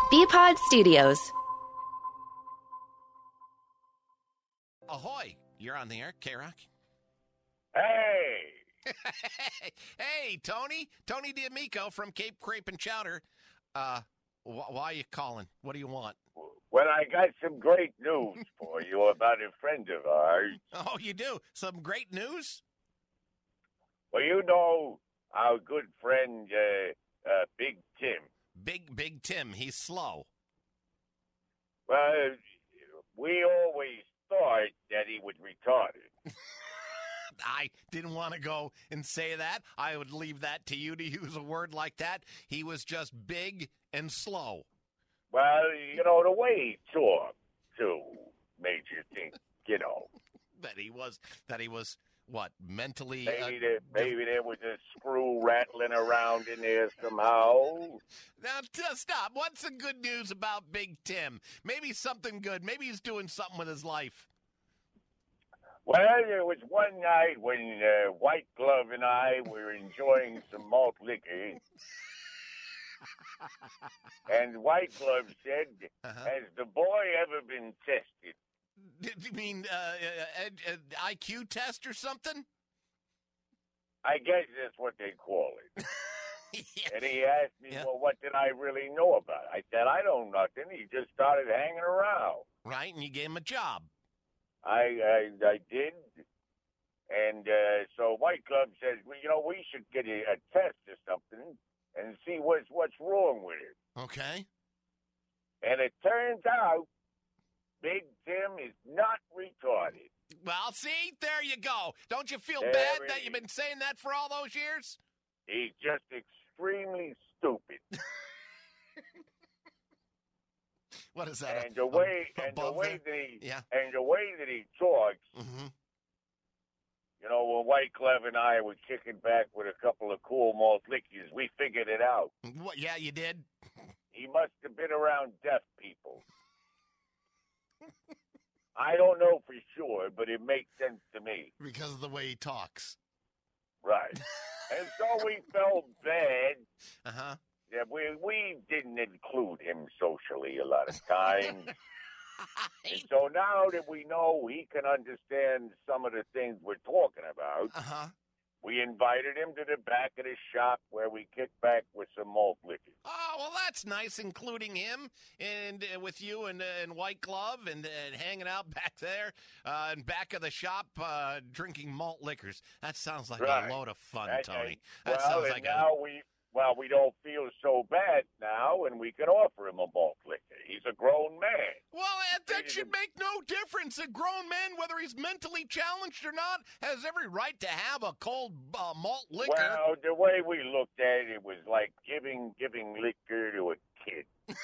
BPod Studios. Ahoy! You're on the air, K-Rock. Hey! Hey, Tony. Tony D'Amico from Cape Crepe and Chowder. Why are you calling? What do you want? Well, I got some great news for you about a friend of ours. Oh, you do? Some great news? Well, you know our good friend, Big Tim. Big Tim. He's slow. Well, we always thought that he was retarded. I didn't want to go and say that. I would leave that to you to use a word like that. He was just big and slow. Well, you know, the way he talked, too, made you think, that he was what, mentally... maybe there was a screw rattling around in there somehow. Now, stop. What's the good news about Big Tim? Maybe something good. Maybe he's doing something with his life. Well, there was one night when White Glove and I were enjoying some malt liquor. And White Glove said, Has the boy ever been tested? Did you mean IQ test or something? I guess that's what they call it. Yeah. And he asked me, well, what did I really know about it? I said, I don't know nothing. He just started hanging around. Right, and you gave him a job. I did. And so White Glove says, well, you know, we should get a test or something and see what's wrong with it. Okay. And it turns out Big Tim is not retarded. Well, see, there you go. Don't you feel There bad it that you've is. been saying that for all those years? He's just extremely stupid. What is that? And the way above that he Yeah. and the way that he talks, Mm-hmm. you know, when White Glove and I were kicking back with a couple of cool malt liquors, we figured it out. What? Yeah, you did. He must have been around deaf people. I don't know for sure, but it makes sense to me. Because of the way he talks. Right. And so we felt bad Uh-huh. that we didn't include him socially a lot of times. And so now that we know he can understand some of the things we're talking about, Uh-huh. we invited him to the back of the shop where we kick back with some malt liquor. Oh, well, that's nice, including him and with you and White Glove and hanging out back there in back of the shop drinking malt liquors. That sounds like Right. a load of fun, And- Tony. and- That well, sounds and like now we don't feel so bad now, and we can offer him a malt liquor. He's a grown man. Well, that should make no difference. A grown man, whether he's mentally challenged or not, has every right to have a cold malt liquor. Well, the way we looked at it, it was like giving liquor to a kid.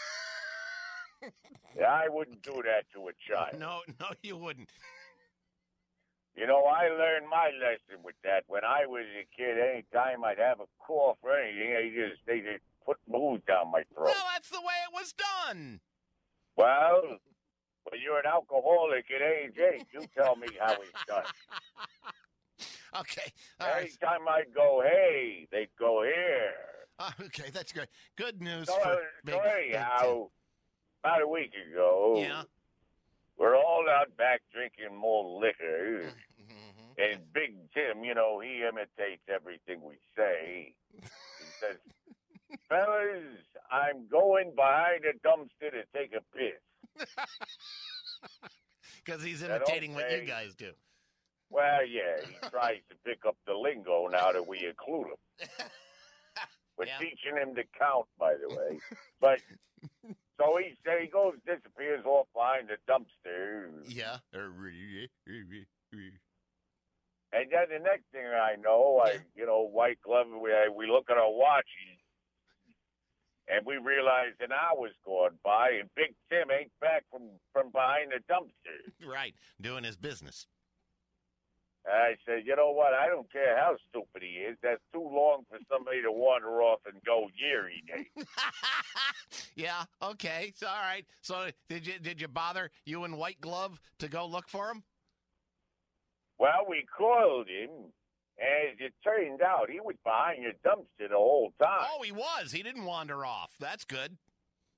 I wouldn't do that to a child. No, you wouldn't. You know, I learned my lesson with that. When I was a kid, any time I'd have a cough or anything, they just put booze down my throat. Well, that's the way it was done. Well, you're an alcoholic at age 8. You tell me how it's done. Okay. All right. Anytime I'd go, hey, they'd go here. Okay, that's great. Good news So, for Big anyhow, about a week ago, Yeah. we're all out back drinking more liquor. Mm-hmm. And Big Tim, you know, he imitates everything we say. He says, fellas, I'm going behind a dumpster to take a piss. Because he's That imitating what you okay? guys do. Well, yeah, he tries to pick up the lingo now that we include him. We're Yeah. teaching him to count, by the way. But so he disappears off behind the dumpster. Yeah. And then the next thing I know, White Glove, we look at our watches, and we realize an hour's gone by, and Big Tim ain't back from behind the dumpster. Right. Doing his business. I said, you know what? I don't care how stupid he is. That's too long for somebody to wander off and go urinate. Yeah. Okay. So, all right. So did you bother you and White Glove to go look for him? Well, we called him, and as it turned out, he was behind the dumpster the whole time. Oh, he was. He didn't wander off. That's good.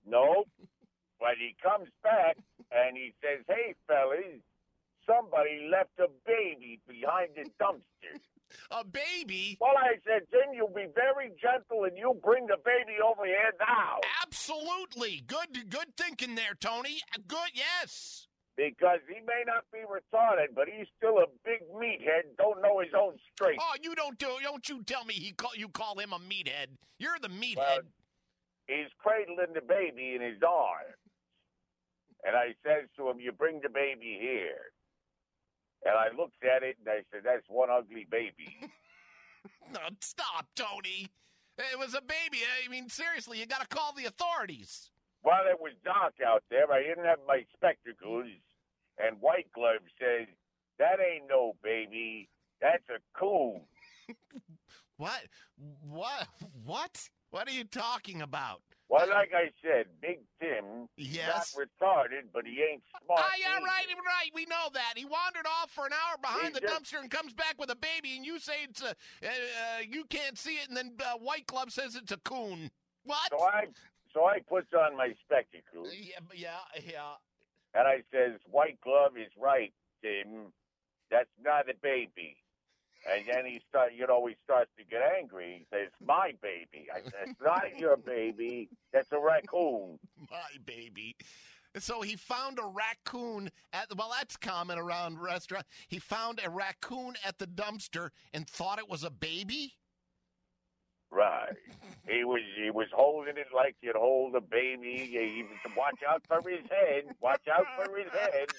Nope. But he comes back and he says, "Hey, fellas, somebody left a baby behind the dumpster." A baby? Well, I said, "Tim, you'll be very gentle and you bring the baby over here now." Absolutely. Good thinking there, Tony. Good, yes. Because he may not be retarded, but he's still a big meathead, don't know his own strength. Oh, don't you tell me you call him a meathead. You're the meathead. Well, he's cradling the baby in his arms. And I says to him, "You bring the baby here." And I looked at it and I said, "That's one ugly baby." No, stop, Tony. It was a baby. I mean, seriously, you got to call the authorities. Well, it was dark out there. I didn't have my spectacles. And White Glove says, "That ain't no baby. That's a coon." What? What are you talking about? Well, like I said, Big Tim, Yes. not retarded, but he ain't smart. Yeah, either. right. We know that. He wandered off for an hour behind the He just- dumpster and comes back with a baby, and you say it's you can't see it, and then White Glove says it's a coon. What? So I puts on my spectacles, Yeah. and I says, "White Glove is right, Tim. That's not a baby." And then he starts to get angry. He says, "My baby." I said, "It's not your baby. That's a raccoon." My baby. So he found a raccoon that's common around restaurants. He found a raccoon at the dumpster and thought it was a baby? Right. He was holding it like you'd hold a baby. He was, watch out for his head. Watch out for his head.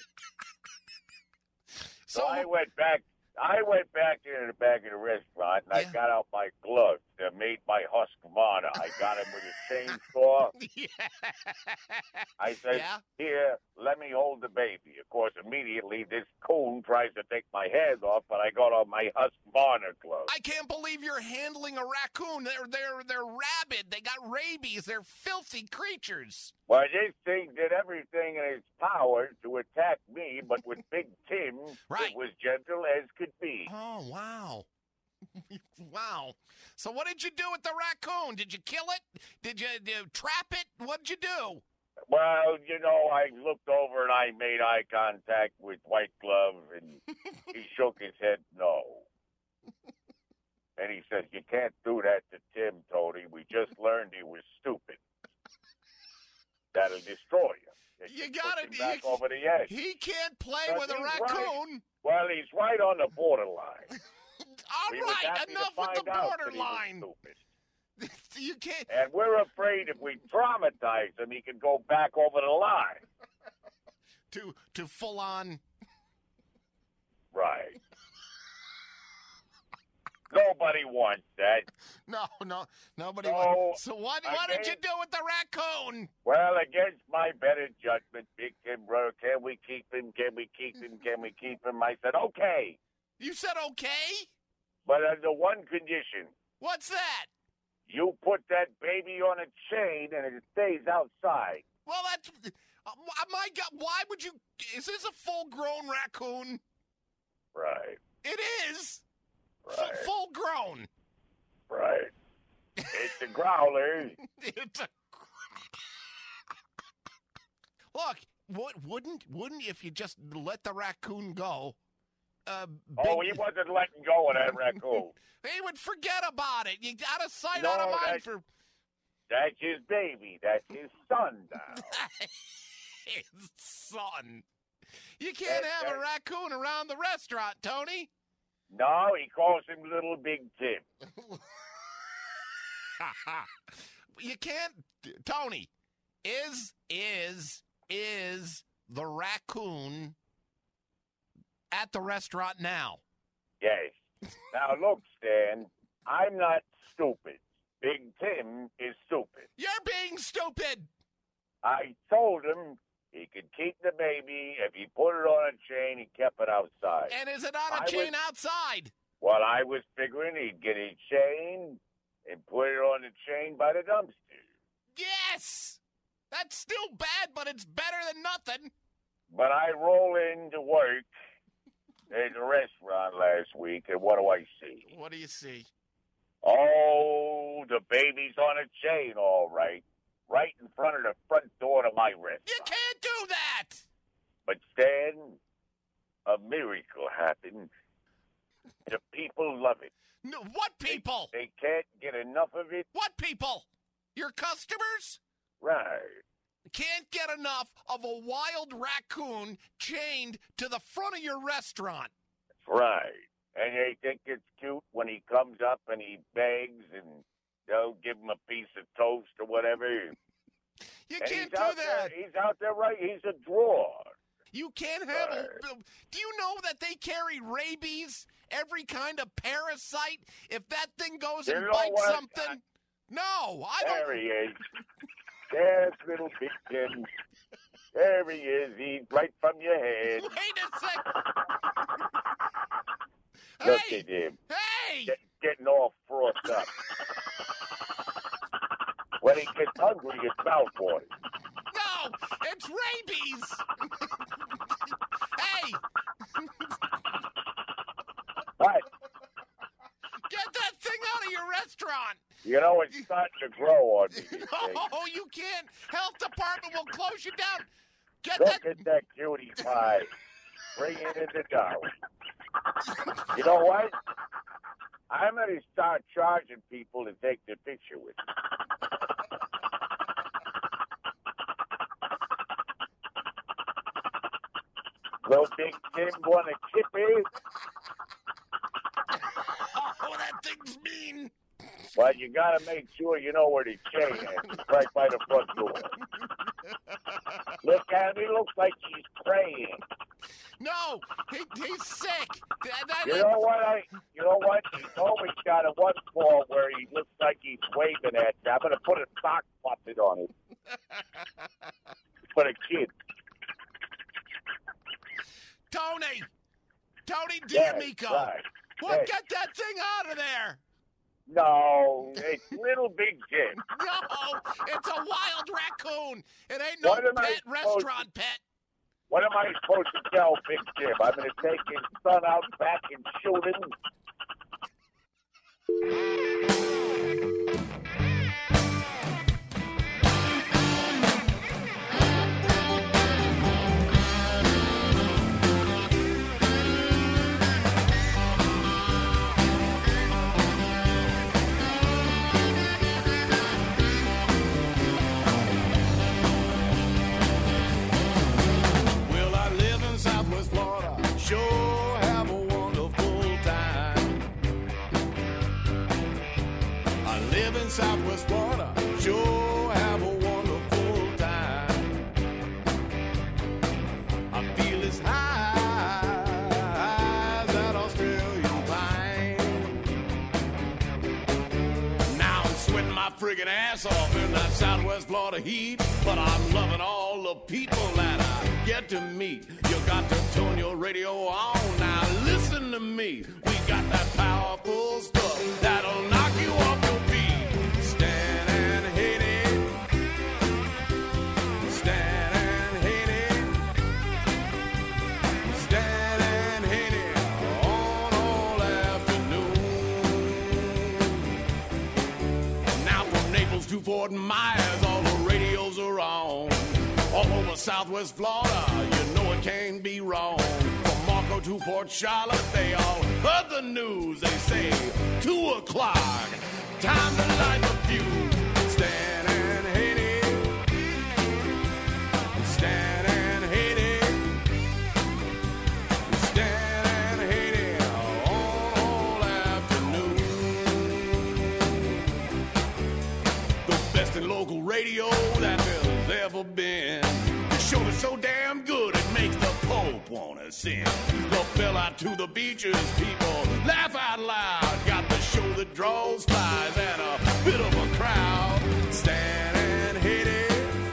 So I went back into the back of the restaurant, and I got out my gloves that made my Husqvarna. I got him with a chainsaw. Yeah. I said, "Here, let me hold the baby." Of course, immediately this coon tries to take my head off, but I got on my Husqvarna gloves. I can't believe you're handling a raccoon. They're rabid. They got rabies. They're filthy creatures. Well, this thing did everything in its power to attack me, but with Big Tim, Right. it was gentle as could be. Oh, wow. Wow. So what did you do with the raccoon? Did you kill it? Did you trap it? What did you do? Well, I looked over and I made eye contact with White Glove, and he shook his head no. And he said, "You can't do that to Tim, Tony. We just learned he was stupid. That'll destroy you. You got it. Back over the edge." He can't play But with a he's raccoon. right. Well, he's right on the borderline. All We was right, happy enough to with the find out that he was borderline. stupid. You can't. And we're afraid if we traumatize him, he can go back over the line. To full on. Right. Nobody wants that. No, nobody. No, So what did you do with the raccoon? Well, against my better judgment, Big Tim brother, can we keep him? Can we keep him? Can we keep him? I said, okay. You said okay? But under one condition. What's that? You put that baby on a chain and it stays outside. Well, that's... my God, why would you... Is this a full-grown raccoon? Right. It is. Right. Full grown. Right. It's a growler. It's a... Look, wouldn't if you just let the raccoon go? He wasn't letting go of that raccoon. He would forget about it. You got a sight out of mind for... That's his baby. That's his son now. His son. You can't have a raccoon around the restaurant, Tony. No, he calls him Little Big Tim. You can't... Tony, is the raccoon at the restaurant now? Yes. Now, look, Stan, I'm not stupid. Big Tim is stupid. You're being stupid. I told him he could keep the baby. If he put it on a chain, he kept it outside. And is it on a chain outside? Well, I was figuring he'd get a chain and put it on the chain by the dumpster. Yes! That's still bad, but it's better than nothing. But I roll into work at the restaurant last week, and what do I see? What do you see? Oh, the baby's on a chain, all right. Right in front of the front restaurant. You can't do that. But then a miracle happened. The people love it. No, what people? They can't get enough of it. What people? Your customers? Right. Can't get enough of a wild raccoon chained to the front of your restaurant. Right. And they think it's cute when he comes up and he begs and they'll give him a piece of toast or whatever. You And can't he's do out that. There, he's out there, right? He's a draw. You can't have. Do you know that they carry rabies? Every kind of parasite. If that thing goes and bites something, no, I don't. There he is. There's little Big Tim. There he is. He's right from your head. Wait a second. Look Hey, at him. hey! Getting all frothed up. When he gets hungry, his mouth waters. No, it's rabies. Hey, But, get that thing out of your restaurant. you know, it's starting to grow on me. these days. No, you can't. Health department will close you down. Get Look that. at that cutie pie. Bring it in the dough. You know what? I'm going to start charging people to take their picture with me. Little Big Tim want a chippy? Oh, that thing's mean. Well, you got to make sure you know where the chain is. Right by the front door. Look at him. He looks like he's praying. No, he's sick. You know what? You know what? He's always got a one paw where he looks like he's waving at you. I'm going to put a sock puppet on it for the kid. Tony Yes, D'Amico. right. Well, Hey. get that thing out of there. No, it's Little Big Jim. No, it's a wild raccoon. It ain't no What am I pet supposed restaurant pet. What am I supposed to tell Big Jim? I'm going to take his son out back and shoot him. Well, I live in Southwest Florida. Sure have a wonderful time. I live in Southwest Florida. Sure have a wonderful time. I feel as high as that Australian pine. Now I'm sweating my friggin' ass off in that Southwest Florida heat, but I'm loving all the people that I get to meet. You got to turn your radio on now. Listen to me. We got that powerful stuff that'll knock you off your feet. Stand and hit it. Stand and hit it. Stand and hit it on all afternoon. Now from Naples to Fort Myers, all the radios are on. All over Southwest Florida, you know it can't be wrong. From Marco to Port Charlotte, they all heard the news. They say 2 o'clock, time to light the fuse. Stand and hit it. Stand and hit it. Stand and hit it all afternoon. The best in local radio that there's ever been. The show is so damn good it makes the Pope wanna sing. The bell out to the beaches, people laugh out loud. Got the show that draws flies and a bit of a crowd. Stand and hit it.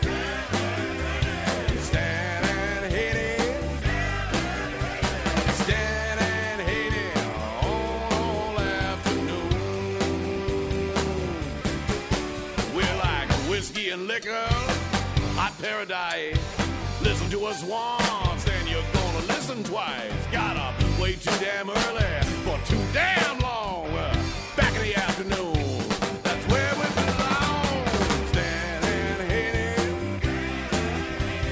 Stand and hit it. Stand and hit it all afternoon. We're like whiskey and liquor, hot paradise. Listen to us once, then you're gonna listen twice. Got up way too damn early for too damn long. Back in the afternoon, that's where we belong. Stand and hit it.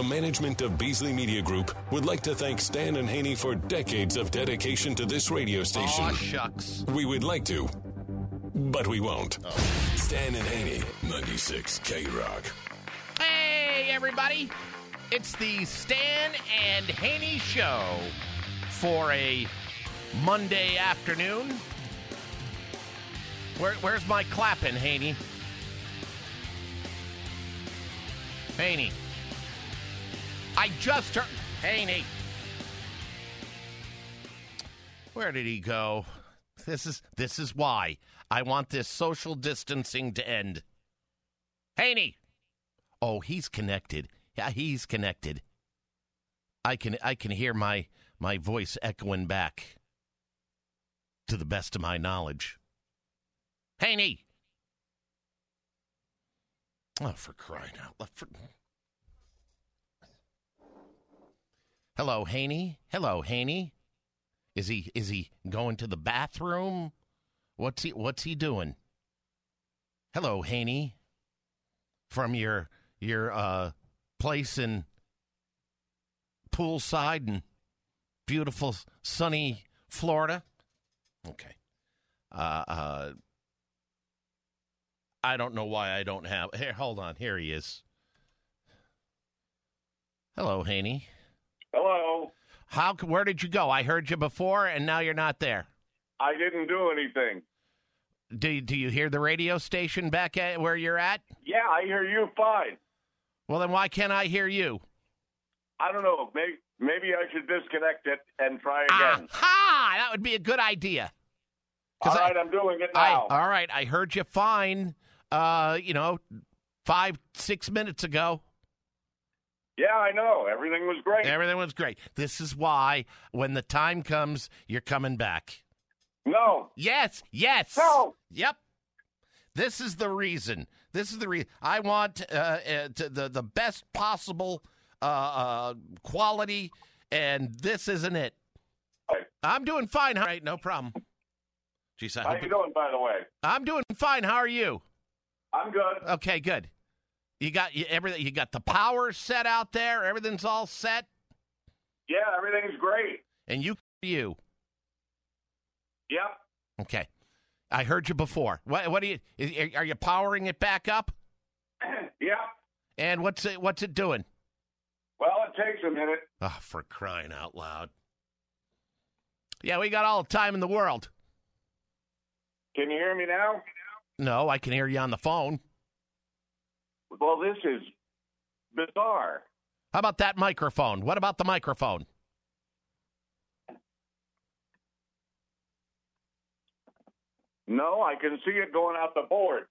management of Beasley Media Group would like to thank Stan and Haney for decades of dedication to this radio station. Aw, shucks. We would like to, but we won't. Stan and Haney, 96 K-Rock. Hey, everybody. It's the Stan and Haney Show for a Monday afternoon. Where's my clapping, Haney? Haney. I just heard... Haney. Where did he go? This is why I want this social distancing to end. Haney. Oh, he's connected. Yeah, he's connected. I can hear my voice echoing back to the best of my knowledge. Haney. Oh, for crying out loud. Hello, Haney? Hello, Haney? Is he going to the bathroom? What's he doing? Hello, Haney. From your place in poolside and beautiful sunny Florida. Okay. I don't know why I don't have... Here, hold on. Here he is. Hello, Haney. Hello. Where did you go? I heard you before, and now you're not there. I didn't do anything. Do you hear the radio station back at where you're at? Yeah, I hear you fine. Well, then why can't I hear you? I don't know. Maybe I should disconnect it and try again. Aha! That would be a good idea. All right, I'm doing it now. All right, I heard you fine, 5-6 minutes ago. Yeah, I know. Everything was great. Everything was great. This is why, when the time comes, you're coming back. No. Yes. No. Yep. This is the reason. I want the best possible quality, and this isn't it. Right. I'm doing fine. All right, no problem. Jeez, How you doing, by the way? I'm doing fine. How are you? I'm good. Okay, good. You got everything. You got the power set out there. Everything's all set. Yeah, everything's great. And you. Yep. Okay. I heard you before. What are you powering it back up? Yeah. And what's it doing? Well, it takes a minute. Oh, for crying out loud. Yeah, we got all the time in the world. Can you hear me now? No, I can hear you on the phone. Well, this is bizarre. How about that microphone? What about the microphone? No, I can see it going out the board.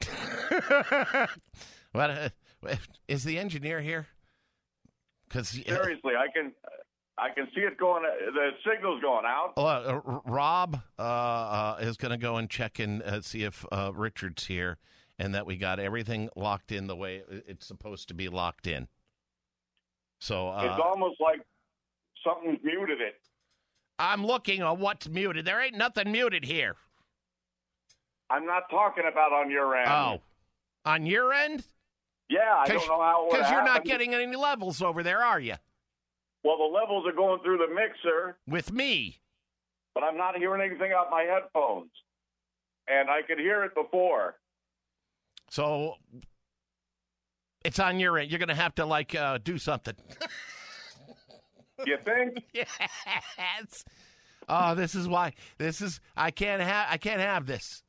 What is the engineer here? Because seriously, I can see it going. The signal's going out. Rob is going to go and check and see if Richard's here, and that we got everything locked in the way it's supposed to be locked in. So it's almost like something's muted it. I'm looking at what's muted. There ain't nothing muted here. I'm not talking about on your end. Oh, on your end? Yeah, I don't know how it would happen. Because you're not getting any levels over there, are you? Well, the levels are going through the mixer. With me. But I'm not hearing anything out my headphones. And I could hear it before. So it's on your end. You're going to have to, do something. You think? Yes. Oh, this is why. I can't have this.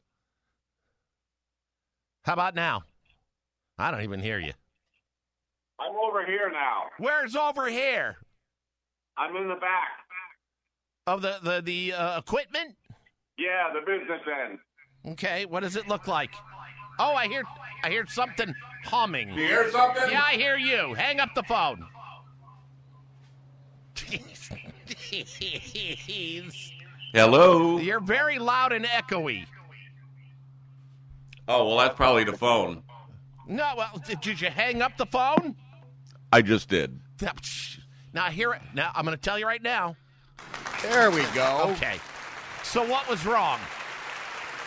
How about now? I don't even hear you. I'm over here now. Where's over here? I'm in the back. Of the equipment? Yeah, the business end. Okay, what does it look like? Oh, I hear something humming. You hear something? Yeah, I hear you. Hang up the phone. Hello? You're very loud and echoey. Oh, well, that's probably the phone. No, well, did you hang up the phone? I just did. Now, now I'm going to tell you right now. There we go. Okay. So what was wrong?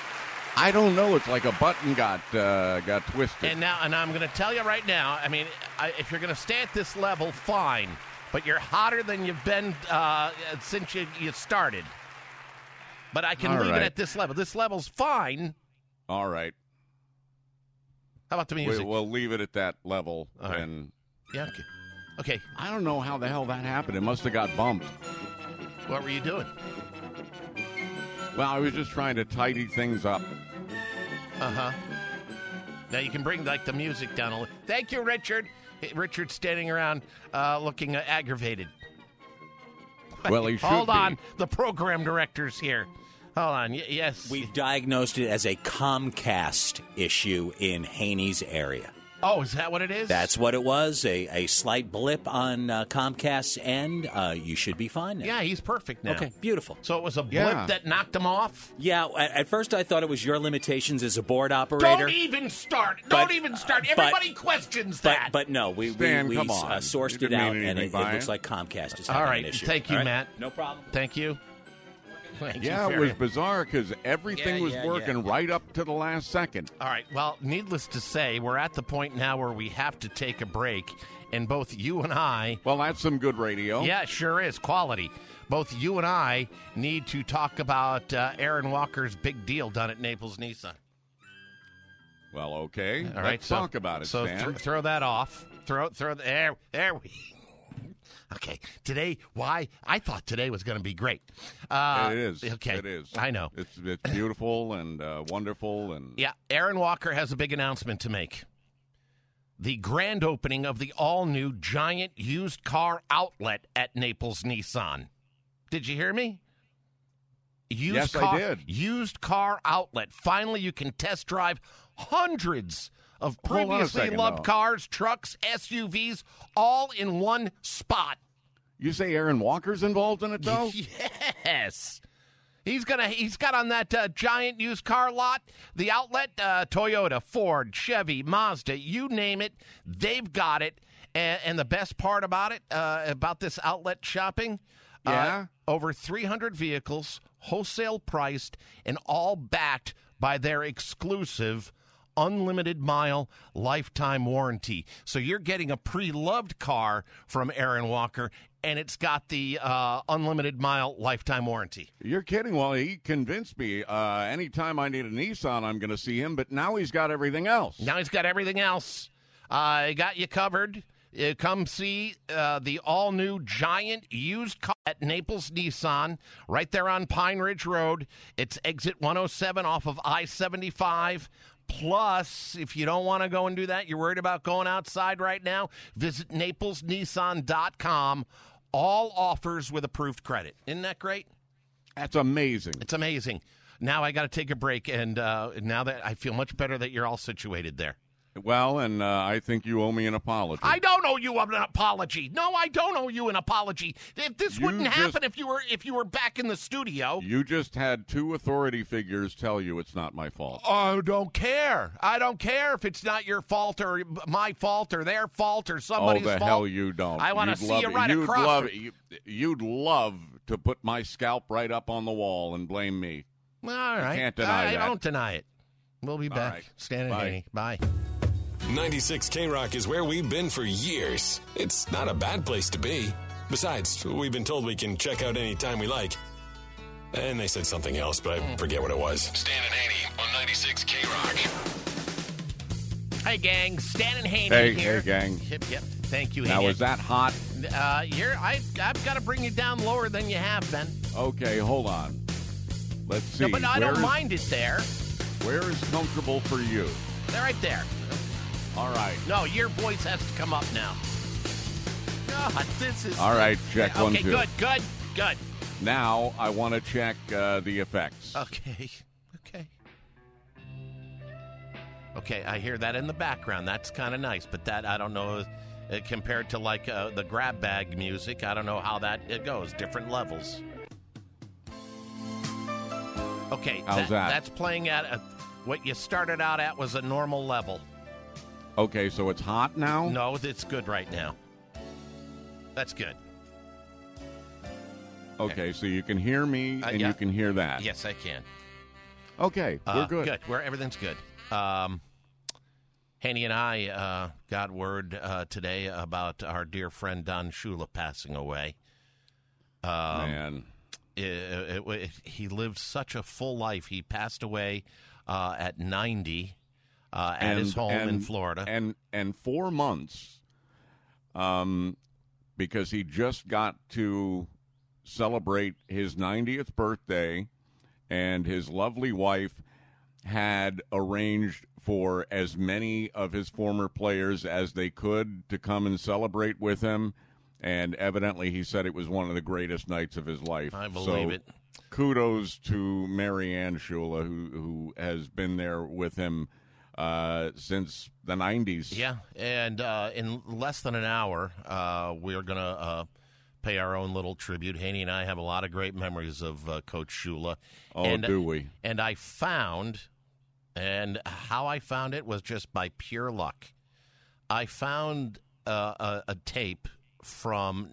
I don't know. It's like a button got twisted. And I'm going to tell you right now. I mean, if you're going to stay at this level, fine. But you're hotter than you've been since you started. But I can leave it at this level. This level's fine. All right. How about the music? We'll leave it at that level. All right. And Yeah. Okay. I don't know how the hell that happened. It must have got bumped. What were you doing? Well, I was just trying to tidy things up. Uh-huh. Now you can bring, the music down a little. Thank you, Richard. Richard's standing around looking aggravated. Well, he should Hold be. on. The program director's here. Hold on. Yes. We've diagnosed it as a Comcast issue in Haney's area. Oh, is that what it is? That's what it was, a slight blip on Comcast's end. You should be fine now. Yeah, he's perfect now. Okay, beautiful. So it was a blip Yeah. that knocked him off? Yeah, at first I thought it was your limitations as a board operator. Don't even start. But- Don't even start. Everybody questions But, that. but no, we Stan, come on. sourced You it didn't out, mean and anything it by looks it. like Comcast is All having right. an issue. Thank you, All right? Matt. No problem. Thank you. Thank you, Yeah, it Farron. was bizarre because everything was working right up to the last second. All right. Well, needless to say, we're at the point now where we have to take a break. And both you and I. Well, that's some good radio. Yeah, it sure is. Quality. Both you and I need to talk about Aaron Walker's big deal done at Naples Nissan. Well, okay. All right. Let's talk about it, So Stan. throw that off. Throw there we. Okay, today. Why? I thought today was going to be great. It is. Okay, It is. I know. It's beautiful and wonderful and Yeah, Aaron Walker has a big announcement to make. The grand opening of the all-new giant used car outlet at Naples Nissan. Did you hear me? Yes, I did. Used car outlet. Finally, you can test drive hundreds of Hold on a previously second, loved though. cars, trucks, SUVs, all in one spot. You say Aaron Walker's involved in it, though? Yes. He's got on that giant used car lot, the outlet, Toyota, Ford, Chevy, Mazda, you name it, they've got it. And the best part about it, about this outlet shopping, Yeah? over 300 vehicles, wholesale priced, and all backed by their exclusive unlimited mile lifetime warranty. So you're getting a pre-loved car from Aaron Walker, and it's got the unlimited mile lifetime warranty. You're kidding. Well, he convinced me. Anytime I need a Nissan, I'm going to see him, but now he's got everything else. Now he's got everything else. He got you covered. Come see the all-new giant used car at Naples Nissan, right there on Pine Ridge Road. It's exit 107 off of I-75. Plus, if you don't want to go and do that, you're worried about going outside right now, visit NaplesNissan.com. All offers with approved credit. Isn't that great? That's amazing. It's amazing. Now I got to take a break, and now that I feel much better that you're all situated there. Well, and I think you owe me an apology. I don't owe you an apology. No, I don't owe you an apology. If this wouldn't happen if you were back in the studio. You just had two authority figures tell you it's not my fault. I don't care. I don't care if it's not your fault or my fault or their fault or somebody's Oh, the fault. hell you don't. I want to You'd see love you it. right You'd across. love You'd love to put my scalp right up on the wall and blame me. All right. can't deny I that. don't deny it. We'll be back. right. Stan and Bye. Haney. Bye. 96 K-Rock is where we've been for years. It's not a bad place to be. Besides, we've been told we can check out any time we like. And they said something else, but I forget what it was. Stan and Haney on 96 K-Rock. Hey, gang. Stan and Haney Hey, here. hey, gang. Yep. Thank you, Now, Haney. is that hot? I've got to bring you down lower than you have been. Okay, hold on. Let's see. No, but I Where don't is- mind it there. Where is comfortable for you? They're right there. All right. No, your voice has to come up now. God, this is... All right, check okay, 1, 2. good. Now, I want to check the effects. Okay. Okay, I hear that in the background. That's kind of nice, but that, I don't know, compared to like the grab bag music, I don't know how that it goes. Different levels. Okay, How's that? That's playing at what you started out at was a normal level. Okay, so it's hot now? No, it's good right now. That's good. Okay, so you can hear me and yeah. you can hear that. Yes, I can. Okay, we're good. Good. Everything's good. Haney and I got word today about our dear friend Don Shula passing away. Man. He lived such a full life. He passed away at 90 at his home in Florida. And 4 months, because he just got to celebrate his 90th birthday, and his lovely wife had arranged for as many of his former players as they could to come and celebrate with him. And evidently he said it was one of the greatest nights of his life. I believe it. Kudos to Marianne Shula, who has been there with him since the 90s. Yeah, and in less than an hour, we're going to pay our own little tribute. Haney and I have a lot of great memories of Coach Shula. Oh, do we? And I found, and how I found it was just by pure luck. I found a tape from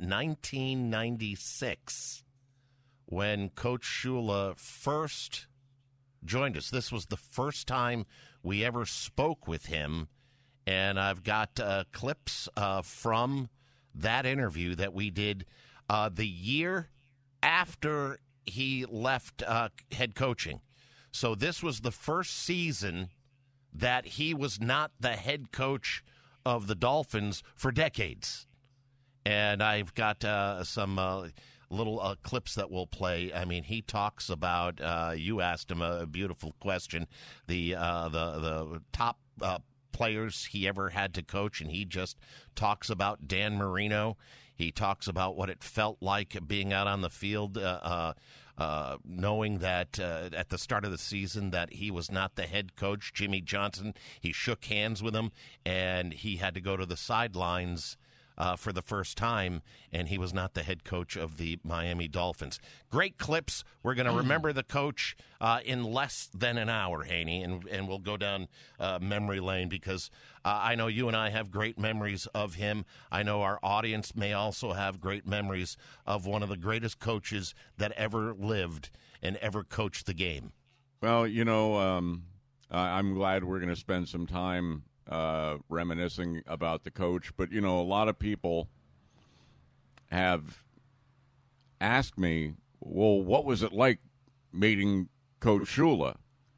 1996 when Coach Shula first joined us. This was the first time we ever spoke with him, and I've got clips from that interview that we did the year after he left head coaching. So this was the first season that he was not the head coach of the Dolphins for decades. And I've got some little clips that we'll play. I mean, he talks about, you asked him a beautiful question, the top players he ever had to coach, and he just talks about Dan Marino. He talks about what it felt like being out on the field, knowing that at the start of the season that he was not the head coach, Jimmy Johnson. He shook hands with him, and he had to go to the sidelines for the first time, and he was not the head coach of the Miami Dolphins. Great clips. We're going to remember the coach in less than an hour, Haney, and we'll go down memory lane because I know you and I have great memories of him. I know our audience may also have great memories of one of the greatest coaches that ever lived and ever coached the game. Well, you know, I'm glad we're going to spend some time reminiscing about the coach, but you know, a lot of people have asked me, well, what was it like meeting Coach Shula?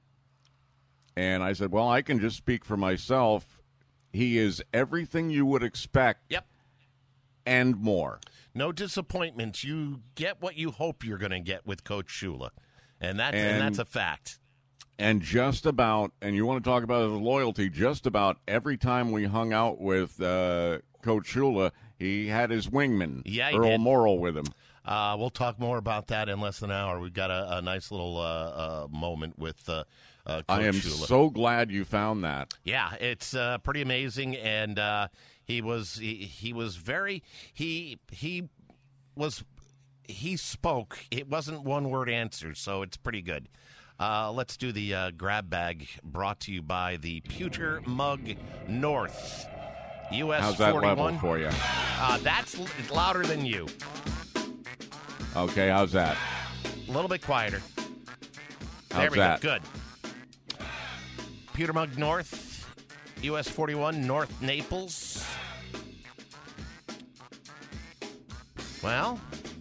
And I said, well, I can just speak for myself. He is everything you would expect. Yep. And more. No disappointments. You get what you hope you're going to get with Coach Shula, and that's a fact. And just about, and you want to talk about his loyalty, just about every time we hung out with Coach Shula, he had his wingman, Earl Morrall, with him. We'll talk more about that in less than an hour. We've got a nice little moment with Coach I am Shula. so glad you found that. Yeah, it's pretty amazing, and he spoke. It wasn't one-word answers, so it's pretty good. Let's do the grab bag brought to you by the Pewter Mug North. US How's that 41. level for you? That's louder than you. Okay, how's that? A little bit quieter. How's there we that? go. Good. Pewter Mug North, US 41, North Naples. Well,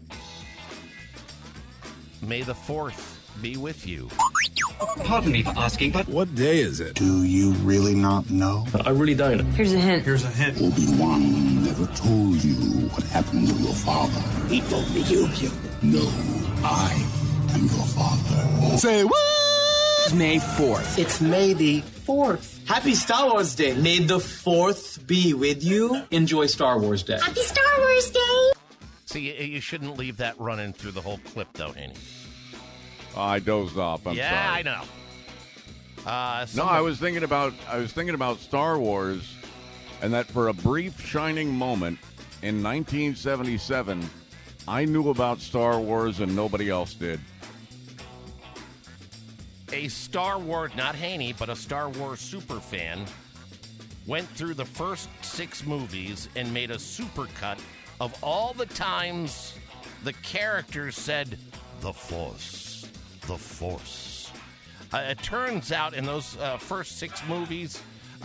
may the 4th be with you. Pardon me for asking, but what day is it? Do you really not know? I really don't. Here's a hint. Obi-Wan never told you what happened to your father. He told me you. No, I am your father. Say what? May 4th. It's May the 4th. Happy Star Wars Day. May the 4th be with you. Enjoy Star Wars Day. Happy Star Wars Day! See, you shouldn't leave that running through the whole clip, though, Haney. I dozed off. I'm sorry. I know. No, I was thinking about Star Wars, and that for a brief shining moment in 1977, I knew about Star Wars and nobody else did. A Star Wars, not Haney, but a Star Wars super fan, went through the first 6 movies and made a supercut of all the times the characters said, "The Force, the Force." It turns out in those first 6 movies,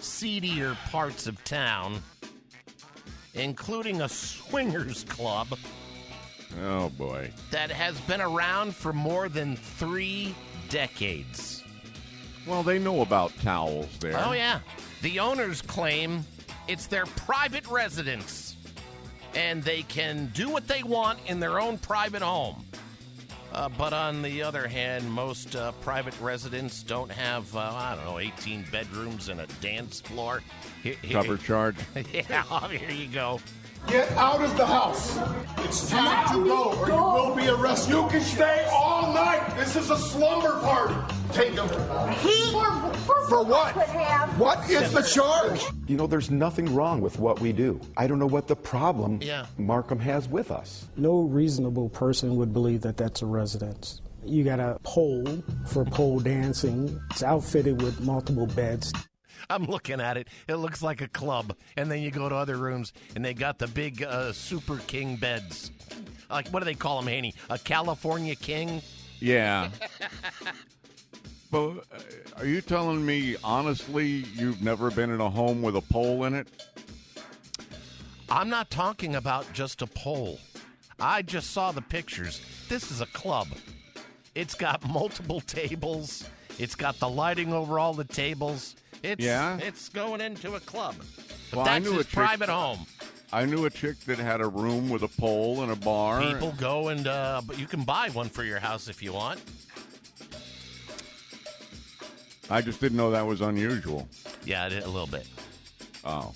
seedier parts of town, including a swingers club. Oh, boy. That has been around for more than 3 decades. Well, they know about towels there. Oh, yeah. The owners claim it's their private residence, and they can do what they want in their own private home. But on the other hand, most private residents don't have, 18 bedrooms and a dance floor. Cover charge. Yeah, here you go. Get out of the house. It's time to go, or you will be arrested. You can stay all night. This is a slumber party. Take them. For what? What is the charge? You know, there's nothing wrong with what we do. I don't know what the problem Markham has with us. No reasonable person would believe that that's a residence. You got a pole for pole dancing. It's outfitted with multiple beds. I'm looking at it. It looks like a club. And then you go to other rooms, and they got the big Super King beds. Like, what do they call them, Haney? A California King? Yeah. But are you telling me, honestly, you've never been in a home with a pole in it? I'm not talking about just a pole. I just saw the pictures. This is a club. It's got multiple tables. It's got the lighting over all the tables. It's going into a club. But Well, that's his private home. I knew a chick that had a room with a pole and a bar. People go and but you can buy one for your house if you want. I just didn't know that was unusual. Yeah, a little bit. Oh.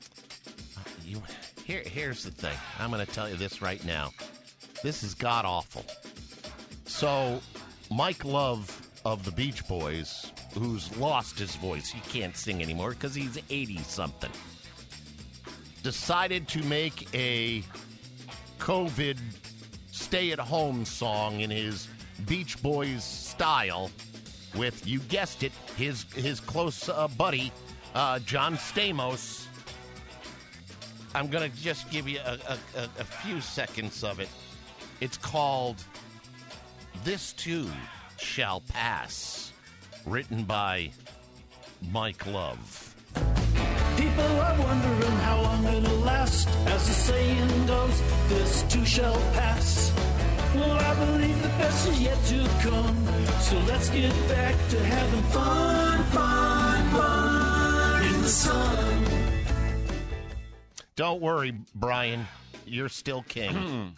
Here's the thing. I'm going to tell you this right now. This is god-awful. So, Mike Love of the Beach Boys, who's lost his voice, he can't sing anymore because he's 80-something, decided to make a COVID stay-at-home song in his Beach Boys style with, you guessed it, his close buddy, John Stamos. I'm going to just give you a few seconds of it. It's called This Too Shall Pass, written by Mike Love. People are wondering how long it'll last. As the saying goes, this too shall pass. Well, I believe the best is yet to come. So let's get back to having fun, fun, fun in the sun. Don't worry, Brian. You're still king.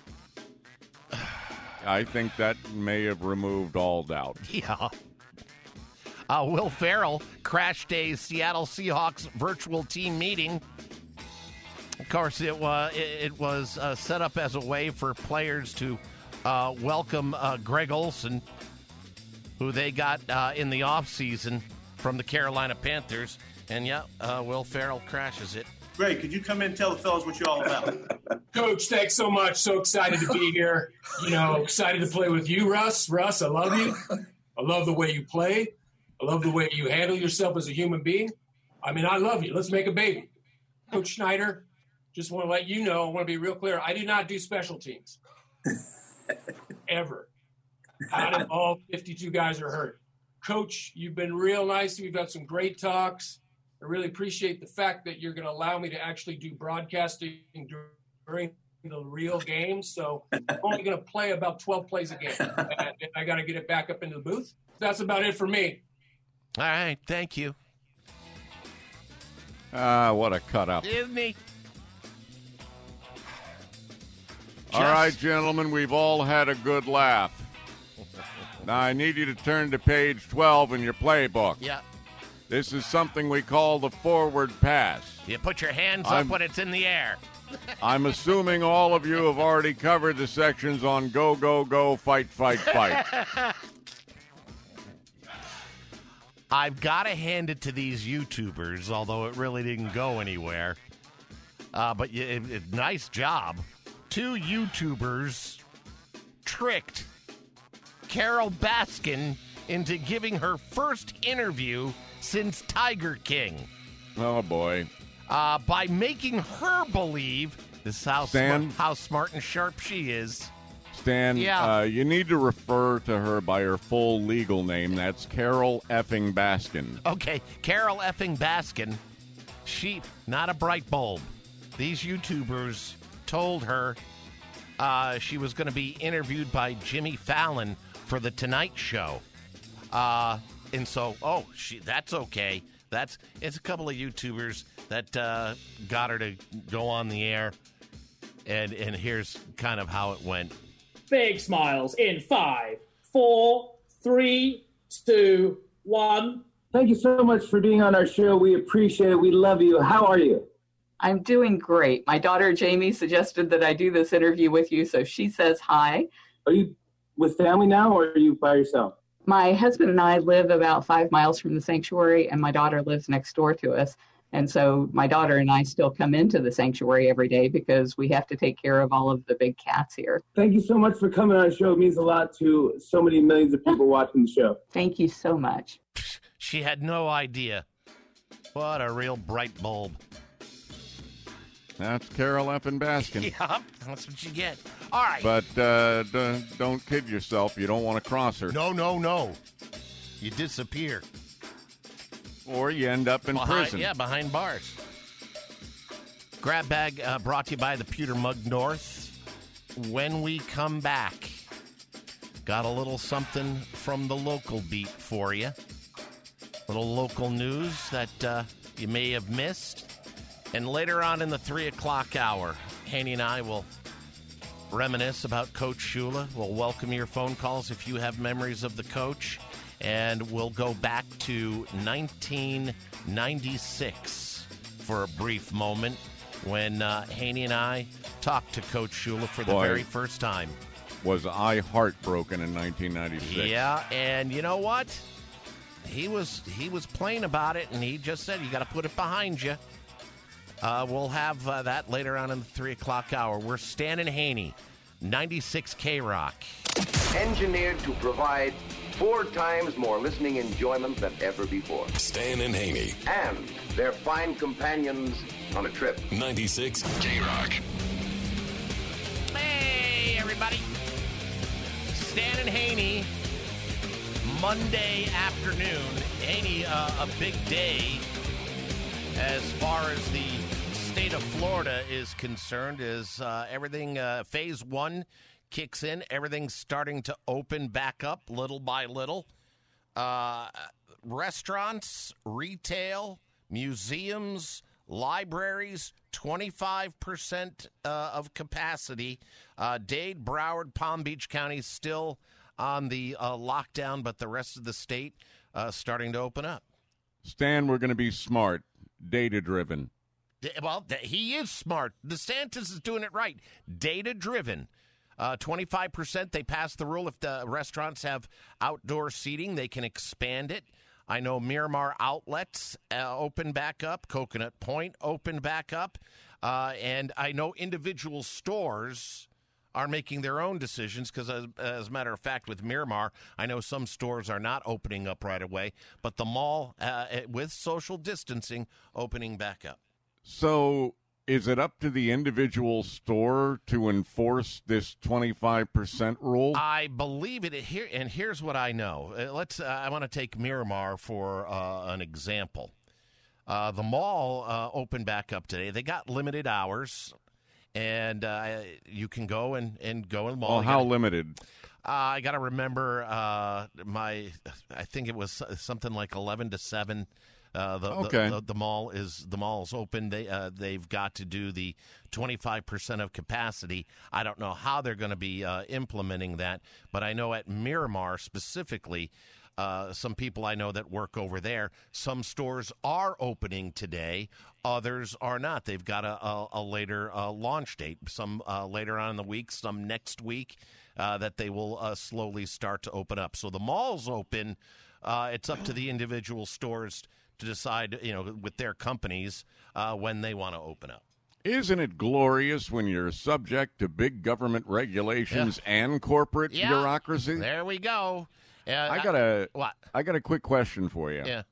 I think that may have removed all doubt. Yeah. Will Ferrell crashed a Seattle Seahawks virtual team meeting. Of course, it was set up as a way for players to welcome Greg Olsen, who they got in the offseason from the Carolina Panthers. And, Will Ferrell crashes it. Greg, could you come in and tell the fellas what you're all about? Coach, thanks so much. So excited to be here. Excited to play with you, Russ. Russ, I love you. I love the way you play. I love the way you handle yourself as a human being. I mean, I love you. Let's make a baby. Coach Schneider, just want to let you know, I want to be real clear. I do not do special teams. Ever. Not if all 52 guys are hurt. Coach, you've been real nice. We've had some great talks. I really appreciate the fact that you're going to allow me to actually do broadcasting during the real game. So I'm only going to play about 12 plays a game. And I got to get it back up into the booth. That's about it for me. All right. Thank you. What a cut-up. Isn't he? All right, gentlemen, we've all had a good laugh. Now, I need you to turn to page 12 in your playbook. Yeah. This is something we call the forward pass. You put your hands up when it's in the air. I'm assuming all of you have already covered the sections on go, go, go, fight, fight, fight. I've got to hand it to these YouTubers, although it really didn't go anywhere. But nice job. 2 YouTubers tricked Carol Baskin into giving her first interview since Tiger King. Oh, boy. By making her believe, this is how smart and sharp she is. Stan, Yeah. You need to refer to her by her full legal name. That's Carol effing Baskin. Okay, Carol effing Baskin. She, not a bright bulb. These YouTubers told her she was going to be interviewed by Jimmy Fallon for The Tonight Show. And so, that's okay. It's a couple of YouTubers that got her to go on the air. And here's kind of how it went. Big smiles in 5, 4, 3, 2, 1. Thank you so much for being on our show. We appreciate it. We love you. How are you? I'm doing great. My daughter Jamie suggested that I do this interview with you, so she says hi. Are you with family now, or are you by yourself? My husband and I live about 5 miles from the sanctuary, and my daughter lives next door to us. And so my daughter and I still come into the sanctuary every day because we have to take care of all of the big cats here. Thank you so much for coming on our show. It means a lot to so many millions of people watching the show. Thank you so much. She had no idea. What a real bright bulb. That's Carol effing Baskin. Yeah, that's what you get. All right. But don't kid yourself. You don't want to cross her. No. You disappear. Or you end up in prison. Yeah, behind bars. Grab Bag brought to you by the Pewter Mug North. When we come back, got a little something from the local beat for you. Little local news that you may have missed. And later on in the 3 o'clock hour, Haney and I will reminisce about Coach Shula. We'll welcome your phone calls if you have memories of the coach. And we'll go back to 1996 for a brief moment when Haney and I talked to Coach Shula for the very first time. Was I heartbroken in 1996? Yeah, and you know what? He was plain about it, and he just said, you got to put it behind you. We'll have that later on in the 3 o'clock hour. We're Stan and Haney, 96 K-Rock. Engineered to provide 4 times more listening enjoyment than ever before. Stan and Haney. And their fine companions on a trip. 96 K-Rock. Hey, everybody. Stan and Haney, Monday afternoon. Haney, a big day as far as the state of Florida is concerned, is everything, phase 1 kicks in. Everything's starting to open back up little by little. Restaurants, retail, museums, libraries, 25% of capacity. Dade, Broward, Palm Beach counties still on the lockdown, but the rest of the state starting to open up. Stan, we're going to be smart, data-driven. Well, he is smart. DeSantis is doing it right. Data-driven. 25%, they passed the rule. If the restaurants have outdoor seating, they can expand it. I know Miramar Outlets open back up. Coconut Point open back up. And I know individual stores are making their own decisions because, as a matter of fact, with Miramar, I know some stores are not opening up right away. But the mall, with social distancing, opening back up. So is it up to the individual store to enforce this 25% rule? I believe it here, and here's what I know. I want to take Miramar for an example. The mall opened back up today. They got limited hours, and you can go and go in the mall. Oh, how limited? I got to remember I think it was something like 11 to 7. The mall is open. They've got to do the 25% of capacity. I don't know how they're going to be implementing that, but I know at Miramar specifically, some people I know that work over there, some stores are opening today, others are not. They've got a later launch date, some later on in the week, some next week, that they will slowly start to open up. So the mall's open. It's up to the individual stores to decide, with their companies, when they want to open up. Isn't it glorious when you're subject to big government regulations and corporate bureaucracy? There we go. I got a quick question for you. Yeah.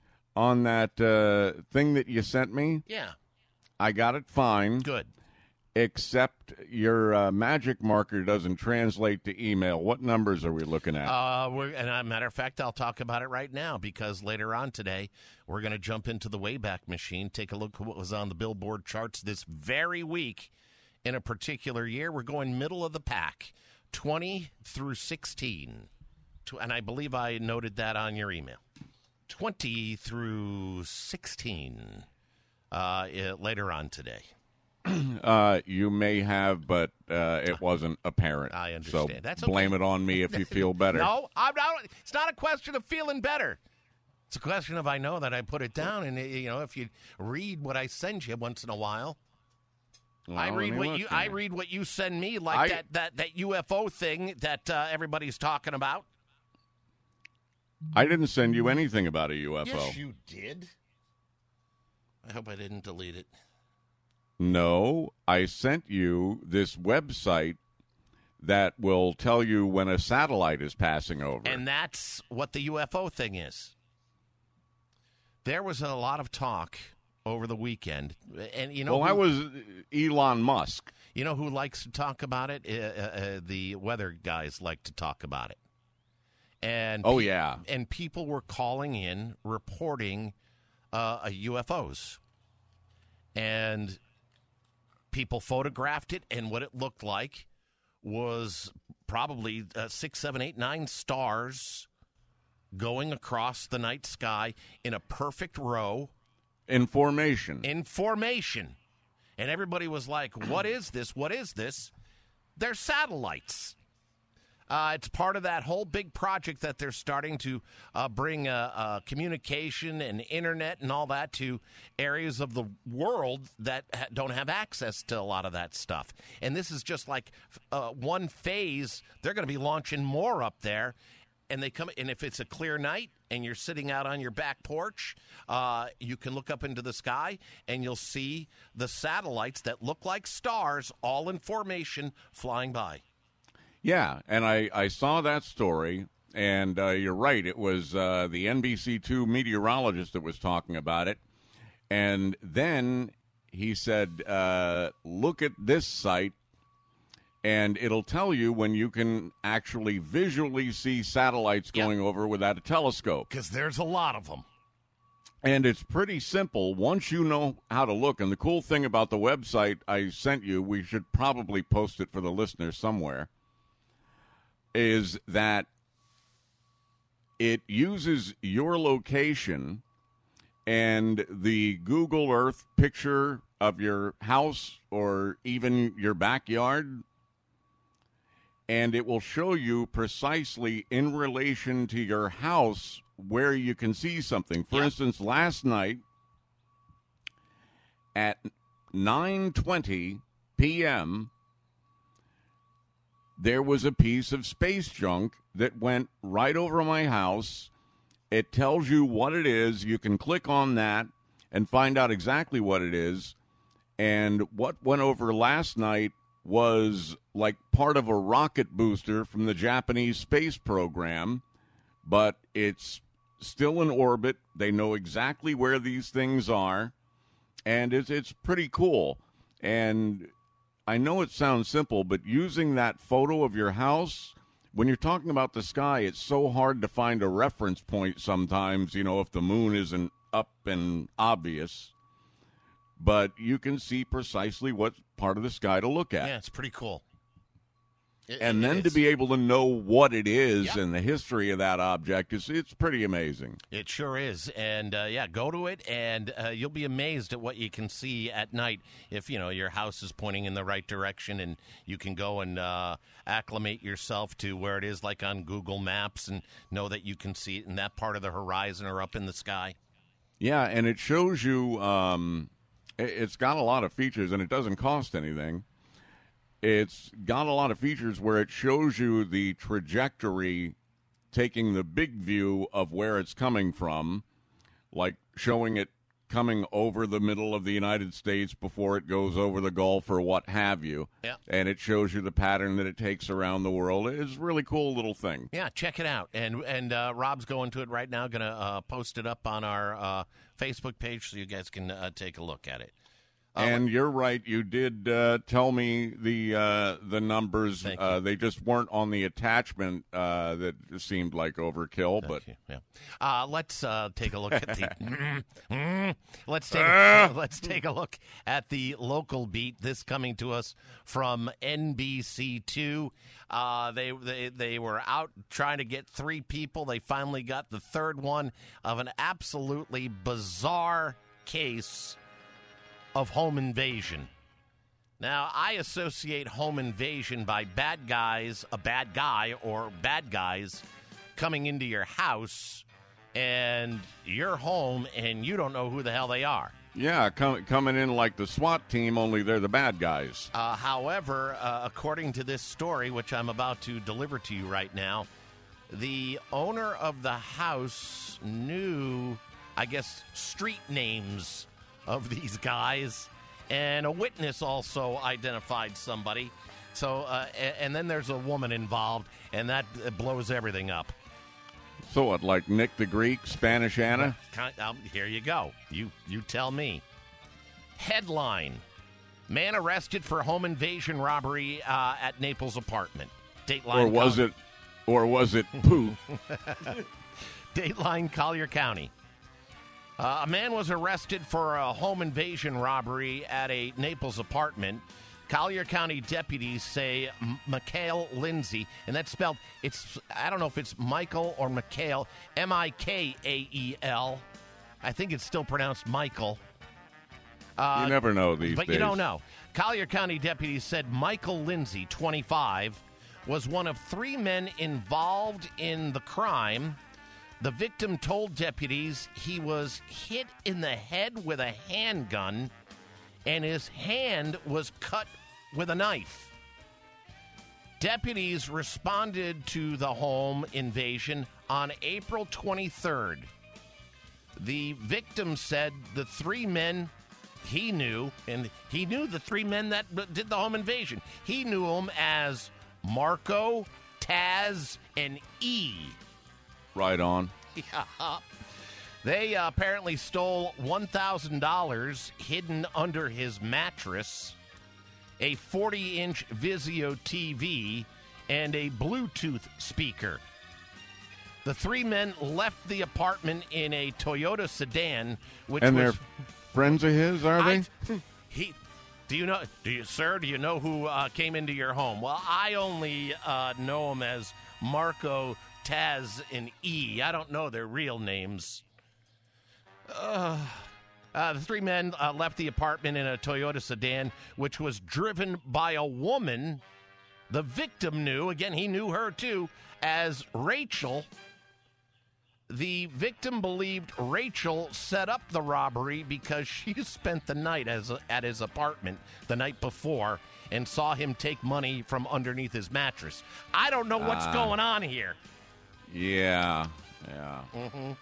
On that thing that you sent me. Yeah. I got it fine. Good. except your magic marker doesn't translate to email. What numbers are we looking at? And as a matter of fact, I'll talk about it right now because later on today, we're going to jump into the Wayback Machine, take a look at what was on the Billboard charts this very week in a particular year. We're going middle of the pack, 20 through 16. And I believe I noted that on your email. 20 through 16 later on today. You may have, but it wasn't apparent. I understand. So That's blame okay. it on me if you feel better. No, I'm not. It's not a question of feeling better. It's a question of I know that I put it down, and if you read what I send you once in a while, well, I read what you send me, like that UFO thing that everybody's talking about. I didn't send you anything about a UFO. Yes, you did. I hope I didn't delete it. No, I sent you this website that will tell you when a satellite is passing over. And that's what the UFO thing is. There was a lot of talk over the weekend. And I was Elon Musk. You know who likes to talk about it? The weather guys like to talk about it. And yeah. And people were calling in, reporting UFOs. And people photographed it, and what it looked like was probably 6, 7, 8, 9 stars going across the night sky in a perfect row. In formation. And everybody was like, what is this? What is this? They're satellites. It's part of that whole big project that they're starting to bring communication and internet and all that to areas of the world that don't have access to a lot of that stuff. And this is just like one phase. They're going to be launching more up there. And if it's a clear night and you're sitting out on your back porch, you can look up into the sky and you'll see the satellites that look like stars, all in formation, flying by. Yeah, and I saw that story, and you're right. It was the NBC2 meteorologist that was talking about it. And then he said, look at this site, and it'll tell you when you can actually visually see satellites going over without a telescope. Because there's a lot of them. And it's pretty simple once you know how to look. And the cool thing about the website I sent you, we should probably post it for the listeners somewhere, is that it uses your location and the Google Earth picture of your house or even your backyard, and it will show you precisely in relation to your house where you can see something. For instance, last night at 9:20 p.m., there was a piece of space junk that went right over my house. It tells you what it is. You can click on that and find out exactly what it is. And what went over last night was like part of a rocket booster from the Japanese space program, but it's still in orbit. They know exactly where these things are, and it's pretty cool. And I know it sounds simple, but using that photo of your house, when you're talking about the sky, it's so hard to find a reference point sometimes, if the moon isn't up and obvious. But you can see precisely what part of the sky to look at. Yeah, it's pretty cool. And then to be able to know what it is and the history of that object, it's pretty amazing. It sure is. And, go to it, and you'll be amazed at what you can see at night if, your house is pointing in the right direction, and you can go and acclimate yourself to where it is, like on Google Maps, and know that you can see it in that part of the horizon or up in the sky. Yeah, and it shows you it's got a lot of features, and it doesn't cost anything. It's got a lot of features where it shows you the trajectory, taking the big view of where it's coming from, like showing it coming over the middle of the United States before it goes over the Gulf or what have you. Yeah. And it shows you the pattern that it takes around the world. It's a really cool little thing. Yeah, check it out. And Rob's going to it right now, going to post it up on our Facebook page so you guys can take a look at it. And you're right. You did tell me the numbers. They just weren't on the attachment that seemed like overkill. But yeah. Let's take a look at the. Let's take a look at the local beat. This coming to us from NBC2. They were out trying to get 3 people. They finally got the third one of an absolutely bizarre case of home invasion. Now, I associate home invasion by bad guys, a bad guy or bad guys coming into your house and you're home and you don't know who the hell they are. Yeah, coming in like the SWAT team, only they're the bad guys. However, according to this story, which I'm about to deliver to you right now, the owner of the house knew, I guess, street names of these guys, and a witness also identified somebody. So, and then there's a woman involved, and that blows everything up. So what, like Nick the Greek, Spanish Anna? Here you go. You tell me. Headline: Man arrested for home invasion robbery at Naples apartment. Dateline. Or was it poo? Dateline, Collier County. A man was arrested for a home invasion robbery at a Naples apartment. Collier County deputies say Mikael Lindsay, and that's spelled, I don't know if it's Michael or Mikael, Mikael. I think it's still pronounced Michael. You never know these days. But you don't know. Collier County deputies said Michael Lindsay, 25, was one of 3 men involved in the crime. The victim told deputies he was hit in the head with a handgun and his hand was cut with a knife. Deputies responded to the home invasion on April 23rd. The victim said the 3 men he knew, and he knew the 3 men that did the home invasion. He knew them as Marco, Taz, and E. Right on. Yeah. They apparently stole $1,000 hidden under his mattress, a 40-inch Vizio TV, and a Bluetooth speaker. The 3 men left the apartment in a Toyota sedan, they're friends of his, are they? Do you know who came into your home? Well, I only know him as Marco, Taz, and E. I don't know their real names. The 3 men left the apartment in a Toyota sedan, which was driven by a woman the victim knew, again, he knew her too, as Rachel. The victim believed Rachel set up the robbery because she spent the night at his apartment the night before and saw him take money from underneath his mattress. I don't know what's going on here. Yeah. Mm-hmm.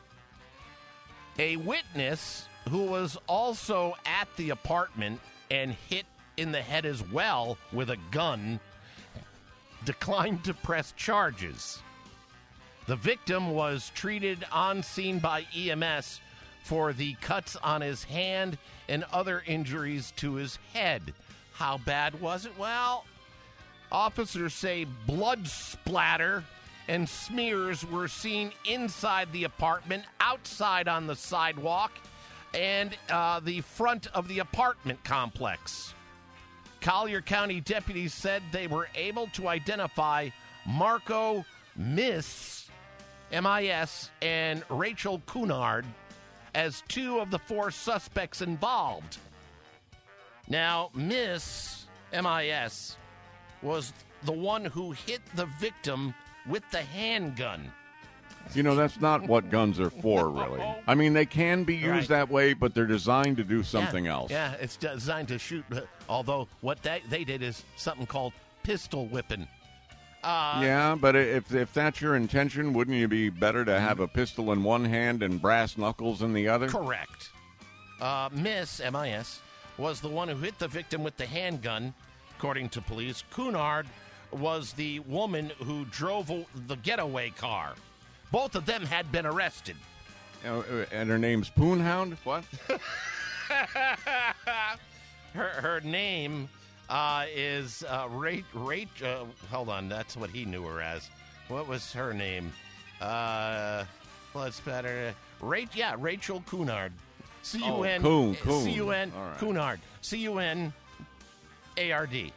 A witness who was also at the apartment and hit in the head as well with a gun declined to press charges. The victim was treated on scene by EMS for the cuts on his hand and other injuries to his head. How bad was it? Well, officers say blood splatter and smears were seen inside the apartment, outside on the sidewalk, and the front of the apartment complex. Collier County deputies said they were able to identify Marco Miss, M-I-S, and Rachel Cunard as 2 of the 4 suspects involved. Now, Miss, M-I-S, was the one who hit the victim with the handgun. You know, that's not what guns are for, really. I mean, they can be used that way, but they're designed to do something else. Yeah, it's designed to shoot, although what they did is something called pistol whipping. Yeah, but if that's your intention, wouldn't you be better to have a pistol in one hand and brass knuckles in the other? Correct. Miss, M-I-S, was the one who hit the victim with the handgun, according to police. Cunard was the woman who drove the getaway car. Both of them had been arrested. And her name's Poonhound? What? Her name is Rachel. Hold on, that's what he knew her as. What was her name? What's better? Rachel Cunard. C-U-N. C-U-N. Right. Cunard. C-U-N-A-R-D.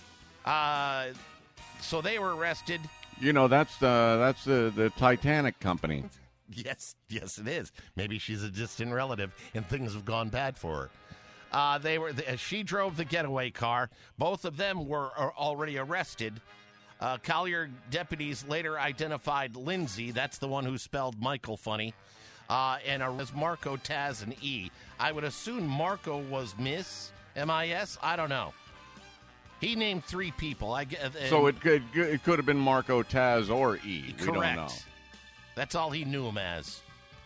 So they were arrested. You know, that's the Titanic company. Yes, it is. Maybe she's a distant relative, and things have gone bad for her. She drove the getaway car. Both of them were already arrested. Collier deputies later identified Lindsay. That's the one who spelled Michael funny. And as Marco, Taz, and E. I would assume Marco was Miss M-I-S. I don't know. He named 3 people. So it could have been Marco, Taz, or E. Correct. We don't know. That's all he knew him as.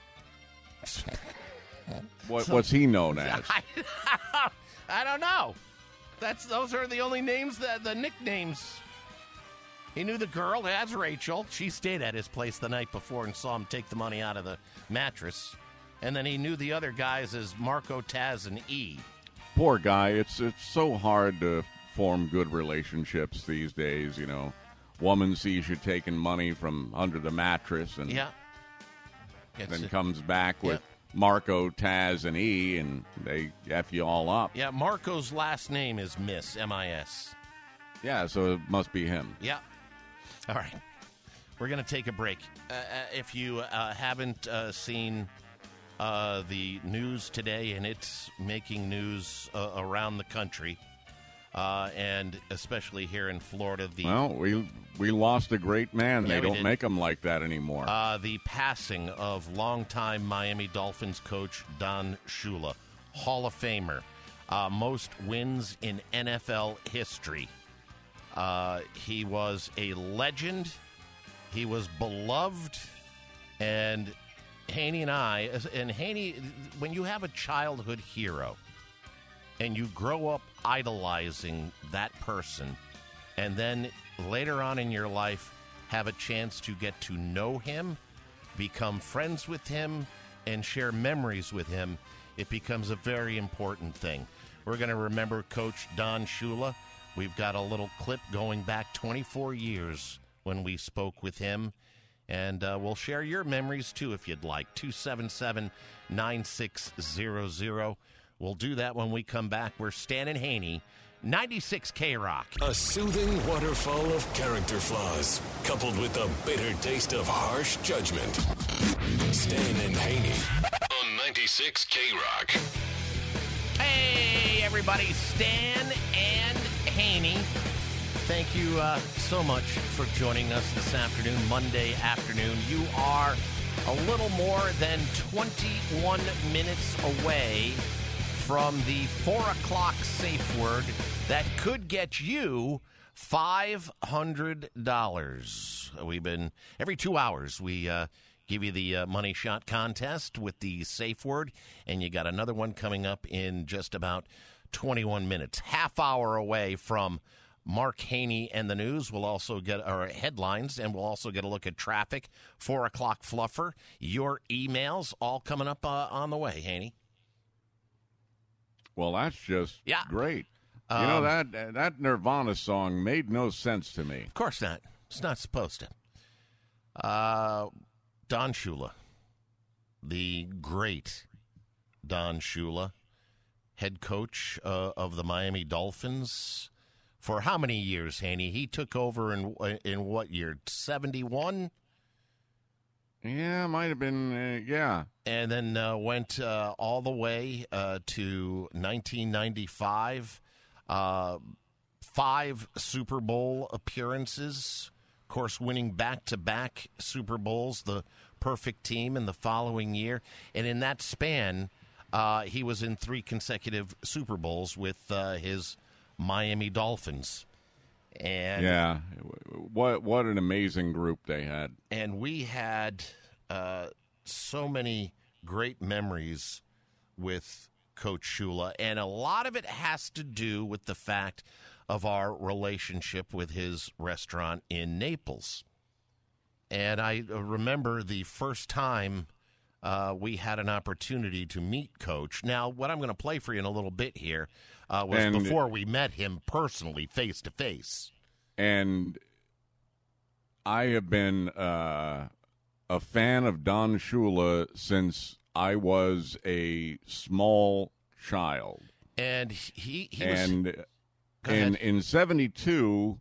What's he known as? I don't know. Those are the only names, the nicknames. He knew the girl as Rachel. She stayed at his place the night before and saw him take the money out of the mattress. And then he knew the other guys as Marco, Taz, and E. Poor guy. It's so hard to form good relationships these days, you know. Woman sees you taking money from under the mattress and then comes back with Marco, Taz, and E, and they F you all up. Yeah, Marco's last name is Miss, M-I-S. Yeah, so it must be him. Yeah. All right. We're going to take a break. If you haven't seen the news today, and it's making news around the country, and especially here in Florida. We lost a great man. They don't make them like that anymore. The passing of longtime Miami Dolphins coach Don Shula, Hall of Famer, most wins in NFL history. He was a legend. He was beloved. And Haney when you have a childhood hero and you grow up idolizing that person, and then later on in your life have a chance to get to know him, become friends with him, and share memories with him, it becomes a very important thing. We're going to remember Coach Don Shula. We've got a little clip going back 24 years when we spoke with him, and we'll share your memories, too, if you'd like. 277-9600. We'll do that when we come back. We're Stan and Haney, 96 K-Rock. A soothing waterfall of character flaws, coupled with the bitter taste of harsh judgment. Stan and Haney on 96 K-Rock. Hey, everybody. Stan and Haney. Thank you so much for joining us this afternoon, Monday afternoon. You are a little more than 21 minutes away from the 4 o'clock safe word that could get you $500. We've been, every 2 hours, we give you the money shot contest with the safe word, and you got another one coming up in just about 21 minutes. Half hour away from Mark Haney and the news. We'll also get our headlines, and we'll also get a look at traffic. 4 o'clock fluffer. Your emails all coming up on the way, Haney. Well, that's just great. You know, that Nirvana song made no sense to me. Of course not. It's not supposed to. Don Shula, the great Don Shula, head coach of the Miami Dolphins. For how many years, Haney? He took over in what year? 71? Yeah, might have been, yeah. And then went all the way to 1995. 5 Super Bowl appearances. Of course, winning back-to-back Super Bowls, the perfect team in the following year. And in that span, he was in 3 consecutive Super Bowls with his Miami Dolphins. And yeah, what an amazing group they had. And we had so many great memories with Coach Shula, and a lot of it has to do with the fact of our relationship with his restaurant in Naples. And I remember the first time we had an opportunity to meet Coach. Now, what I'm going to play for you in a little bit here was before we met him personally, face-to-face. And I have been a fan of Don Shula since I was a small child. And he was... And in 72,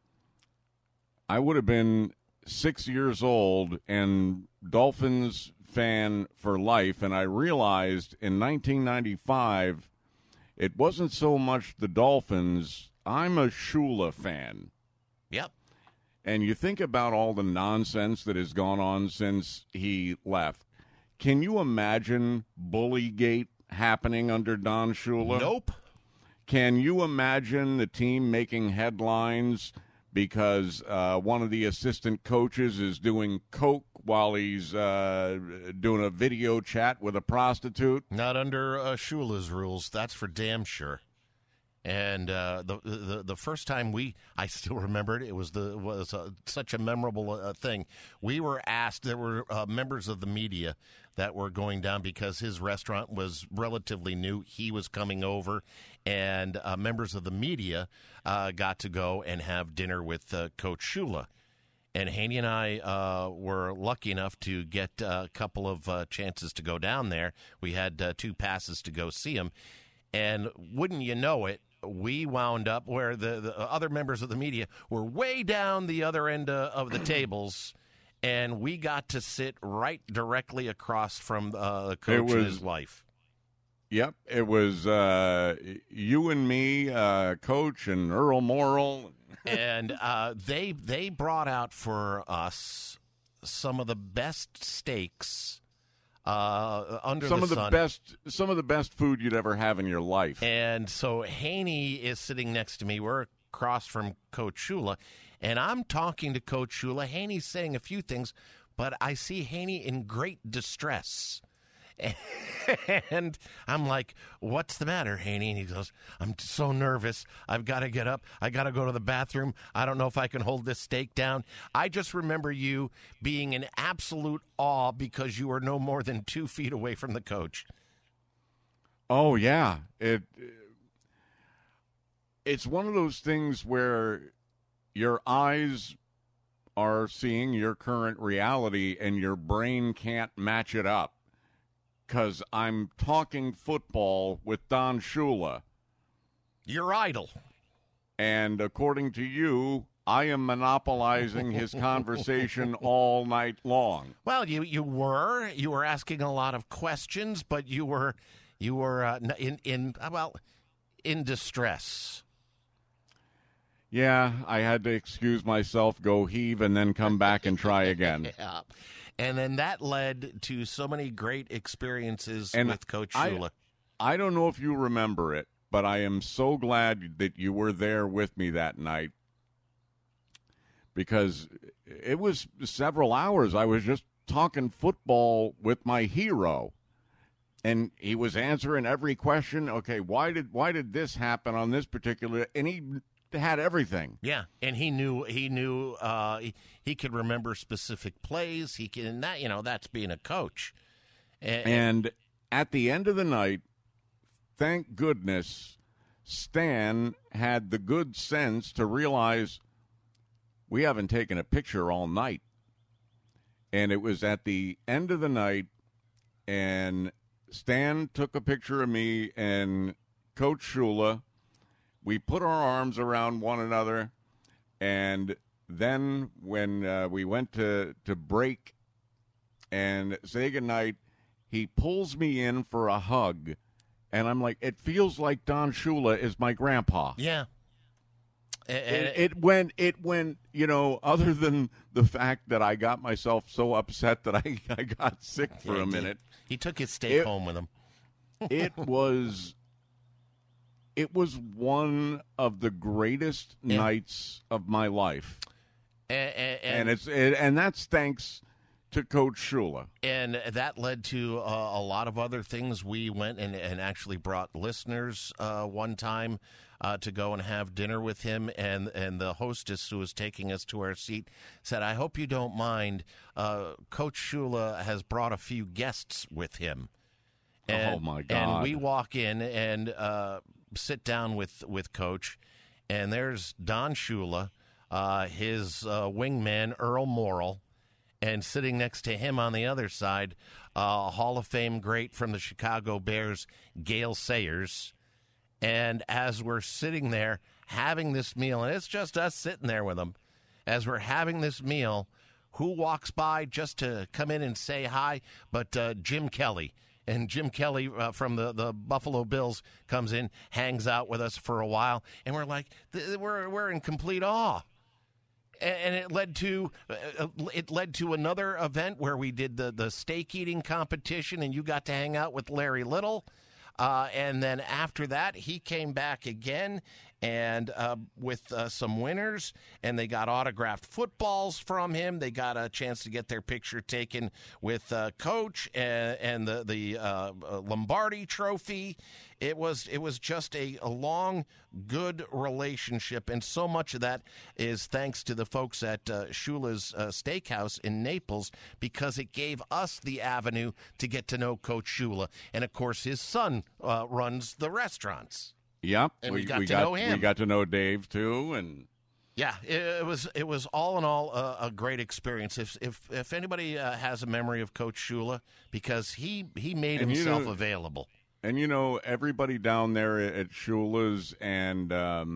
I would have been 6 years old and Dolphins fan for life, and I realized in 1995 it wasn't so much the Dolphins. I'm a Shula fan. Yep. And you think about all the nonsense that has gone on since he left. Can you imagine Bullygate happening under Don Shula? Nope. Can you imagine the team making headlines because one of the assistant coaches is doing coke while he's doing a video chat with a prostitute? Not under Shula's rules, that's for damn sure. And the first time I still remember it. It was such a memorable thing. We were asked. There were members of the media that were going down because his restaurant was relatively new. He was coming over, and members of the media got to go and have dinner with Coach Shula. And Haney and I were lucky enough to get a couple of chances to go down there. We had 2 passes to go see him, and wouldn't you know it, we wound up where the other members of the media were way down the other end of the tables, and we got to sit right directly across from the coach and his wife. Yep, it was you and me, Coach, and Earl Morrill. And they brought out for us some of the best steaks under some the of the sun. Some of the best food you'd ever have in your life. And so Haney is sitting next to me. We're across from Coach Shula, and I'm talking to Coach Shula. Haney's saying a few things, but I see Haney in great distress. And I'm like, what's the matter, Haney? And he goes, I'm so nervous. I've got to get up. I got to go to the bathroom. I don't know if I can hold this steak down. I just remember you being in absolute awe because you were no more than 2 feet away from the coach. Oh, yeah. It's one of those things where your eyes are seeing your current reality and your brain can't match it up. Because I'm talking football with Don Shula. Your idol. And according to you, I am monopolizing his conversation all night long. Well, you were asking a lot of questions, but you were in distress. Yeah, I had to excuse myself, go heave, and then come back and try again. Yeah. And then that led to so many great experiences with Coach Shula. I don't know if you remember it, but I am so glad that you were there with me that night because it was several hours. I was just talking football with my hero, and he was answering every question. Okay, why did this happen on this particular? And he had everything. Yeah, and he knew he could remember specific plays. He can that's being a coach. And at the end of the night, thank goodness, Stan had the good sense to realize we haven't taken a picture all night. And it was at the end of the night, and Stan took a picture of me and Coach Shula. We put our arms around one another, and then when we went to break and say goodnight, he pulls me in for a hug, and I'm like, it feels like Don Shula is my grandpa. Yeah. It went, other than the fact that I got myself so upset that I got sick for a minute. He took his steak home with him. It was one of the greatest nights of my life, and that's thanks to Coach Shula. And that led to a lot of other things. We went and actually brought listeners one time to go and have dinner with him, and the hostess who was taking us to our seat said, "I hope you don't mind. Coach Shula has brought a few guests with him." And, oh my God! And we walk in and sit down with Coach, and there's Don Shula, his wingman Earl Morrall, and sitting next to him on the other side, Hall of Fame great from the Chicago Bears, Gale Sayers. And as we're sitting there having this meal, and it's just us sitting there with them, as we're having this meal, who walks by just to come in and say hi but Jim Kelly. And Jim Kelly from the Buffalo Bills comes in, hangs out with us for a while, and we're like, we're in complete awe. And it led to another event where we did the steak eating competition, and you got to hang out with Larry Little. And then after that, he came back again and with some winners, and they got autographed footballs from him. They got a chance to get their picture taken with Coach and the Lombardi Trophy. It was just a long, good relationship, and so much of that is thanks to the folks at Shula's Steakhouse in Naples, because it gave us the avenue to get to know Coach Shula. And, of course, his son runs the restaurants. Yep. And we got to know him. We got to know Dave, too, and... Yeah, it was all in all a great experience. If anybody has a memory of Coach Shula, because he made himself available. And, everybody down there at Shula's and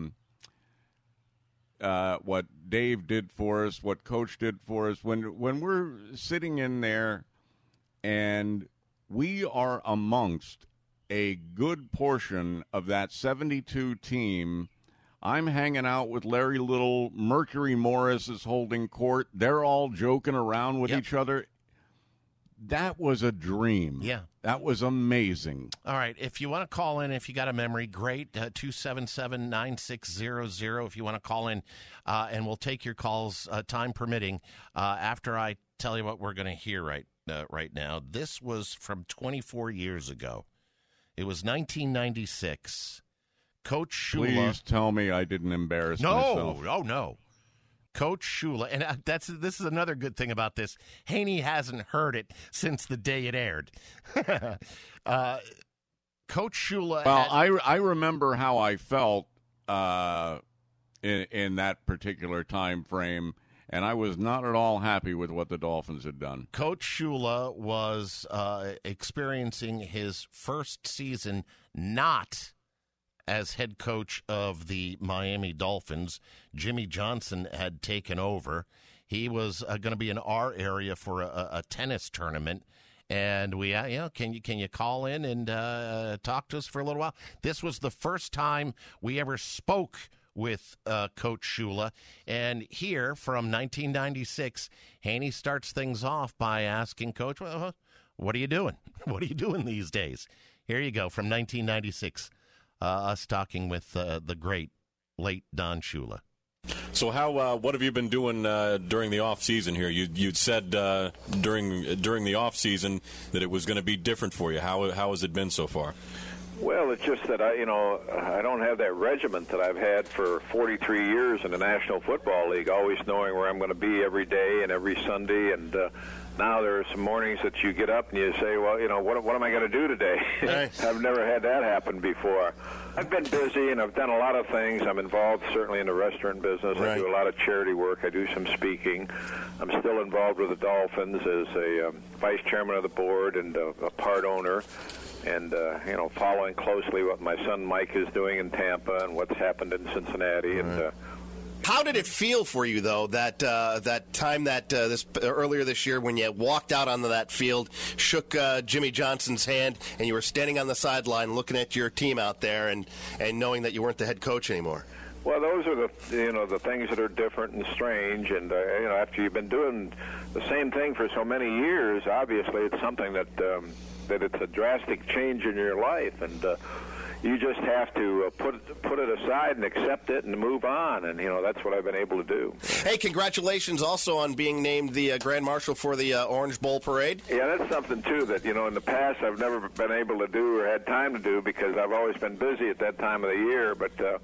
what Dave did for us, what Coach did for us, when we're sitting in there and we are amongst a good portion of that 72 team, I'm hanging out with Larry Little, Mercury Morris is holding court, they're all joking around with each other. That was a dream. Yeah. That was amazing. All right. If you want to call in, if you got a memory, great. 277-9600 if you want to call in. And we'll take your calls, time permitting, after I tell you what we're going to hear right now. This was from 24 years ago. It was 1996. Coach Shula. Please tell me I didn't embarrass myself. No. Coach Shula, and this is another good thing about this. Haney hasn't heard it since the day it aired. Coach Shula. Well, I remember how I felt in that particular time frame, and I was not at all happy with what the Dolphins had done. Coach Shula was experiencing his first season not as head coach of the Miami Dolphins. Jimmy Johnson had taken over. He was going to be in our area for a tennis tournament, and we, can you call in and talk to us for a little while? This was the first time we ever spoke with Coach Shula, and here from 1996, Haney starts things off by asking Coach, well, "What are you doing? What are you doing these days?" Here you go from 1996. Us talking with the great, late Don Shula. So what have you been doing during the off season here? You'd said during the off season that it was going to be different for you. How has it been so far? Well, it's just that I don't have that regiment that I've had for 43 years in the National Football League, always knowing where I'm going to be every day and every Sunday. And now there are some mornings that you get up and you say, well, what am I going to do today? Nice. I've never had that happen before. I've been busy and I've done a lot of things. I'm involved certainly in the restaurant business. Right. I do a lot of charity work. I do some speaking. I'm still involved with the Dolphins as a vice chairman of the board and a part owner. And, following closely what my son Mike is doing in Tampa and what's happened in Cincinnati. Right. And how did it feel for you, though, that time that earlier this year when you walked out onto that field, shook Jimmy Johnson's hand, and you were standing on the sideline looking at your team out there and knowing that you weren't the head coach anymore? Well, those are the things that are different and strange. And after you've been doing the same thing for so many years, obviously it's something that it's a drastic change in your life. And you just have to put it aside and accept it and move on. And, that's what I've been able to do. Hey, congratulations also on being named the Grand Marshal for the Orange Bowl Parade. Yeah, that's something, too, that, in the past I've never been able to do or had time to do because I've always been busy at that time of the year. But the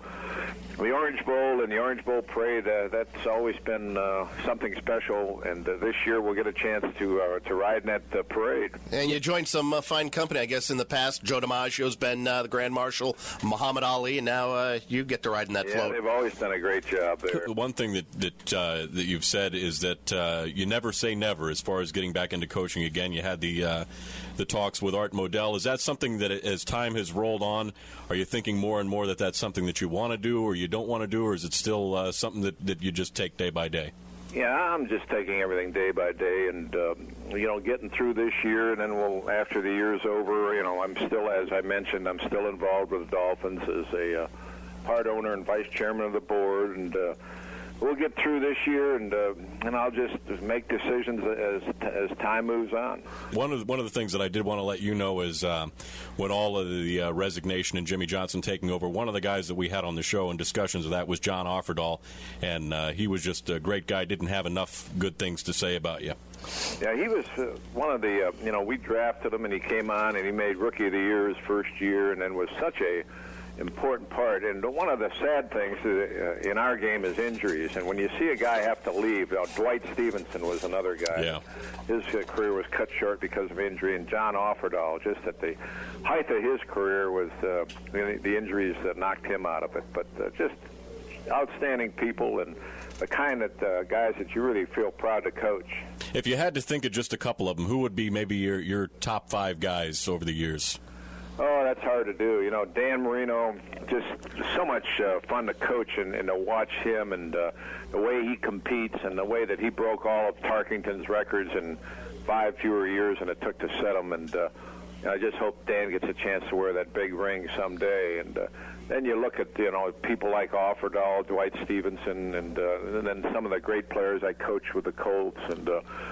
Orange Bowl and the Orange Bowl Parade, that's always been something special. And this year we'll get a chance to ride in that parade. And you joined some fine company, I guess, in the past. Joe DiMaggio's been the Grand Marshal, Muhammad Ali, and now you get to ride in that float. Yeah, they've always done a great job there. One thing that you've said is that you never say never as far as getting back into coaching again. You had the talks with Art Modell. Is that something that, as time has rolled on, are you thinking more and more that that's something that you want to do or you don't want to do, or is it still something that you just take day by day? Yeah, I'm just taking everything day by day and, getting through this year, and then after the year's over, I'm still, as I mentioned, I'm still involved with the Dolphins as a part owner and vice chairman of the board, and we'll get through this year, and I'll just make decisions as time moves on. One of the things that I did want to let you know is when all of the resignation and Jimmy Johnson taking over, one of the guys that we had on the show and discussions of that was John Offerdahl, and he was just a great guy, didn't have enough good things to say about you. Yeah, he was one of the, we drafted him, and he came on, and he made Rookie of the Year his first year, and then was such a important part. And one of the sad things in our game is injuries. And when you see a guy have to leave, Dwight Stevenson was another guy. Yeah. His career was cut short because of injury. And John Offerdahl, just at the height of his career, was the injuries that knocked him out of it. But just outstanding people and the kind of guys that you really feel proud to coach. If you had to think of just a couple of them, who would be maybe your top 5 guys over the years? Oh, that's hard to do. Dan Marino, just so much fun to coach and to watch him and the way he competes and the way that he broke all of Tarkington's records in 5 fewer years than it took to set them. And I just hope Dan gets a chance to wear that big ring someday. And then you look at, people like Offerdahl, Dwight Stevenson, and then some of the great players I coached with the Colts and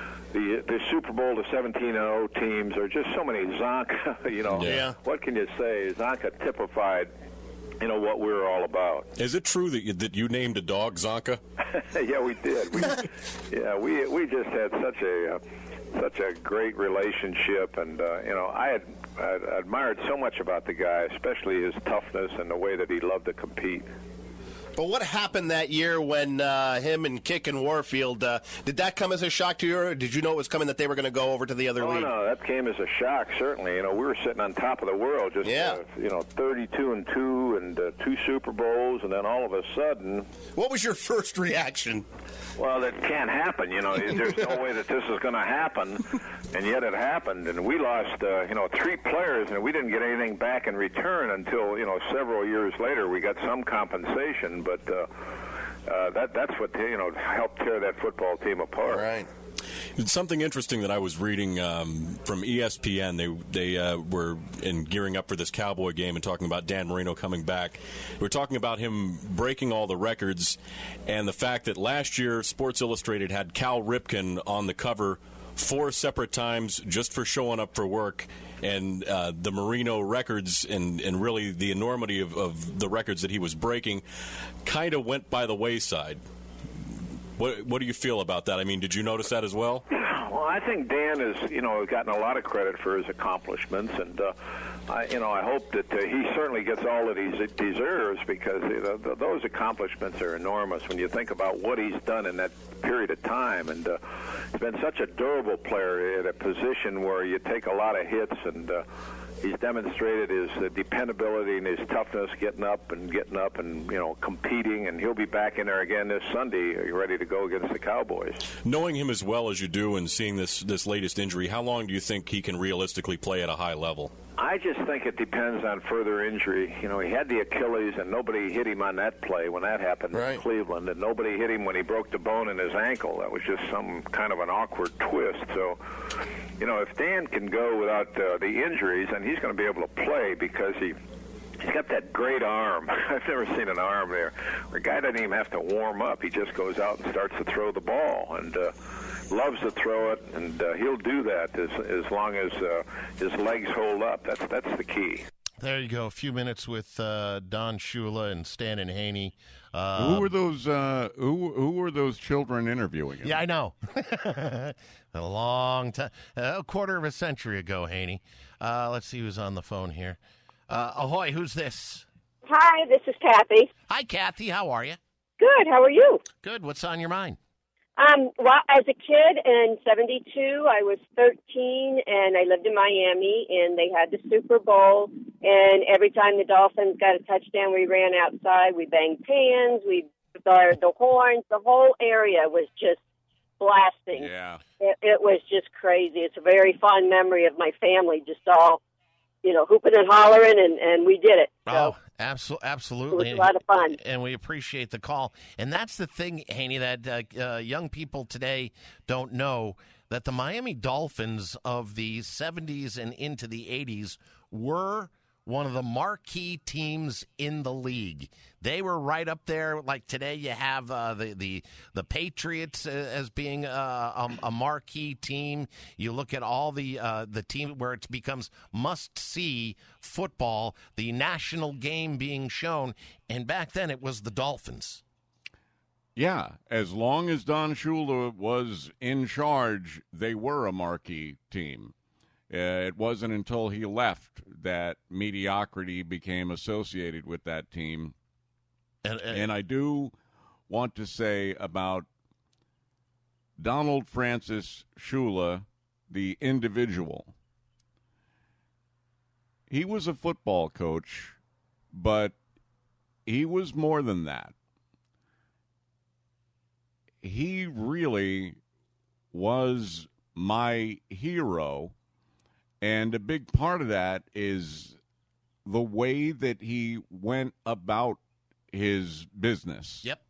the Super Bowl, the 17-0 teams are just so many. Zonka, Yeah. What can you say? Zonka typified, what we're all about. Is it true that you named a dog Zonka? Yeah, we did. We just had such a great relationship, and I admired so much about the guy, especially his toughness and the way that he loved to compete. But what happened that year when him and Kick and Warfield, did that come as a shock to you, or did you know it was coming that they were going to go over to the other league? No, that came as a shock, certainly. We were sitting on top of the world, just, 32-2 and 2 Super Bowls, and then all of a sudden... What was your first reaction? Well, that can't happen, There's no way that this is going to happen, and yet it happened. And we lost, 3 players, and we didn't get anything back in return until, several years later. We got some compensation, but that's what helped tear that football team apart. Right. It's something interesting that I was reading from ESPN. They were gearing up for this Cowboy game and talking about Dan Marino coming back. We're talking about him breaking all the records and the fact that last year Sports Illustrated had Cal Ripken on the cover 4 separate times just for showing up for work. And the Marino records and really the enormity of the records that he was breaking kind of went by the wayside. What do you feel about that? I mean, did you notice that as well? Well, I think Dan has, gotten a lot of credit for his accomplishments, and I hope that he certainly gets all that he deserves because those accomplishments are enormous when you think about what he's done in that period of time. And he's been such a durable player at a position where you take a lot of hits, and he's demonstrated his dependability and his toughness getting up and competing, and he'll be back in there again this Sunday ready to go against the Cowboys. Knowing him as well as you do and seeing this latest injury, how long do you think he can realistically play at a high level? I just think it depends on further injury. He had the Achilles, and nobody hit him on that play when that happened in Cleveland, and nobody hit him when he broke the bone in his ankle. That was just some kind of an awkward twist. So, if Dan can go without the injuries, then he's going to be able to play because he's got that great arm. I've never seen an arm there where a guy doesn't even have to warm up. He just goes out and starts to throw the ball, and loves to throw it, and he'll do that as long as his legs hold up. That's the key. There you go. A few minutes with Don Shula and Stan and Haney. Who were those? Who were those children interviewing him? Yeah, I know. A long time, a quarter of a century ago, Haney. Let's see who's on the phone here. Ahoy, who's this? Hi, this is Kathy. Hi, Kathy. How are you? Good. How are you? Good. What's on your mind? Well, as a kid in '72, I was 13, and I lived in Miami, and they had the Super Bowl. And every time the Dolphins got a touchdown, we ran outside, we banged pans, we fired the horns. The whole area was just blasting. Yeah. It was just crazy. It's a very fond memory of my family, just all, hooping and hollering, and we did it. So. Absolutely. It was a lot of fun. And we appreciate the call. And that's the thing, Haney, that young people today don't know, that the Miami Dolphins of the 70s and into the 80s were one of the marquee teams in the league. They were right up there. Like today, you have the Patriots as being a marquee team. You look at all the team where it becomes must-see football, the national game being shown, and back then it was the Dolphins. Yeah, as long as Don Shula was in charge, they were a marquee team. It wasn't until he left that mediocrity became associated with that team. And I do want to say about Donald Francis Shula, the individual. He was a football coach, but he was more than that. He really was my hero. And a big part of that is the way that he went about his business. Yep.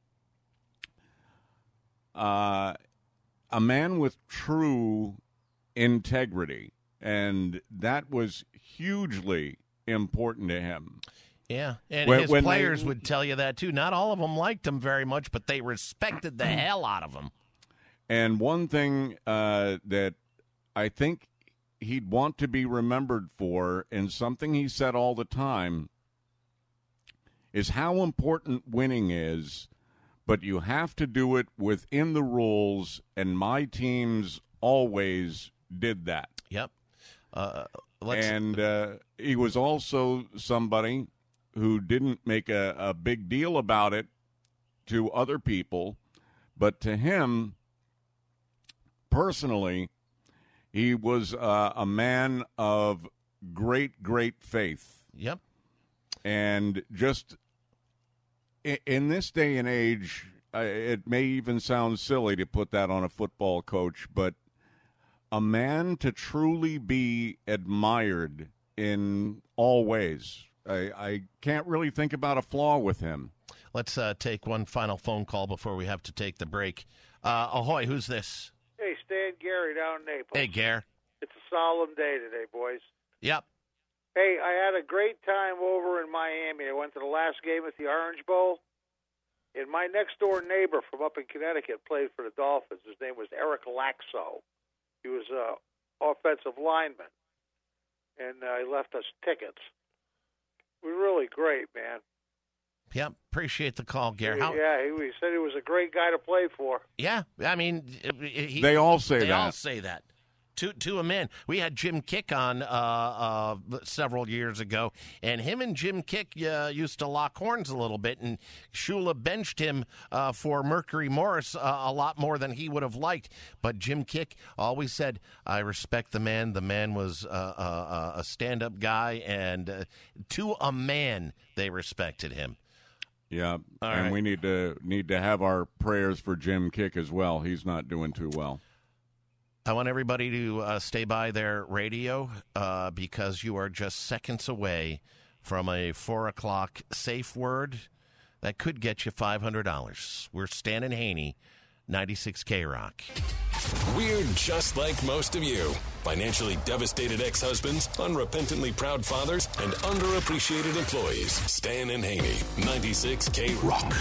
A man with true integrity, and that was hugely important to him. Yeah, and his players would tell you that, too. Not all of them liked him very much, but they respected the hell out of him. And one thing that I think he'd want to be remembered for, and something he said all the time, is how important winning is, but you have to do it within the rules, and my teams always did that. Yep. He was also somebody who didn't make a big deal about it to other people, but to him, personally, he was a man of great, great faith. Yep. And just in this day and age, it may even sound silly to put that on a football coach, but a man to truly be admired in all ways. I can't really think about a flaw with him. Let's take one final phone call before we have to take the break. Ahoy, who's this? Hey, Stan, Gary down in Naples. Hey, Gare. It's a solemn day today, boys. Yep. Hey, I had a great time over in Miami. I went to the last game at the Orange Bowl, and my next-door neighbor from up in Connecticut played for the Dolphins. His name was Eric Laxo. He was an offensive lineman, and he left us tickets. It was really great, man. Yep, appreciate the call, Gare. Yeah, he said he was a great guy to play for. Yeah, I mean, they all say that. They all say that. To a man. We had Jim Kick on several years ago, and him and Jim Kick used to lock horns a little bit, and Shula benched him for Mercury Morris a lot more than he would have liked. But Jim Kick always said, I respect the man. The man was a stand-up guy, and to a man, they respected him. Yeah, all and right. We need to have our prayers for Jim Kick as well. He's not doing too well. I want everybody to stay by their radio because you are just seconds away from a 4 o'clock safe word that could get you $500. We're Stan and Haney, 96 K-Rock. We're just like most of you. Financially devastated ex-husbands, unrepentantly proud fathers, and underappreciated employees. Stan and Haney, 96 K-Rock.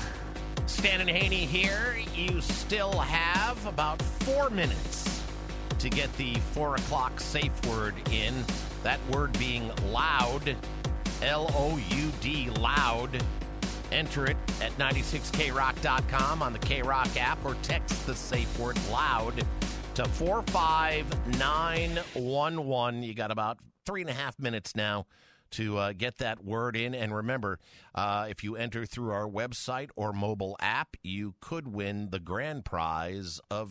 Stan and Haney here. You still have about 4 minutes to get the 4 o'clock safe word in. That word being loud, L-O-U-D, loud. Enter it at 96krock.com on the K-Rock app or text the safe word loud to 45911. You got about 3.5 minutes now to get that word in. And remember, if you enter through our website or mobile app, you could win the grand prize of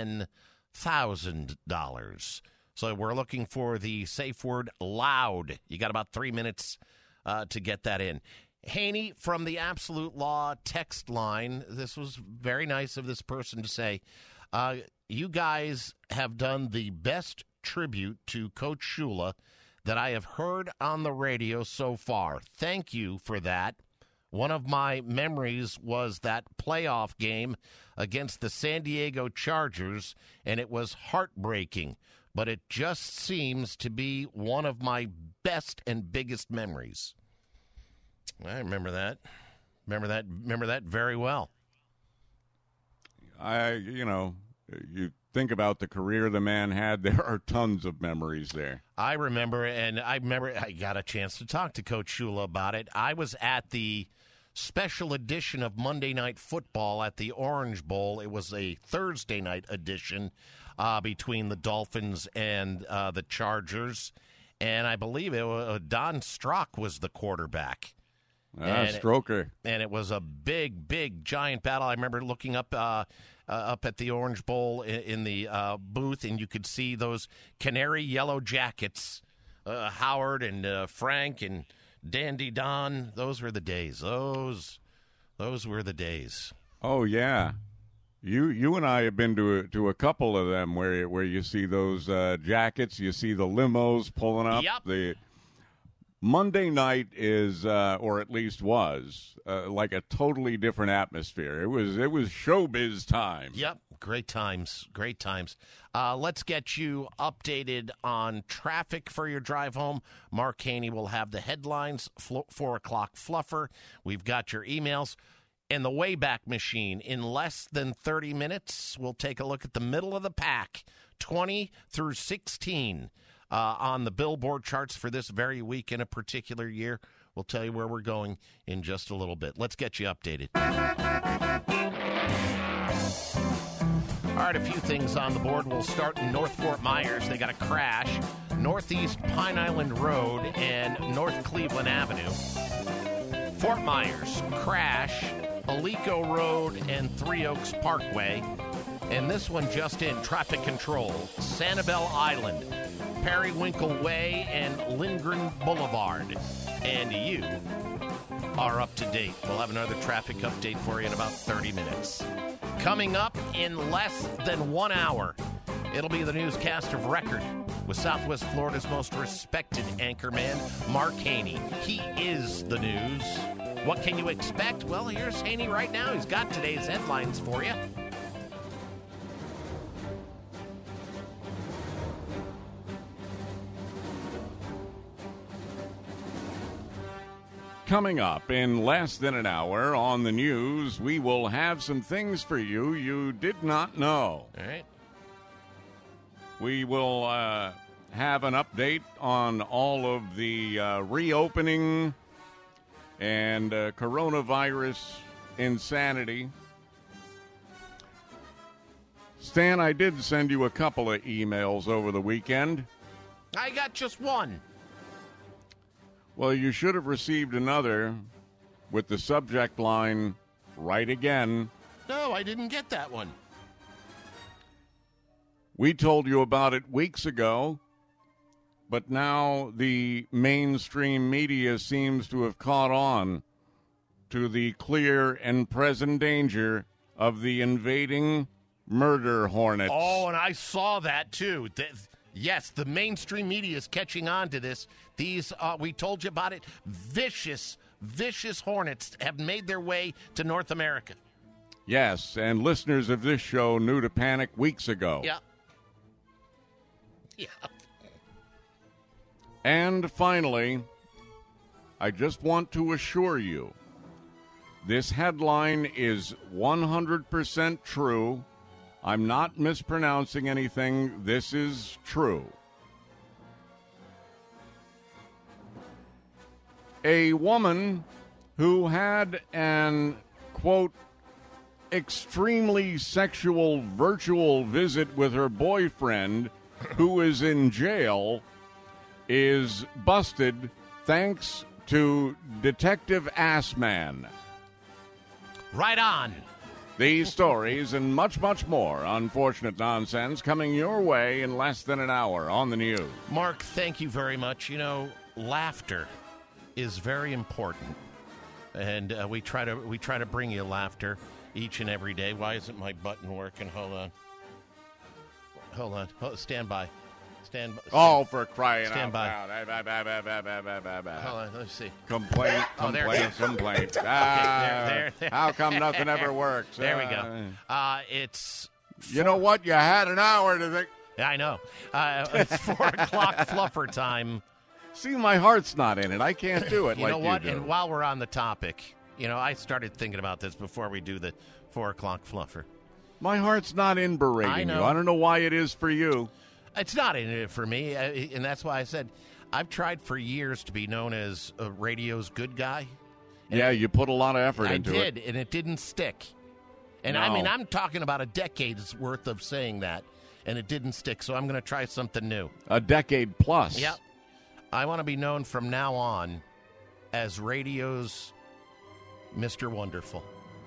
$10,000. So we're looking for the safe word loud. You got about 3 minutes to get that in. Haney from the Absolute Law text line, this was very nice of this person to say, you guys have done the best tribute to Coach Shula that I have heard on the radio so far. Thank you for that. One of my memories was that playoff game against the San Diego Chargers, and it was heartbreaking, but it just seems to be one of my best and biggest memories. I remember that. Remember that very well. You think about the career the man had, there are tons of memories there. I remember I got a chance to talk to Coach Shula about it. I was at the special edition of Monday Night Football at the Orange Bowl. It was a Thursday night edition between the Dolphins and the Chargers. And I believe Don Strock was the quarterback. Stroker. And it was a big, big, giant battle. I remember looking up at the Orange Bowl in the booth, and you could see those canary yellow jackets, Howard and Frank and Dandy Don. Those were the days. Those were the days. Oh, yeah. You and I have been to a couple of them where you see those jackets, you see the limos pulling up. Yep. The Monday night is, or at least was, like a totally different atmosphere. It was showbiz time. Yep, great times, great times. Let's get you updated on traffic for your drive home. Mark Haney will have the headlines, 4 o'clock fluffer. We've got your emails. And the Wayback Machine, in less than 30 minutes, we'll take a look at the middle of the pack, 20 through 16. On the Billboard charts for this very week in a particular year. We'll tell you where we're going in just a little bit. Let's get you updated. All right, a few things on the board. We'll start in North Fort Myers. They got a crash. Northeast Pine Island Road and North Cleveland Avenue. Fort Myers, crash, Alico Road and Three Oaks Parkway. And this one just in, traffic control, Sanibel Island, Periwinkle Way, and Lindgren Boulevard. And you are up to date. We'll have another traffic update for you in about 30 minutes. Coming up in less than 1 hour, it'll be the newscast of record with Southwest Florida's most respected anchorman, Mark Haney. He is the news. What can you expect? Well, here's Haney right now. He's got today's headlines for you. Coming up in less than an hour on the news, we will have some things for you did not know. All right. We will have an update on all of the reopening and coronavirus insanity. Stan, I did send you a couple of emails over the weekend. I got just one. Well, you should have received another with the subject line, "Right Again." No, I didn't get that one. We told you about it weeks ago, but now the mainstream media seems to have caught on to the clear and present danger of the invading murder hornets. Oh, and I saw that, too. Yes, the mainstream media is catching on to this. These, we told you about it, vicious hornets have made their way to North America. Yes, and listeners of this show knew to panic weeks ago. Yeah. And finally, I just want to assure you, this headline is 100% true. I'm not mispronouncing anything. This is true. A woman who had an, quote, extremely sexual virtual visit with her boyfriend, who is in jail, is busted thanks to Detective Assman. Right on. These stories and much, much more unfortunate nonsense coming your way in less than an hour on the news. Mark, thank you very much. You know, laughter is very important, and we try to bring you laughter each and every day. Why isn't my button working? Hold on. Stand by. Oh, for crying stand out by. loud. Hold on, let's see. Complaint. There. There. How come nothing ever works? There we go. It's... You know what? You had an hour to think. Yeah, I know. It's 4 o'clock fluffer time. See, my heart's not in it. I can't do it you know what? you do. And while we're on the topic, you know, I started thinking about this before we do the 4 o'clock fluffer. My heart's not in berating you. I don't know why it is for you. It's not in it for me, and that's why I said I've tried for years to be known as radio's good guy. Yeah, you put a lot of effort into it. I did, and it didn't stick. And No. I mean, I'm talking about a decade's worth of saying that, and it didn't stick, so I'm going to try something new. A decade plus. Yep. I want to be known from now on as radio's Mr. Wonderful.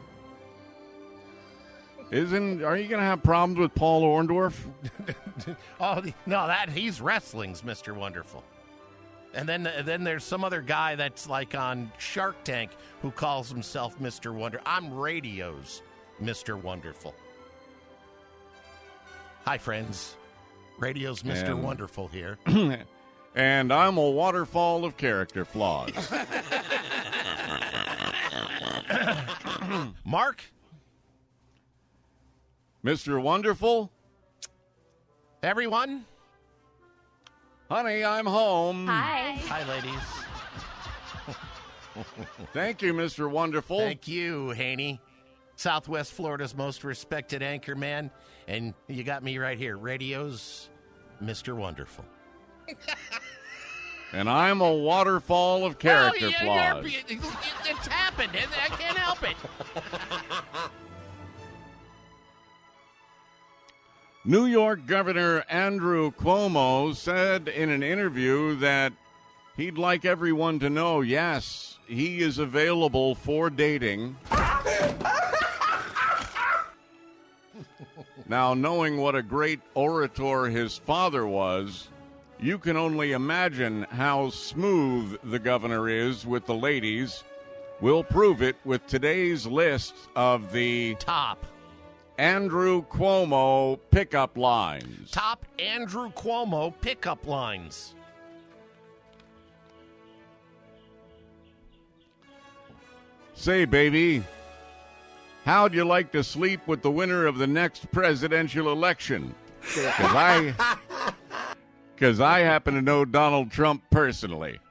Are you going to have problems with Paul Orndorff? Oh, no, he's wrestling's Mr. Wonderful. And then there's some other guy that's like on Shark Tank who calls himself Mr. Wonder. I'm radio's Mr. Wonderful. Hi, friends. Radio's Mr. Wonderful here. And I'm a waterfall of character flaws. Mark? Mr. Wonderful? Everyone? Honey, I'm home. Hi. Hi, ladies. Thank you, Mr. Wonderful. Thank you, Haney. Southwest Florida's most respected anchor man, and you got me right here. Radio's Mr. Wonderful. And I'm a waterfall of character flaws. It's happened. I can't help it. New York Governor Andrew Cuomo said in an interview that he'd like everyone to know, yes, he is available for dating. Now, knowing what a great orator his father was, you can only imagine how smooth the governor is with the ladies. We'll prove it with today's list of the top Andrew Cuomo pickup lines. Top Andrew Cuomo pickup lines. Say, baby, how'd you like to sleep with the winner of the next presidential election? Because I happen to know Donald Trump personally.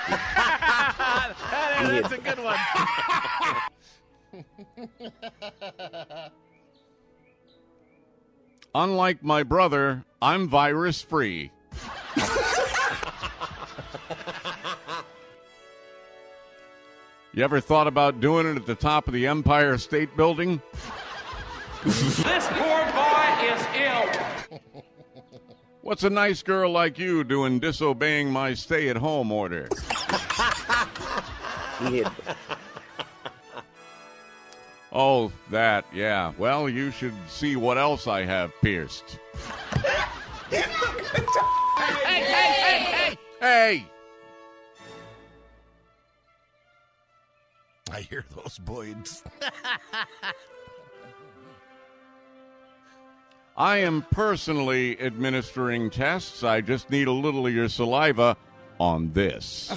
That's a good one. Unlike my brother, I'm virus-free. You ever thought about doing it at the top of the Empire State Building? This poor boy is ill. What's a nice girl like you doing disobeying my stay-at-home order? Oh, that, yeah. Well, you should see what else I have pierced. Hey! I hear those boys. I am personally administering tests. I just need a little of your saliva on this.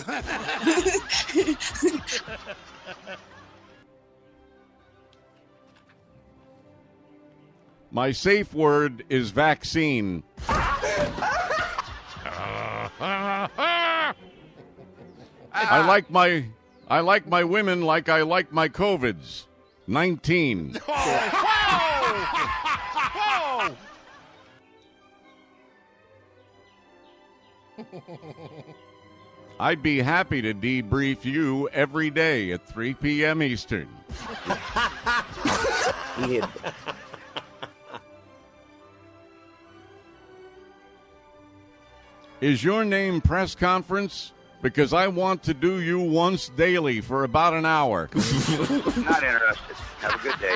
My safe word is vaccine. I like my women like I like my COVIDs. 19. Whoa! I'd be happy to debrief you every day at 3 p.m. Eastern. Is your name Press Conference? Because I want to do you once daily for about an hour. Not interested. Have a good day.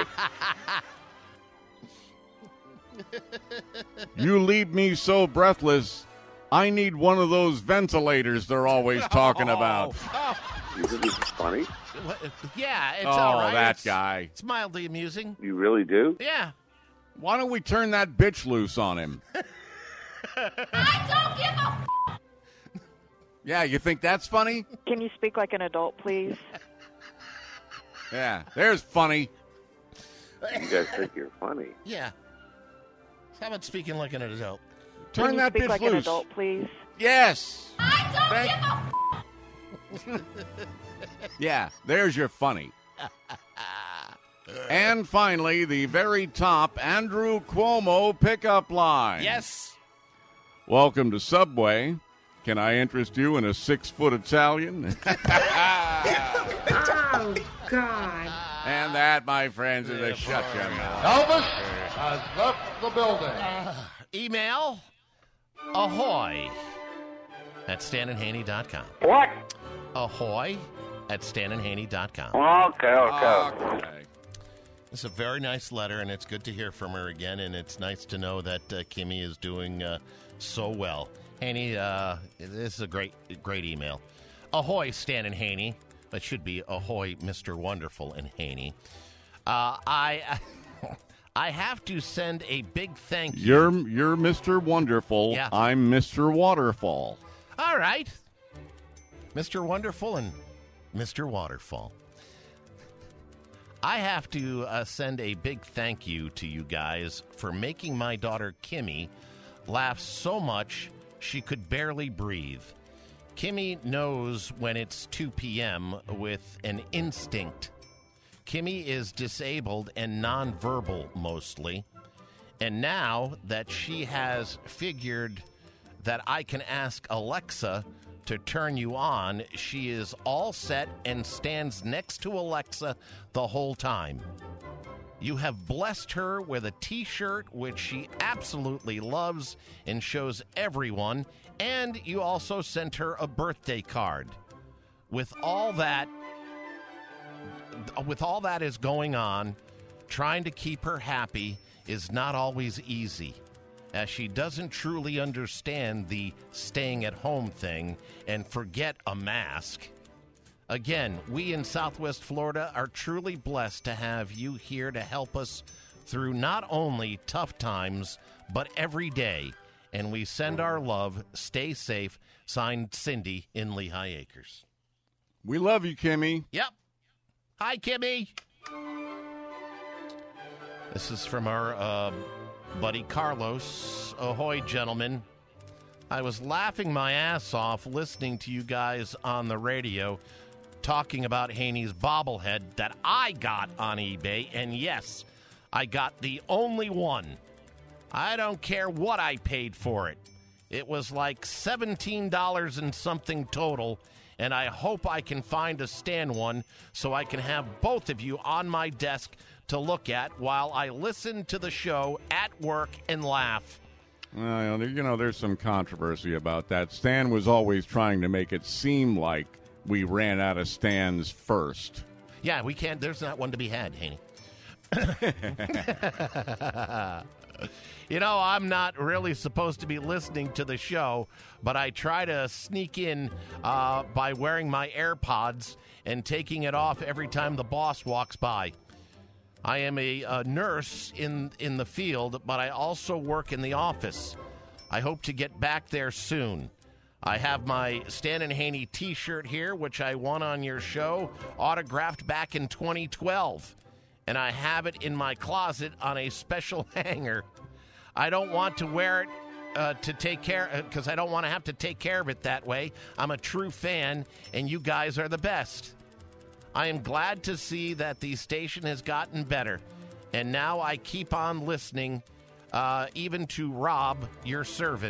You leave me so breathless, I need one of those ventilators they're always talking about. You think it's funny? Yeah, it's all right. That guy. It's mildly amusing. You really do? Yeah. Why don't we turn that bitch loose on him? I don't give a Yeah, you think that's funny? Can you speak like an adult, please? Yeah, there's funny. You guys think you're funny? Yeah. How about speaking like an adult? Turn Can you that speak bitch like loose. an adult, please? Yes. I don't give a Yeah, there's your funny. And finally, the very top Andrew Cuomo pickup line. Yes. Welcome to Subway. Can I interest you in a 6-foot Italian? Oh, God. And that, my friends, is a shut your mouth. Elvis has left the building. Email ahoy at StanandHaney.com. What? Ahoy at StanandHaney.com. Okay. It's a very nice letter, and it's good to hear from her again, and it's nice to know that Kimmy is doing so well. Haney, this is a great email. Ahoy, Stan and Haney. That should be ahoy, Mr. Wonderful and Haney. I have to send a big thank you. You're Mr. Wonderful. Yeah. I'm Mr. Waterfall. All right. Mr. Wonderful and Mr. Waterfall. I have to send a big thank you to you guys for making my daughter Kimmy laugh so much she could barely breathe. Kimmy knows when it's 2 p.m. with an instinct. Kimmy is disabled and nonverbal mostly. And now that she has figured that I can ask Alexa to turn you on, she is all set and stands next to Alexa the whole time. You have blessed her with a T-shirt, which she absolutely loves and shows everyone, and you also sent her a birthday card. With all that is going on, trying to keep her happy is not always easy, as she doesn't truly understand the staying at home thing and forget a mask. Again, we in Southwest Florida are truly blessed to have you here to help us through not only tough times, but every day. And we send our love. Stay safe. Signed, Cindy in Lehigh Acres. We love you, Kimmy. Yep. Hi, Kimmy. This is from our buddy Carlos. Ahoy, gentlemen. I was laughing my ass off listening to you guys on the radio talking about Haney's bobblehead that I got on eBay, and yes, I got the only one. I don't care what I paid for it. It was like $17 and something total, and I hope I can find a Stan one so I can have both of you on my desk to look at while I listen to the show at work and laugh. Well, there's some controversy about that. Stan was always trying to make it seem like we ran out of Stans first. Yeah, we can't. There's not one to be had, Haney. I'm not really supposed to be listening to the show, but I try to sneak in by wearing my AirPods and taking it off every time the boss walks by. I am a nurse in the field, but I also work in the office. I hope to get back there soon. I have my Stan and Haney T-shirt here, which I won on your show, autographed back in 2012. And I have it in my closet on a special hanger. I don't want to wear it to take care, because I don't want to have to take care of it that way. I'm a true fan, and you guys are the best. I am glad to see that the station has gotten better. And now I keep on listening, even to Rob, your servant.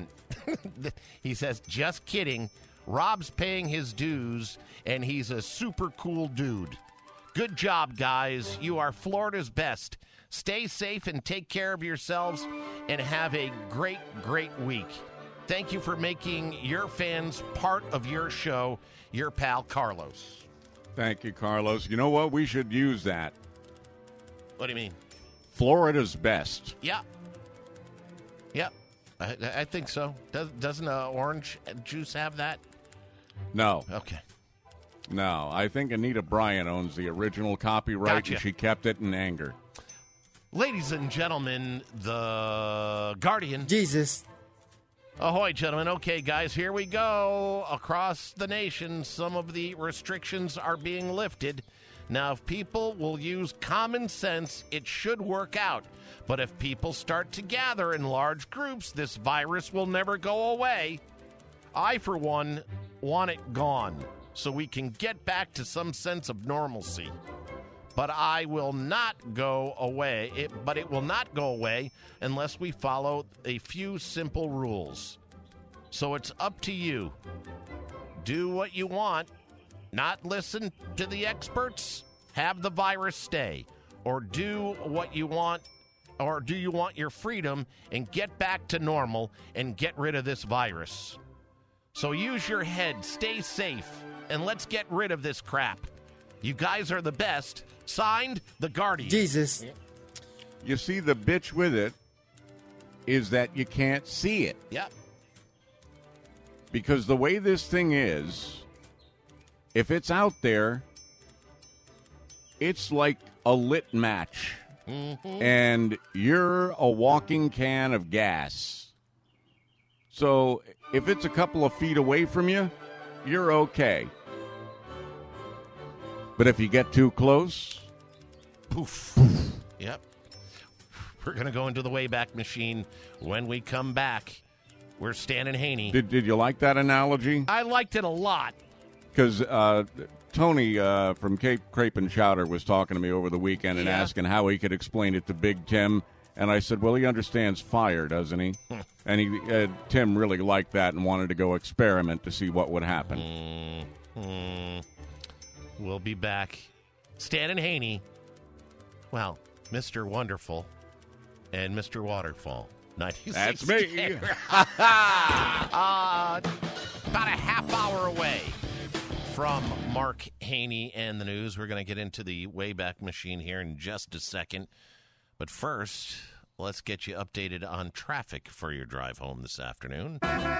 He says, just kidding. Rob's paying his dues, and he's a super cool dude. Good job, guys. You are Florida's best. Stay safe and take care of yourselves, and have a great, great week. Thank you for making your fans part of your show. Your pal, Carlos. Thank you, Carlos. You know what? We should use that. What do you mean? Florida's best. Yeah. Yep. I think so. Doesn't orange juice have that? No. Okay. No. I think Anita Bryant owns the original copyright, Gotcha. and she kept it in anger. Ladies and gentlemen, the Guardian. Jesus. Ahoy, gentlemen. Okay, guys, here we go. Across the nation, some of the restrictions are being lifted. Now, if people will use common sense, it should work out. But if people start to gather in large groups, this virus will never go away. I, for one, want it gone so we can get back to some sense of normalcy. But I will not go away. It will not go away unless we follow a few simple rules. So it's up to you. Do what you want. Not listen to the experts. Have the virus stay. Or do what you want. Or do you want your freedom and get back to normal and get rid of this virus? So use your head. Stay safe. And let's get rid of this crap. You guys are the best. Signed, The Guardian. Jesus. You see, the bitch with it is that you can't see it. Yep. Because the way this thing is, if it's out there, it's like a lit match. Mm-hmm. And you're a walking can of gas. So if it's a couple of feet away from you, you're okay. But if you get too close, poof. Yep. We're going to go into the Wayback Machine when we come back. We're Stan and Haney. Did you like that analogy? I liked it a lot. Because Tony from Cape Crepe and Chowder was talking to me over the weekend and asking how he could explain it to Big Tim. And I said, well, he understands fire, doesn't he? And Tim really liked that and wanted to go experiment to see what would happen. We'll be back. Stan and Haney. Well, Mr. Wonderful and Mr. Waterfall. 96 That's me. About a half hour away from Mark Haney and the news. We're going to get into the Wayback Machine here in just a second. But first, let's get you updated on traffic for your drive home this afternoon.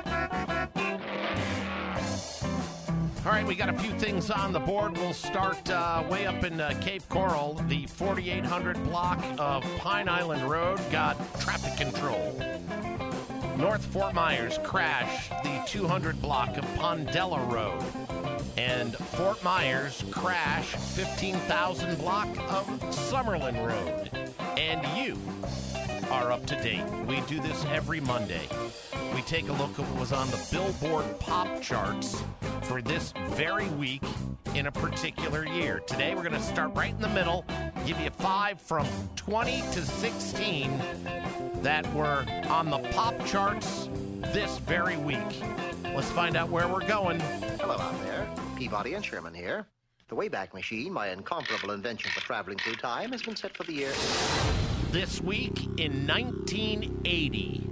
All right, we got a few things on the board. We'll start way up in Cape Coral. The 4800 block of Pine Island Road got traffic control. North Fort Myers crashed the 200 block of Pondella Road. And Fort Myers crashed 15,000 block of Summerlin Road. And you are up to date. We do this every Monday. We take a look at what was on the Billboard pop charts for this very week in a particular year. Today, we're going to start right in the middle, give you 5 from 20 to 16 that were on the pop charts this very week. Let's find out where we're going. Hello out there. Peabody and Sherman here. The Wayback Machine, my incomparable invention for traveling through time, has been set for the year... This week in 1980.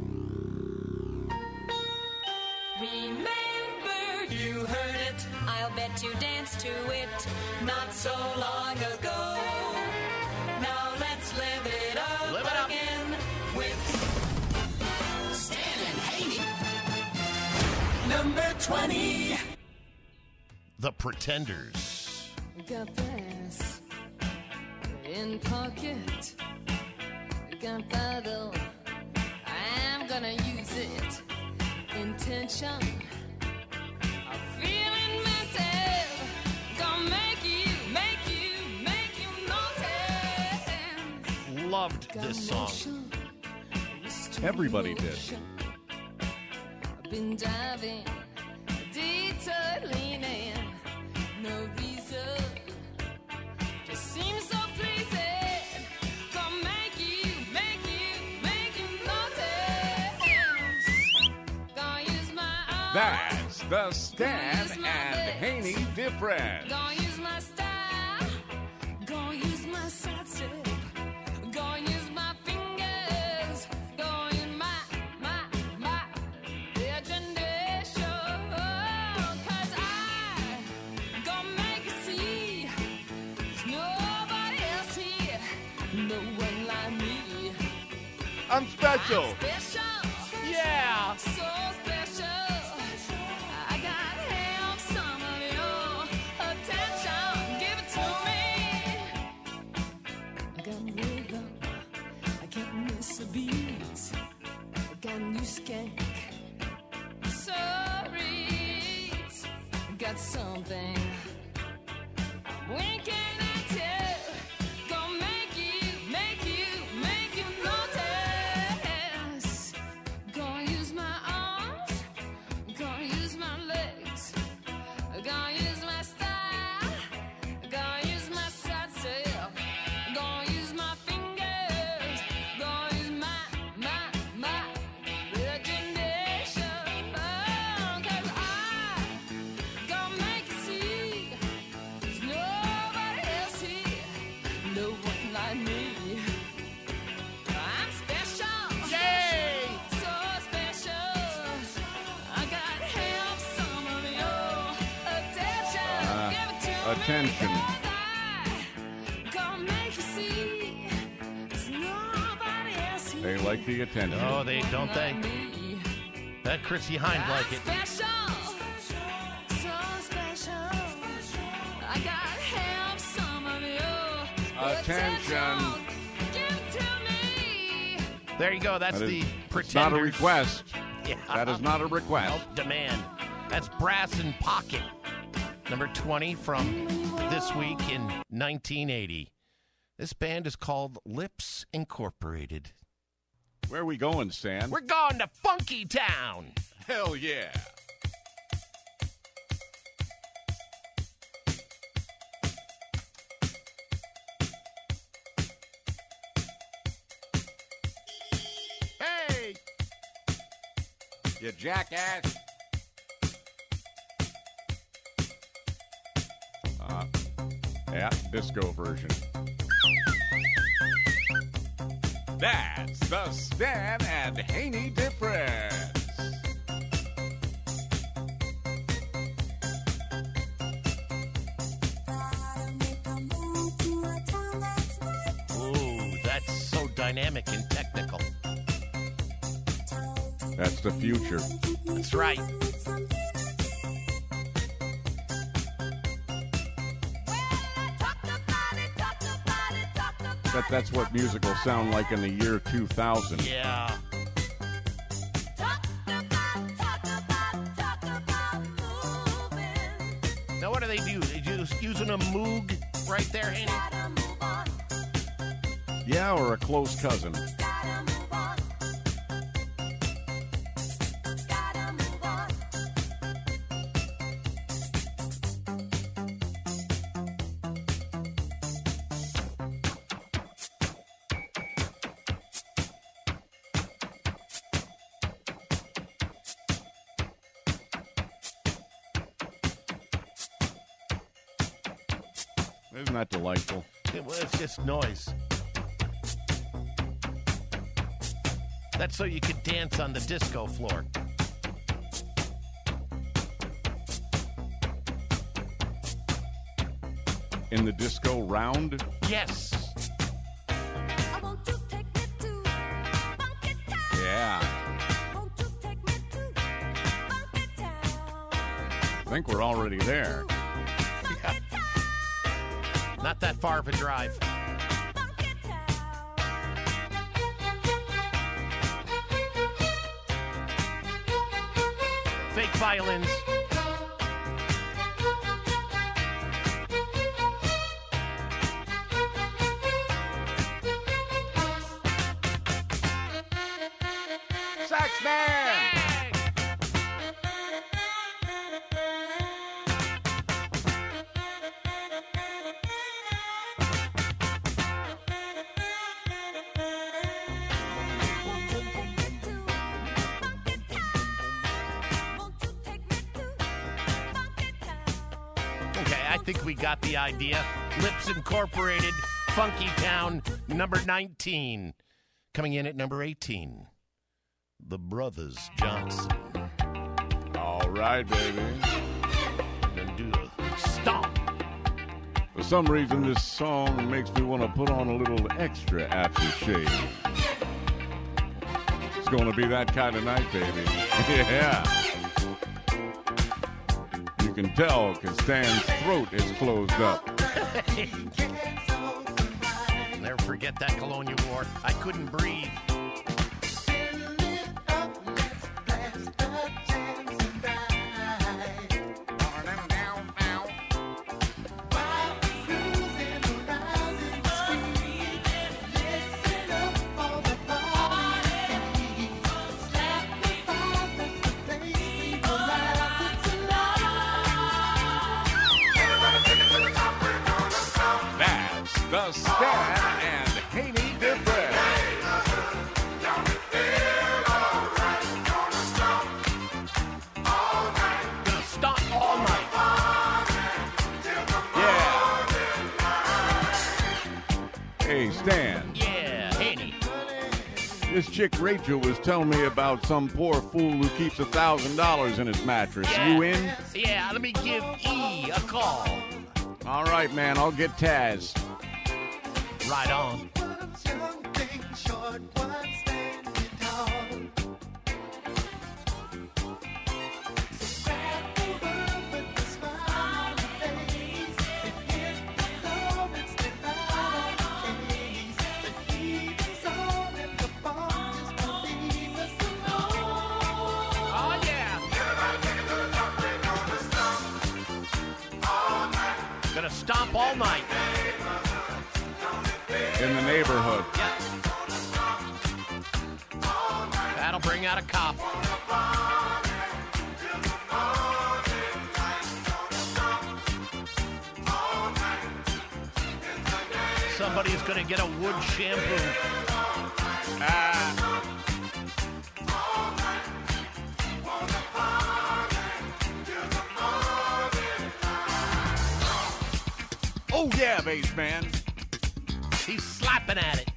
Remember, you heard it. I'll bet you danced to it not so long ago. Now let's live it up again with Stan and Haney. Number 20. The Pretenders. Gunpowder in pocket. Gunpowder, I'm gonna use it. Intention of feeling mental. Gonna make you notice. Loved this song. Everybody did. I've been diving, detour leaning, no reason. Just seems so pleasing. Gonna make you notice. Gonna That's the Stan and Haney difference. Gonna use my style. Gonna use my side step. Gonna use my fingers. Gonna use my imagination. 'Cause I gonna make you see. There's nobody else here. No one like me. I'm special. Special. Yeah. So special. I gotta have some of your attention. Give it to me. I got rhythm. I can't miss a beat. I got new skank. Sorry. I got something. When can I tell? Gonna make you notice. Gonna use my arms, gonna use my legs, gonna use my style, gonna use my side step, gonna use my fingers, gonna use my imagination. 'Cause I gonna make you see there's nobody else here, no one like me. I'm special. Yay! So special. I gotta have some of your attention. Give it to Attention. me. Gonna make you see there's nobody else here. They like the attention. Oh, they don't they? That Chrissy Hind like it. Special. So special. I gotta have some of your Attention. Give it to me. There you go. That's That is- the it's Pretenders. not a request. Yeah. That is not a request. Nope, demand. That's Brass in Pocket, number 20 from this week in 1980. This band is called Lips Incorporated. Where are we going, Stan? We're going to Funky Town. Hell yeah. Hey! You jackass. Yeah, disco version. That's the Stan and Haney difference. Ooh, that's so dynamic and technical. That's the future. That's right. That's what music will sound like in the year 2000. Yeah. Now, what do they do? They just using a Moog right there, Haney? Yeah, or a close cousin. Isn't that delightful? It's just noise. That's so you could dance on the disco floor. In the disco round? Yes. Yeah. I think we're already there. Yeah. Not that far of a drive. Fake violins. Sax man! Okay, I think we got the idea. Lips Incorporated, Funky Town, number 19. Coming in at number 18, The Brothers Johnson. All right, baby. Then do a stomp. For some reason, this song makes me want to put on a little extra aftershave. It's going to be that kind of night, baby. Yeah. You can tell because Stan's throat is closed up. Never forget that cologne you wore. I couldn't breathe. The Stan and Haney Different. Gonna stomp all night. Yeah. Hey, Stan. Yeah, Haney. This chick Rachel was telling me about some poor fool who keeps $1,000 in his mattress. Yeah. You in? Yeah, let me give E a call. All right, man. I'll get Taz. Right on. Oh, yeah. Gonna stomp all night. In the neighborhood. That'll bring out a cop. Somebody's gonna get a wood shampoo. Oh, yeah, bass man. He's slapping at it.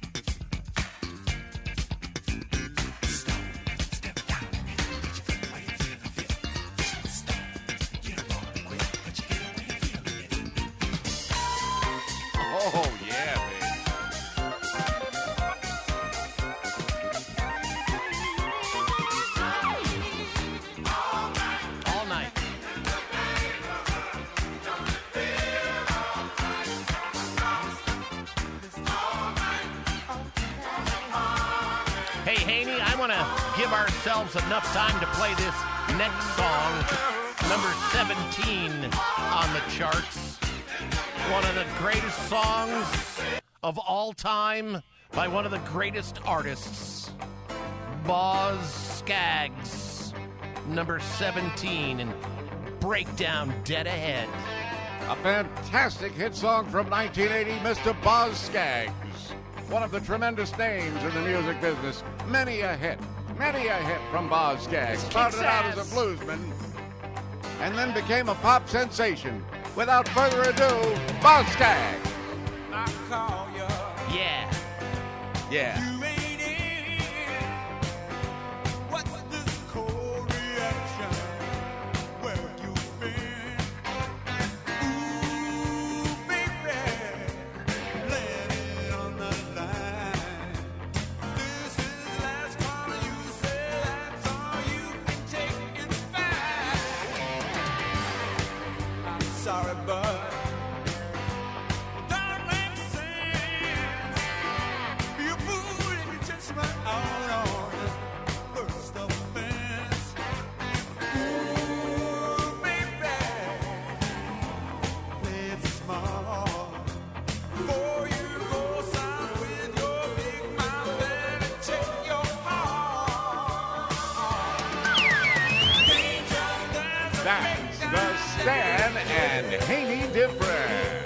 Oh, yeah, baby. All night. Hey, Haney, I want to give ourselves enough time to play this next song, number 17 on the charts. One of the greatest songs of all time by one of the greatest artists, Boz Scaggs, number 17, and Breakdown Dead Ahead. A fantastic hit song from 1980, Mr. Boz Scaggs. One of the tremendous names in the music business. Many a hit from Boz Scaggs. Started out as a bluesman and then became a pop sensation. Without further ado, Boz Scaggs. Yeah. Yeah. Sorry, but don't make sense. You fool and you just went out on the first offense. Ooh, baby, play it smart before you go south with your big mouth and check your heart. That's the Stan and Haney Different.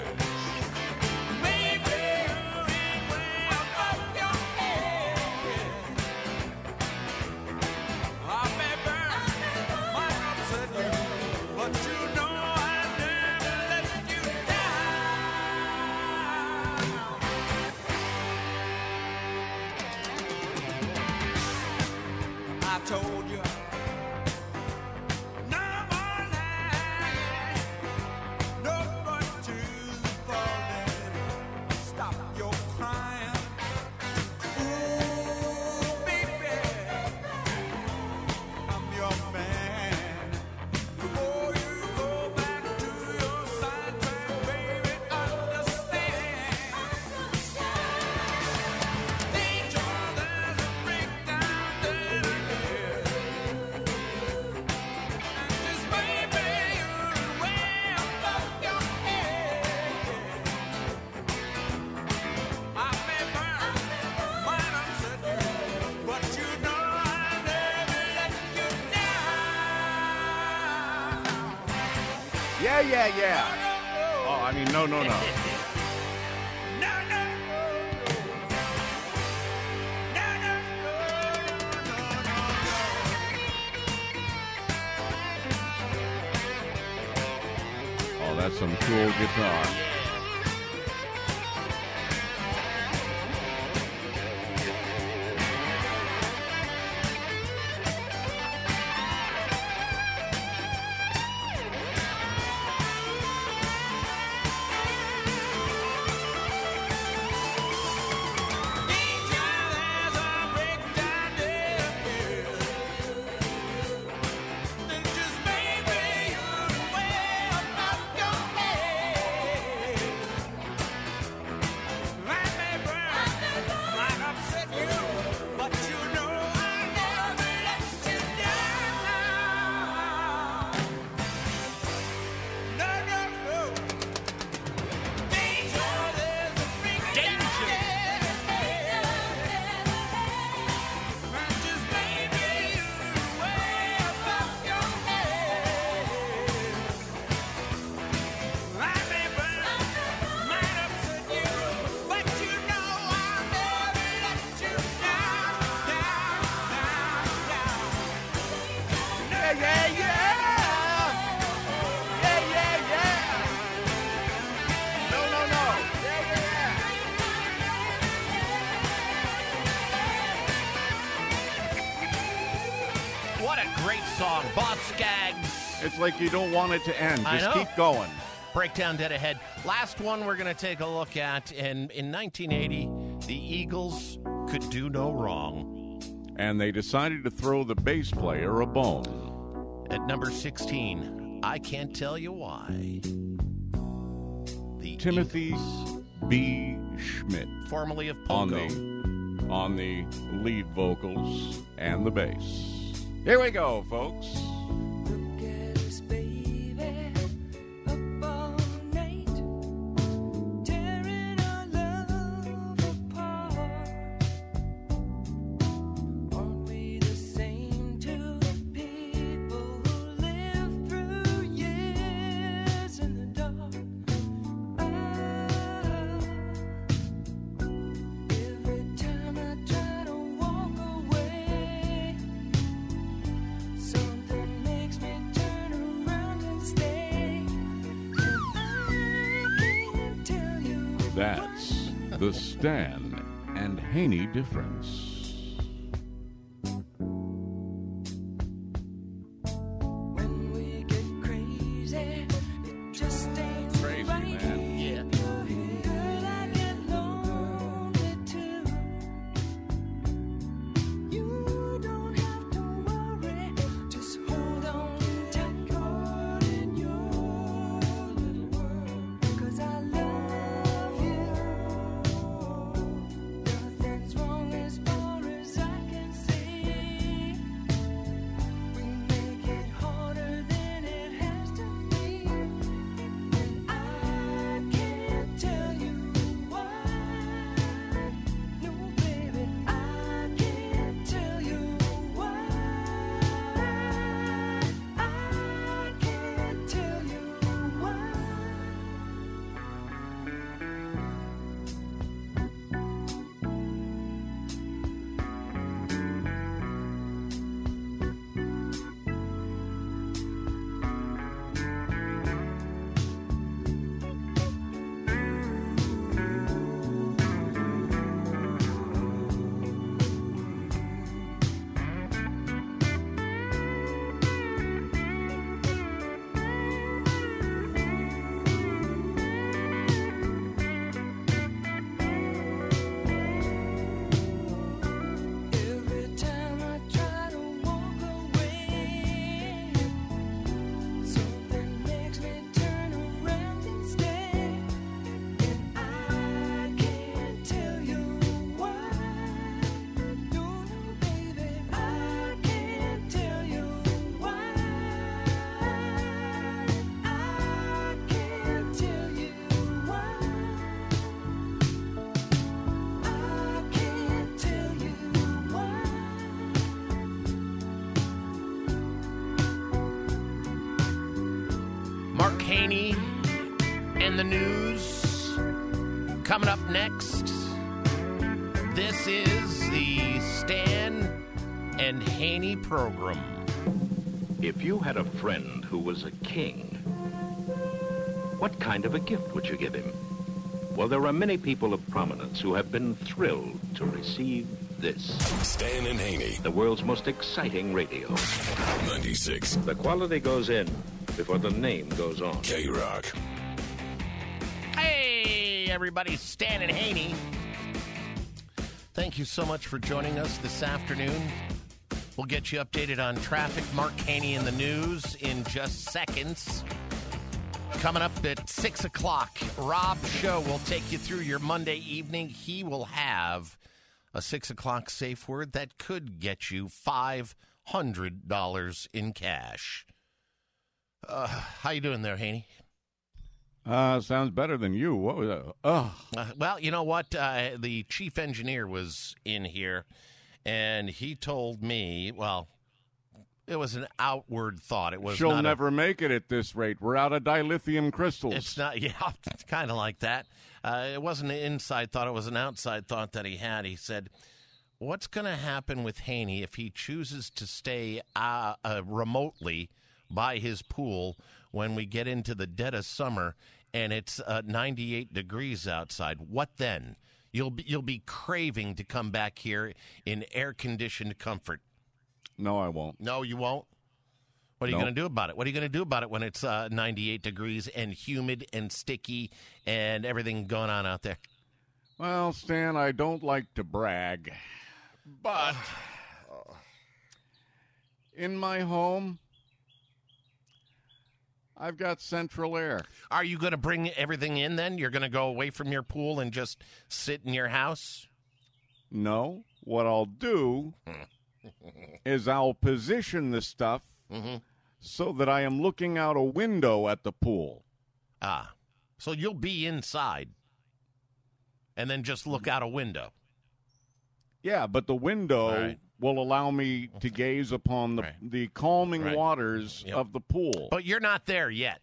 But you know I never let Yeah, yeah, yeah. Oh, I mean, no. Oh, that's some cool guitar. What a great song. Boss Skaggs. It's like you don't want it to end. I Just know. keep going. Breakdown dead ahead. Last one we're going to take a look at. In 1980, the Eagles could do no wrong. And they decided to throw the bass player a bone. At number 16, I Can't Tell You Why. The Timothy Eagles, B. Schmidt. formerly of on Pogo. on the lead vocals and the bass. Here we go, folks. That's the Stan and Haney difference. Crazy, man. Yeah. Mark Haney and the news. Coming up next, this is the Stan and Haney program. If you had a friend who was a king, what kind of a gift would you give him? Well, there are many people of prominence who have been thrilled to receive this. Stan and Haney. The world's most exciting radio. 96. The quality goes in before the name goes on. K-Rock. Hey, everybody, Stan and Haney. Thank you so much for joining us this afternoon. We'll get you updated on traffic. Mark Haney in the news in just seconds. Coming up at 6 o'clock, Rob Show will take you through your Monday evening. He will have a 6 o'clock safe word that could get you $500 in cash. How you doing there, Haney? Sounds better than you. What was that? Well, you know what? The chief engineer was in here, and he told me, well, it was an outward thought. It was She'll not never make it at this rate. We're out of dilithium crystals. It's not, yeah, it's kind of like that. It wasn't an inside thought. It was an outside thought that he had. He said, what's going to happen with Haney if he chooses to stay remotely by his pool when we get into the dead of summer and it's 98 degrees outside? What then? You'll be craving to come back here in air-conditioned comfort. No, I won't. No, you won't? What are you going to do about it? What are you going to do about it when it's 98 degrees and humid and sticky and everything going on out there? Well, Stan, I don't like to brag, but in my home, I've got central air. Are you going to bring everything in then? You're going to go away from your pool and just sit in your house? No. What I'll do is I'll position the stuff so that I am looking out a window at the pool. Ah. So you'll be inside and then just look out a window. Yeah, but the window will allow me to gaze upon the calming waters of the pool. But you're not there yet.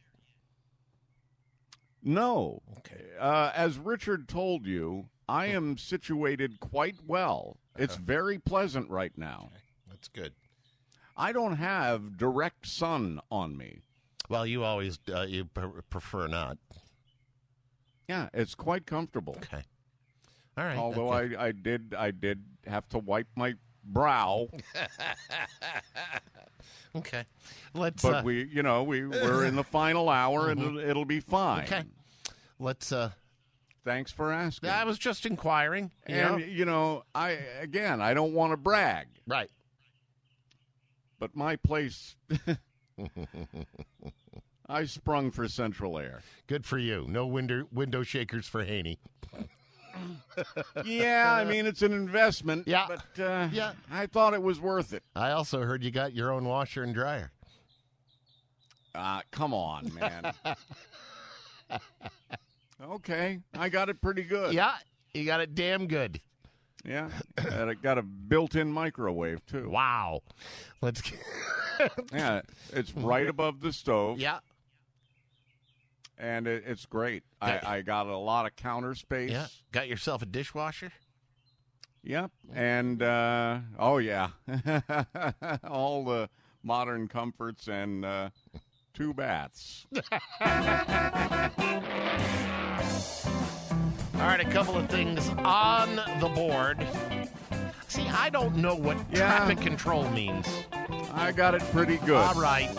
No. Okay. As Richard told you, I am situated quite well. It's very pleasant right now. Okay. That's good. I don't have direct sun on me. Well, you always you prefer not. Yeah, it's quite comfortable. Okay. All right. Although I did have to wipe my brow. Okay. Let's. But we're in the final hour and it'll be fine. Okay. Let's. Thanks for asking. I was just inquiring. I don't want to brag. Right. But my place, I sprung for central air. Good for you. No window shakers for Haney. Yeah, I mean, it's an investment. Yeah. But I thought it was worth it. I also heard you got your own washer and dryer. Come on, man. Okay, I got it pretty good. Yeah, you got it damn good. Yeah, and I got a built-in microwave, too. Wow. Let's yeah, it's right above the stove. Yeah. And it's great. I got a lot of counter space. Yeah. Got yourself a dishwasher? Yep. And, oh, yeah. All the modern comforts and 2 baths. All right, a couple of things on the board. See, I don't know what traffic control means. I got it pretty good. All right.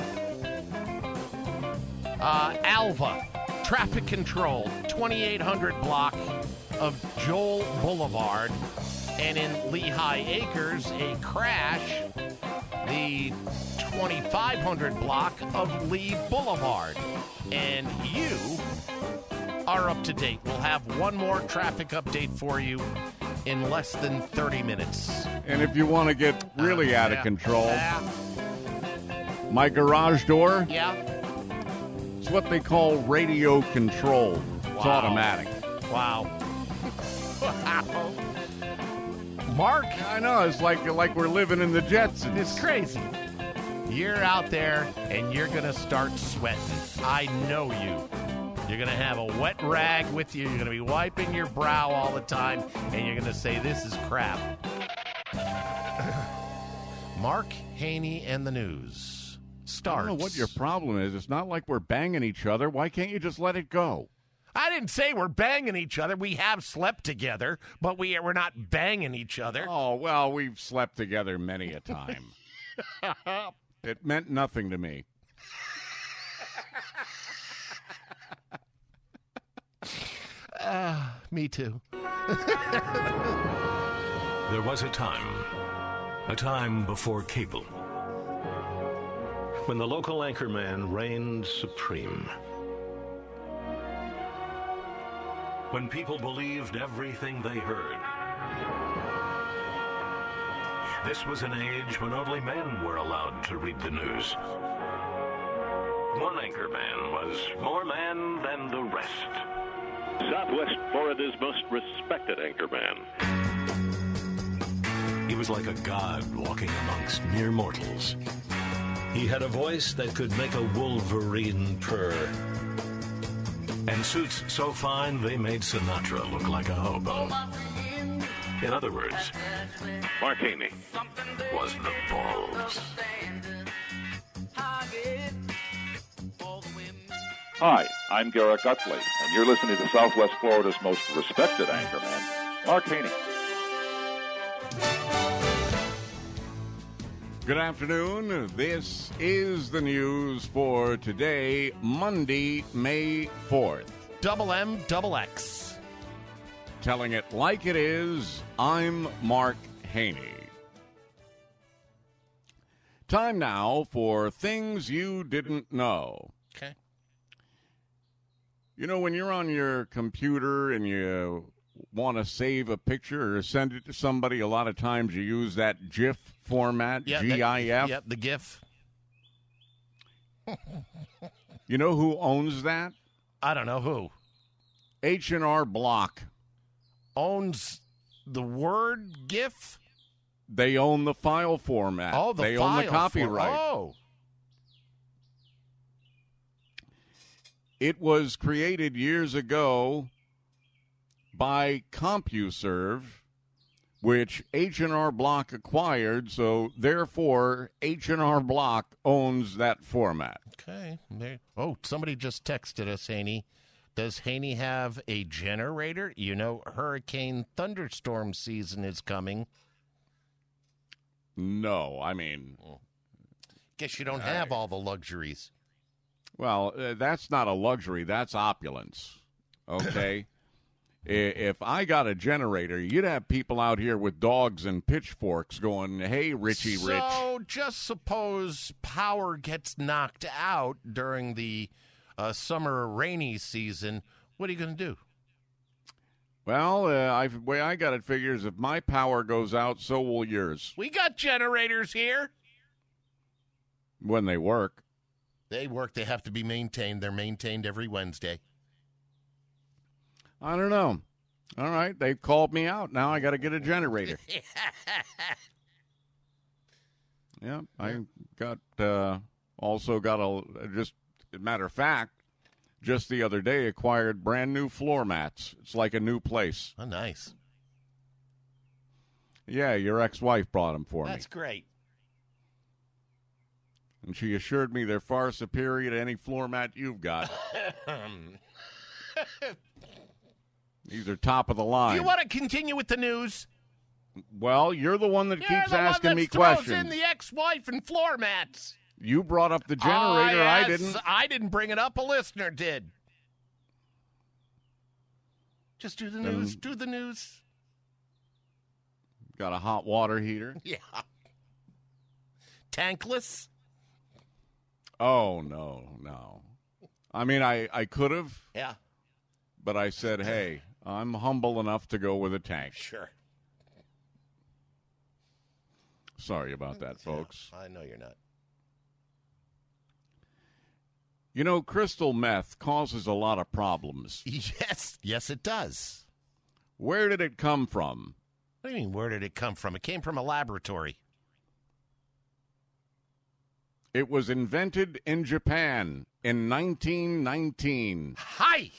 Alva, traffic control, 2800 block of Joel Boulevard. And in Lehigh Acres, a crash, the 2500 block of Lee Boulevard. And you are up to date. We'll have one more traffic update for you in less than 30 minutes. And if you want to get really out of control, my garage door, it's what they call radio controlled. It's automatic. Wow. Wow. Mark? I know. It's like we're living in the Jetsons. It's crazy. You're out there and you're going to start sweating. I know you. You're going to have a wet rag with you. You're going to be wiping your brow all the time, and you're going to say, this is crap. Mark Haney and the News starts. I don't know what your problem is. It's not like we're banging each other. Why can't you just let it go? I didn't say we're banging each other. We have slept together, but we're not banging each other. Oh, well, we've slept together many a time. It meant nothing to me. Me too. There was a time before cable, when the local anchorman reigned supreme. When people believed everything they heard. This was an age when only men were allowed to read the news. One anchorman was more man than the rest. Southwest Florida's most respected anchorman. He was like a god walking amongst mere mortals. He had a voice that could make a wolverine purr. And suits so fine they made Sinatra look like a hobo. In other words, Mark Haney was the balls. Hi, I'm Garrett Gutley, and you're listening to Southwest Florida's most respected anchorman, Mark Haney. Good afternoon. This is the news for today, Monday, May 4th. Double M, double X. Telling it like it is, I'm Mark Haney. Time now for Things You Didn't Know. Okay. You know, when you're on your computer and you want to save a picture or send it to somebody, a lot of times you use that GIF format, GIF. Yep, the GIF. You know who owns that? I don't know who. H&R Block. Owns the word GIF? They own the file format. Oh, they own the copyright. Oh. It was created years ago by CompuServe, which H&R Block acquired, so therefore H&R Block owns that format. Okay. Oh, somebody just texted us, Haney. Does Haney have a generator? You know, hurricane thunderstorm season is coming. No, I mean... Guess you don't have all the luxuries. Well, that's not a luxury. That's opulence, okay? If I got a generator, you'd have people out here with dogs and pitchforks going, hey, Richie Rich. So just suppose power gets knocked out during the summer rainy season. What are you going to do? Well, the way I got it figured is if my power goes out, so will yours. We got generators here. When they work. They work. They have to be maintained. They're maintained every Wednesday. I don't know. All right, they've called me out. Now I got to get a generator. Yeah, I got also got just a matter of fact, just the other day acquired brand new floor mats. It's like a new place. Oh, nice. Yeah, your ex-wife brought them for me. That's great. And she assured me they're far superior to any floor mat you've got. These are top of the line. Do you want to continue with the news? Well, you're the one that keeps asking me throws questions. in the ex-wife and floor mats. You brought up the generator. Yes. I didn't. I didn't bring it up. A listener did. Just do the news. Do the news. Got a hot water heater? Yeah. Tankless? Oh, no. I mean, I could have. Yeah. But I said, hey, I'm humble enough to go with a tank. Sure. Sorry about that, folks. I know you're not. You know, crystal meth causes a lot of problems. Yes, it does. Where did it come from? What do you mean, where did it come from? It came from a laboratory. It was invented in Japan in 1919. Hi!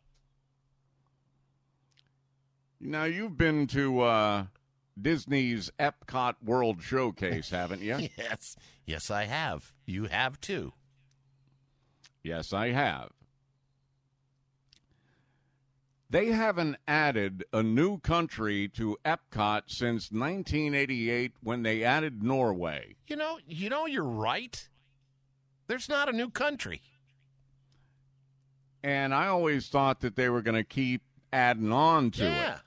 Now, you've been to Disney's Epcot World Showcase, haven't you? Yes. Yes, I have. You have too. Yes, I have. They haven't added a new country to Epcot since 1988 when they added Norway. You know, you're right. There's not a new country. And I always thought that they were going to keep adding on to it.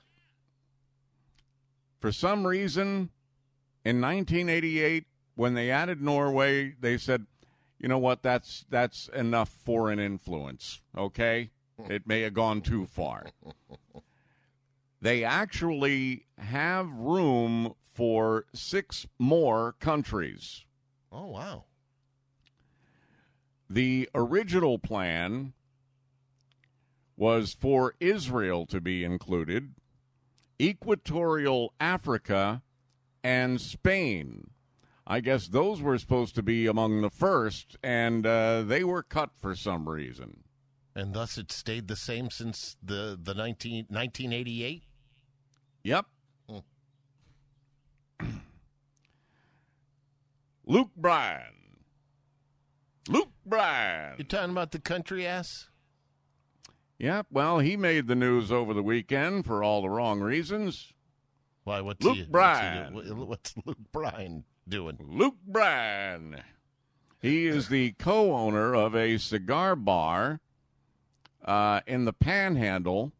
For some reason, in 1988, when they added Norway, they said, you know what, that's enough foreign influence, okay? It may have gone too far. They actually have room for 6 more countries. Oh, wow. The original plan was for Israel to be included, Equatorial Africa, and Spain. I guess those were supposed to be among the first, and they were cut for some reason. And thus it stayed the same since the 1988? Yep. Luke Bryan. Luke Bryan. You're talking about the country ass? Yep, well, he made the news over the weekend for all the wrong reasons. Why, what's Luke Bryan. What's Luke Bryan doing? Luke Bryan. He is the co-owner of a cigar bar in the Panhandle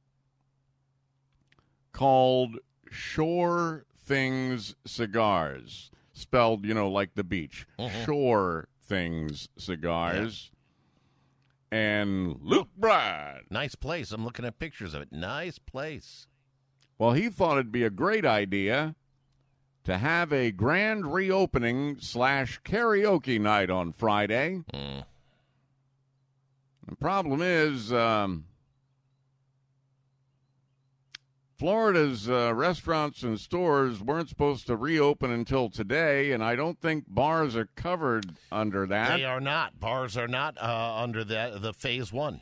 called Shore Things Cigars, spelled, like the beach. Shore Things Cigars. And Luke Bryan. Nice place. I'm looking at pictures of it. Nice place. Well, he thought it'd be a great idea to have a grand reopening / karaoke night on Friday. The problem is, Florida's restaurants and stores weren't supposed to reopen until today, and I don't think bars are covered under that. They are not. Bars are not under the phase 1.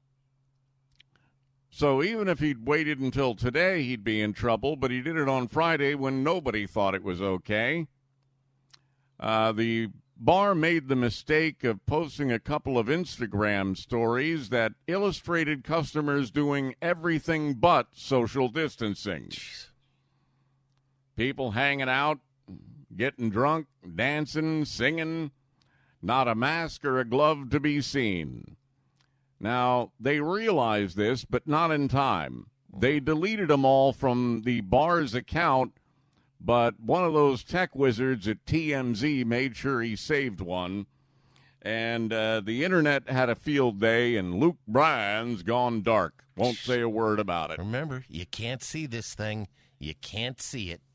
So even if he'd waited until today, he'd be in trouble, but he did it on Friday when nobody thought it was okay. The bar made the mistake of posting a couple of Instagram stories that illustrated customers doing everything but social distancing. People hanging out, getting drunk, dancing, singing, not a mask or a glove to be seen. Now, they realized this, but not in time. They deleted them all from the bar's account, but one of those tech wizards at TMZ made sure he saved one. And the internet had a field day, and Luke Bryan's gone dark. Won't say a word about it. Remember, you can't see this thing. You can't see it.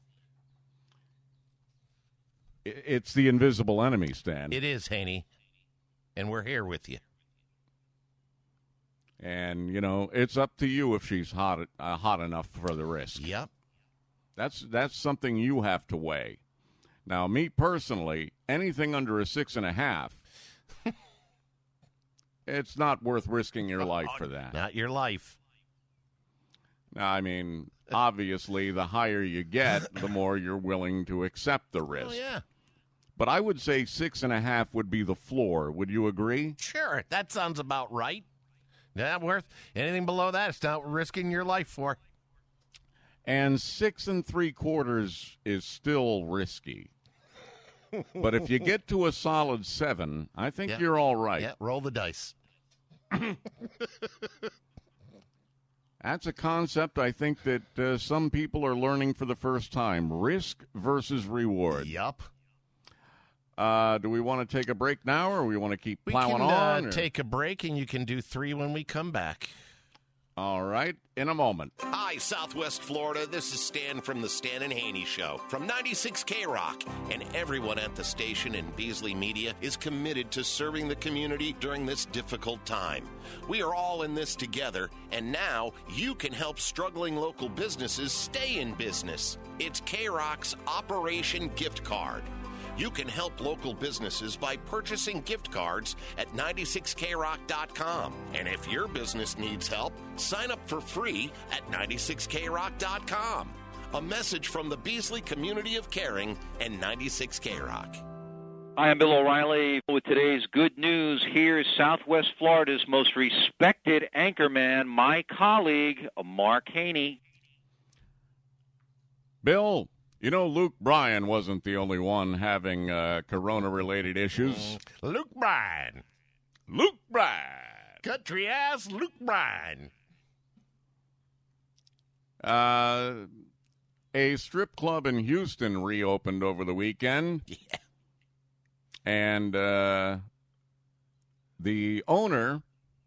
It's the invisible enemy, Stan. It is, Haney. And we're here with you. And, it's up to you if she's hot enough for the risk. Yep. That's something you have to weigh. Now, me personally, anything under a 6.5, it's not worth risking your life for that. Not your life. Now, I mean, obviously, the higher you get, the more you're willing to accept the risk. Oh, yeah. But I would say 6.5 would be the floor. Would you agree? Sure. That sounds about right. Not worth anything below that. It's not risking your life for. And 6 3/4 is still risky. But if you get to a solid 7, I think you're all right. Yeah, roll the dice. That's a concept I think that some people are learning for the first time. Risk versus reward. Yup. Do we want to take a break now, or we want to keep plowing on? We can take a break, and you can do 3 when we come back. All right, in a moment. Hi, Southwest Florida. This is Stan from the Stan and Haney Show from 96 K-Rock. And everyone at the station and Beasley Media is committed to serving the community during this difficult time. We are all in this together, and now you can help struggling local businesses stay in business. It's K-Rock's Operation Gift Card. You can help local businesses by purchasing gift cards at 96krock.com. And if your business needs help, sign up for free at 96krock.com. A message from the Beasley community of caring and 96K-Rock. Hi, I'm Bill O'Reilly with today's good news. Here's Southwest Florida's most respected anchorman, my colleague, Mark Haney. Bill, you know Luke Bryan wasn't the only one having corona-related issues. Luke Bryan. Luke Bryan. Country-ass Luke Bryan. A strip club in Houston reopened over the weekend. Yeah. And the owner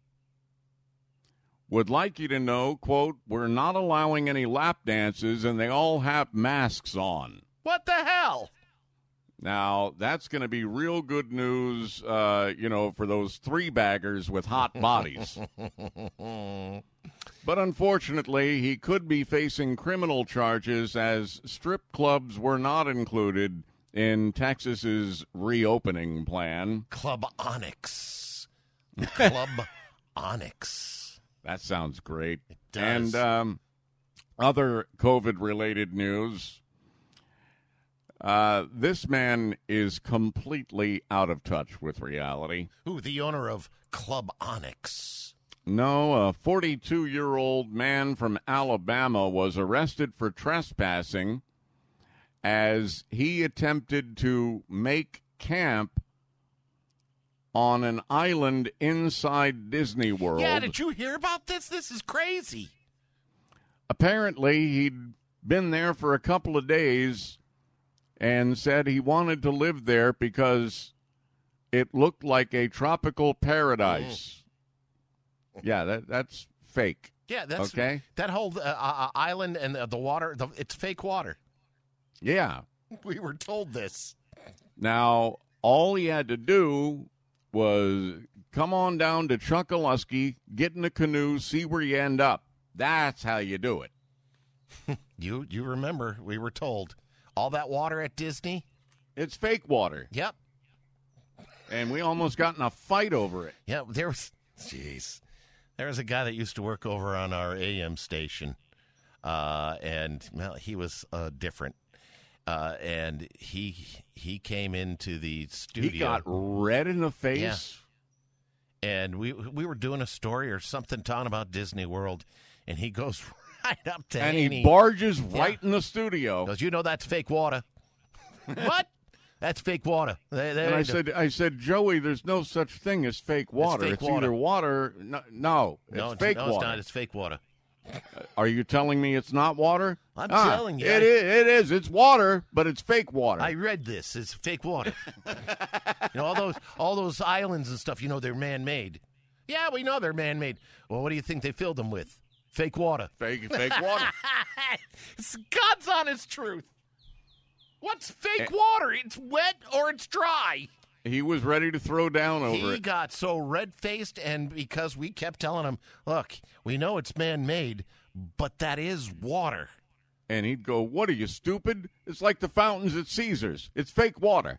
would like you to know, quote, we're not allowing any lap dances, and they all have masks on. What the hell? Now, that's going to be real good news, for those three-baggers with hot bodies. But unfortunately, he could be facing criminal charges as strip clubs were not included in Texas's reopening plan. Club Onyx. Club Onyx. That sounds great. It does. And other COVID-related news. This man is completely out of touch with reality. Who, the owner of Club Onyx? No, a 42-year-old man from Alabama was arrested for trespassing as he attempted to make camp on an island inside Disney World. Yeah, did you hear about this? This is crazy. Apparently, he'd been there for a couple of days and said he wanted to live there because it looked like a tropical paradise. Yeah, that's fake. Yeah, that's okay. That whole island and the water, it's fake water. Yeah. We were told this. Now, all he had to do was come on down to Chunkalusky, get in a canoe, see where you end up. That's how you do it. You remember, we were told. All that water at Disney? It's fake water. Yep. And we almost got in a fight over it. Yeah, there was a guy that used to work over on our AM station, and well, he was different. And he came into the studio. He got red in the face. Yeah. And we were doing a story or something talking about Disney World, and he goes right up to and Haney. He barges right in the studio. Goes, that's fake water. What? That's fake water. And I said, Joey, there's no such thing as fake water. It's either water. No, it's fake water. No, it's not. It's fake water. Are you telling me it's not water? I'm telling you. It is. It's water, but it's fake water. I read this. It's fake water. all those islands and stuff, they're man-made. Yeah, we know they're man-made. Well, what do you think they filled them with? Fake water. Fake water. It's God's honest truth. What's fake water? It's wet or it's dry. He was ready to throw down over it. He got so red-faced, and because we kept telling him, look, we know it's man-made, but that is water. And he'd go, what are you, stupid? It's like the fountains at Caesars. It's fake water.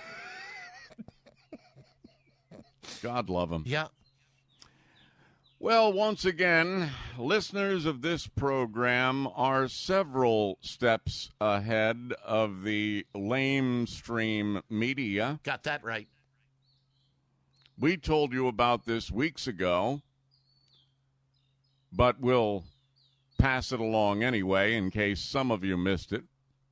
God love him. Yeah. Well, once again, listeners of this program are several steps ahead of the lamestream media. Got that right. We told you about this weeks ago, but we'll pass it along anyway in case some of you missed it.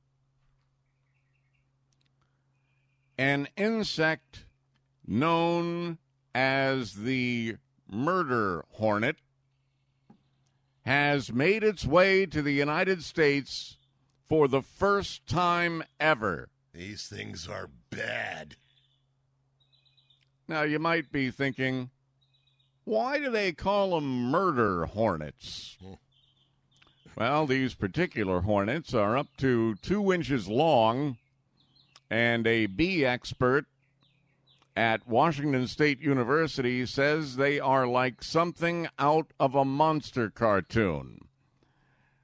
An insect known as the murder hornet has made its way to the United States for the first time ever. These things are bad. Now, you might be thinking, why do they call them murder hornets? Well, these particular hornets are up to 2 inches long, and a bee expert at Washington State University says they are like something out of a monster cartoon.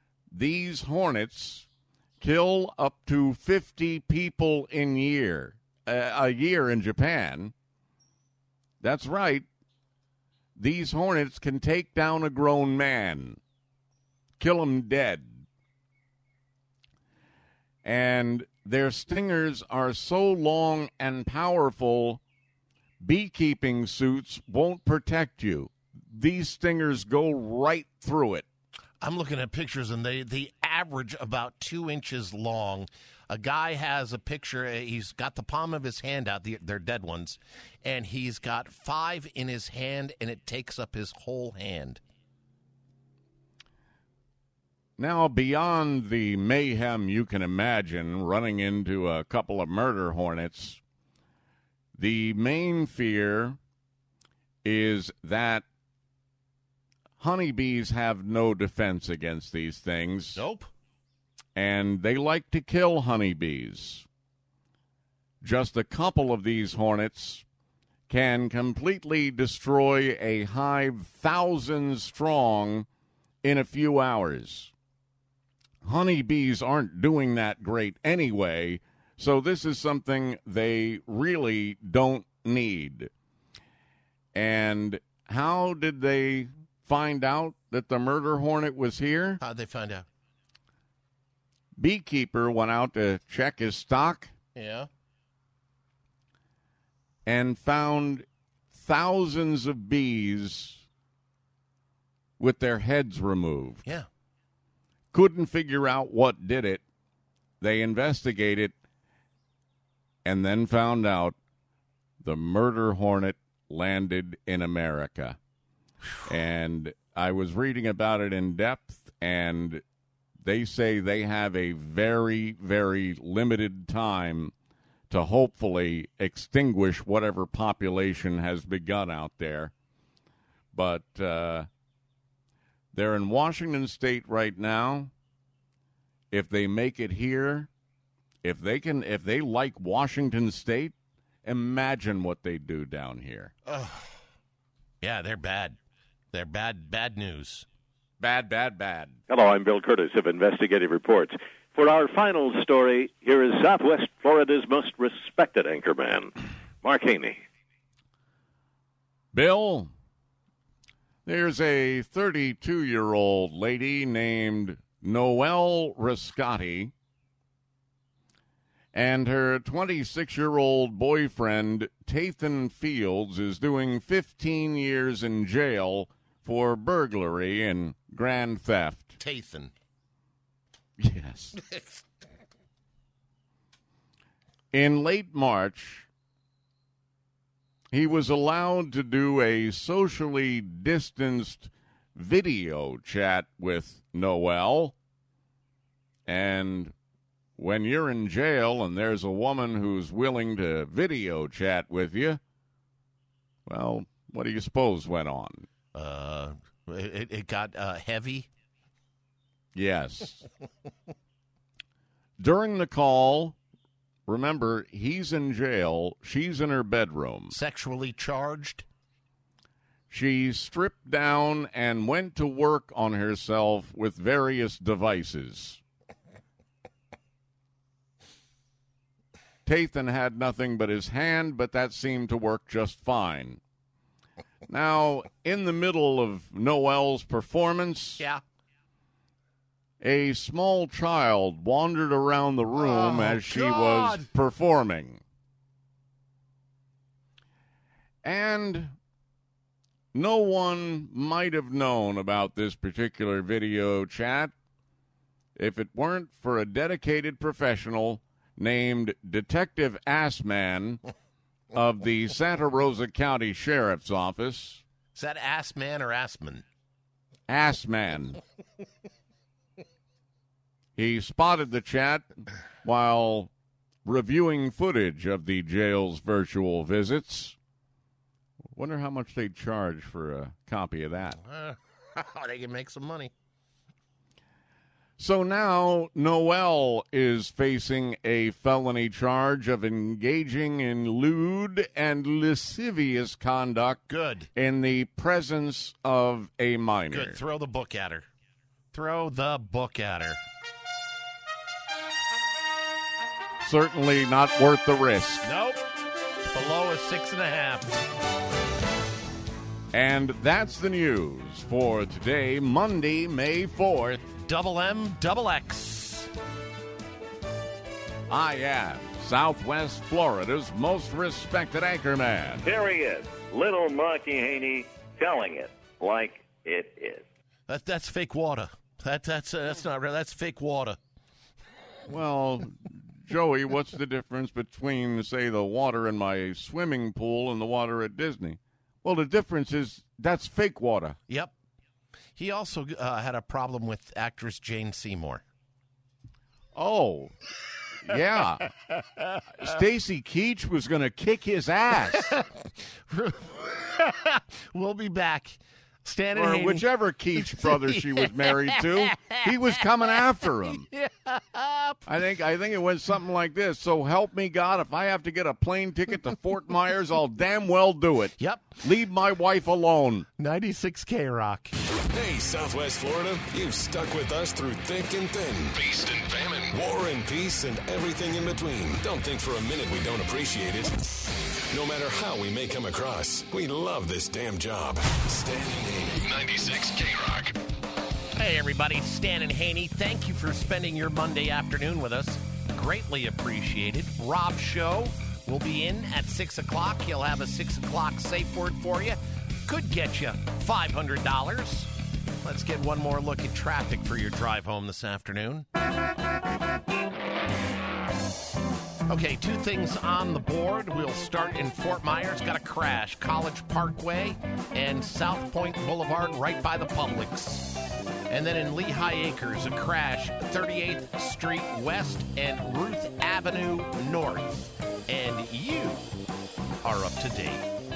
These hornets kill up to 50 people in year, a year in Japan. That's right. These hornets can take down a grown man, kill him dead. And their stingers are so long and powerful, beekeeping suits won't protect you. These stingers go right through it. I'm looking at pictures, and they average about 2 inches long. A guy has a picture. He's got the palm of his hand out. They're dead ones. And he's got 5 in his hand, and it takes up his whole hand. Now, beyond the mayhem you can imagine running into a couple of murder hornets, the main fear is that honeybees have no defense against these things. Nope. And they like to kill honeybees. Just a couple of these hornets can completely destroy a hive thousands strong in a few hours. Honeybees aren't doing that great anyway, so this is something they really don't need. And how did they find out that the murder hornet was here? How'd they find out? Beekeeper went out to check his stock. Yeah. And found thousands of bees with their heads removed. Yeah. Couldn't figure out what did it. They investigated and then found out the murder hornet landed in America. And I was reading about it in depth, and they say they have a very, very limited time to hopefully extinguish whatever population has begun out there. But they're in Washington State right now. If they make it here, if they like Washington State, imagine what they do down here. Yeah, they're bad. They're bad news. Bad. Hello, I'm Bill Curtis of Investigative Reports. For our final story, here is Southwest Florida's most respected anchorman, Mark Haney. Bill, there's a 32-year-old lady named Noelle Riscotti, and her 26-year-old boyfriend, Tathan Fields, is doing 15 years in jail for burglary and grand theft. Tathan. Yes. In late March, he was allowed to do a socially distanced video chat with Noelle. And when you're in jail and there's a woman who's willing to video chat with you, well, what do you suppose went on? It got heavy. Yes. During the call, remember, he's in jail. She's in her bedroom. Sexually charged? She stripped down and went to work on herself with various devices. Tathan had nothing but his hand, but that seemed to work just fine. Now, in the middle of Noelle's performance, a small child wandered around the room as she was performing. And no one might have known about this particular video chat if it weren't for a dedicated professional named Detective Assman of the Santa Rosa County Sheriff's Office. Is that Assman or Assman? Assman. He spotted the chat while reviewing footage of the jail's virtual visits. Wonder how much they'd charge for a copy of that. They can make some money. So now Noelle is facing a felony charge of engaging in lewd and lascivious conduct. Good. In the presence of a minor. Good. Throw the book at her. Throw the book at her. certainly not worth the risk. Nope. Below a 6.5. And that's the news for today, Monday, May 4th. Double M, double X. I am Southwest Florida's most respected anchorman. Here he is, little Marky Haney, telling it like it is. That's fake water. That's not real. That's fake water. Well, Joey, what's the difference between, say, the water in my swimming pool and the water at Disney? Well, the difference is that's fake water. Yep. He also had a problem with actress Jane Seymour. Oh, yeah. Stacy Keach was going to kick his ass. We'll be back. Stan and Or Haney. whichever Keach brother she was married to, he was coming after him. Yep. I think it went something like this. So help me God, if I have to get a plane ticket to Fort Myers, I'll damn well do it. Yep. Leave my wife alone. 96 K-Rock. Hey, Southwest Florida, you've stuck with us through thick and thin. Feast and famine. War and peace and everything in between. Don't think for a minute we don't appreciate it. No matter how we may come across, we love this damn job. Stan and Haney, 96 K-Rock. Hey, everybody. Stan and Haney, thank you for spending your Monday afternoon with us. Greatly appreciated. Rob Show will be in at 6 o'clock. He'll have a 6 o'clock safe word for you. Could get you $500. Let's get one more look at traffic for your drive home this afternoon. Okay, two things on the board. We'll start in Fort Myers. Got a crash. College Parkway and South Point Boulevard right by the Publix. And then in Lehigh Acres, a crash. 38th Street West and Ruth Avenue North. And you are up to date.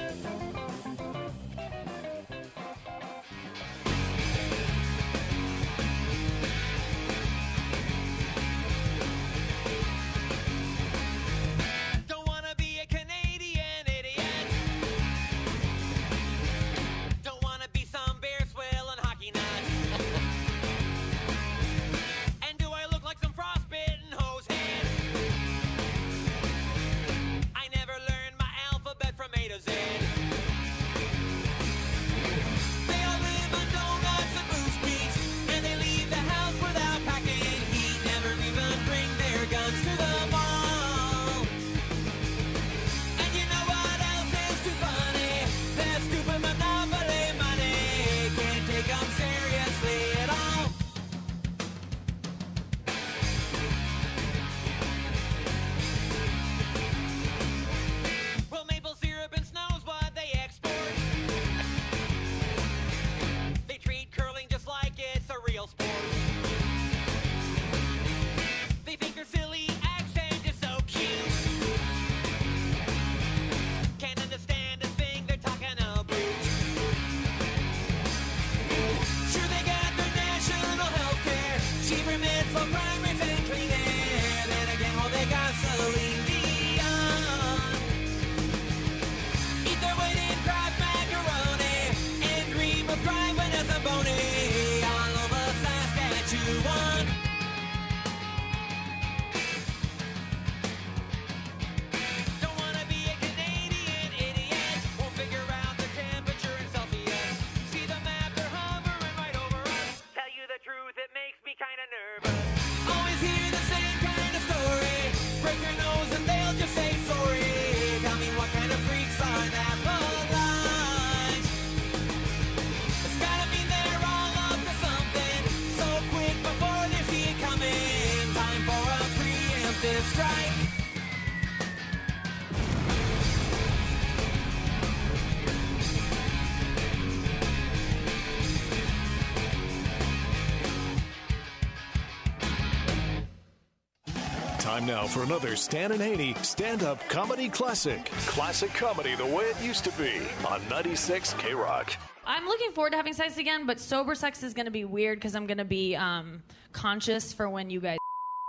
Time now for another Stan and Haney stand-up comedy classic. Classic comedy the way it used to be on 96 K-Rock. I'm looking forward to having sex again, but sober sex is going to be weird because I'm going to be conscious for when you guys...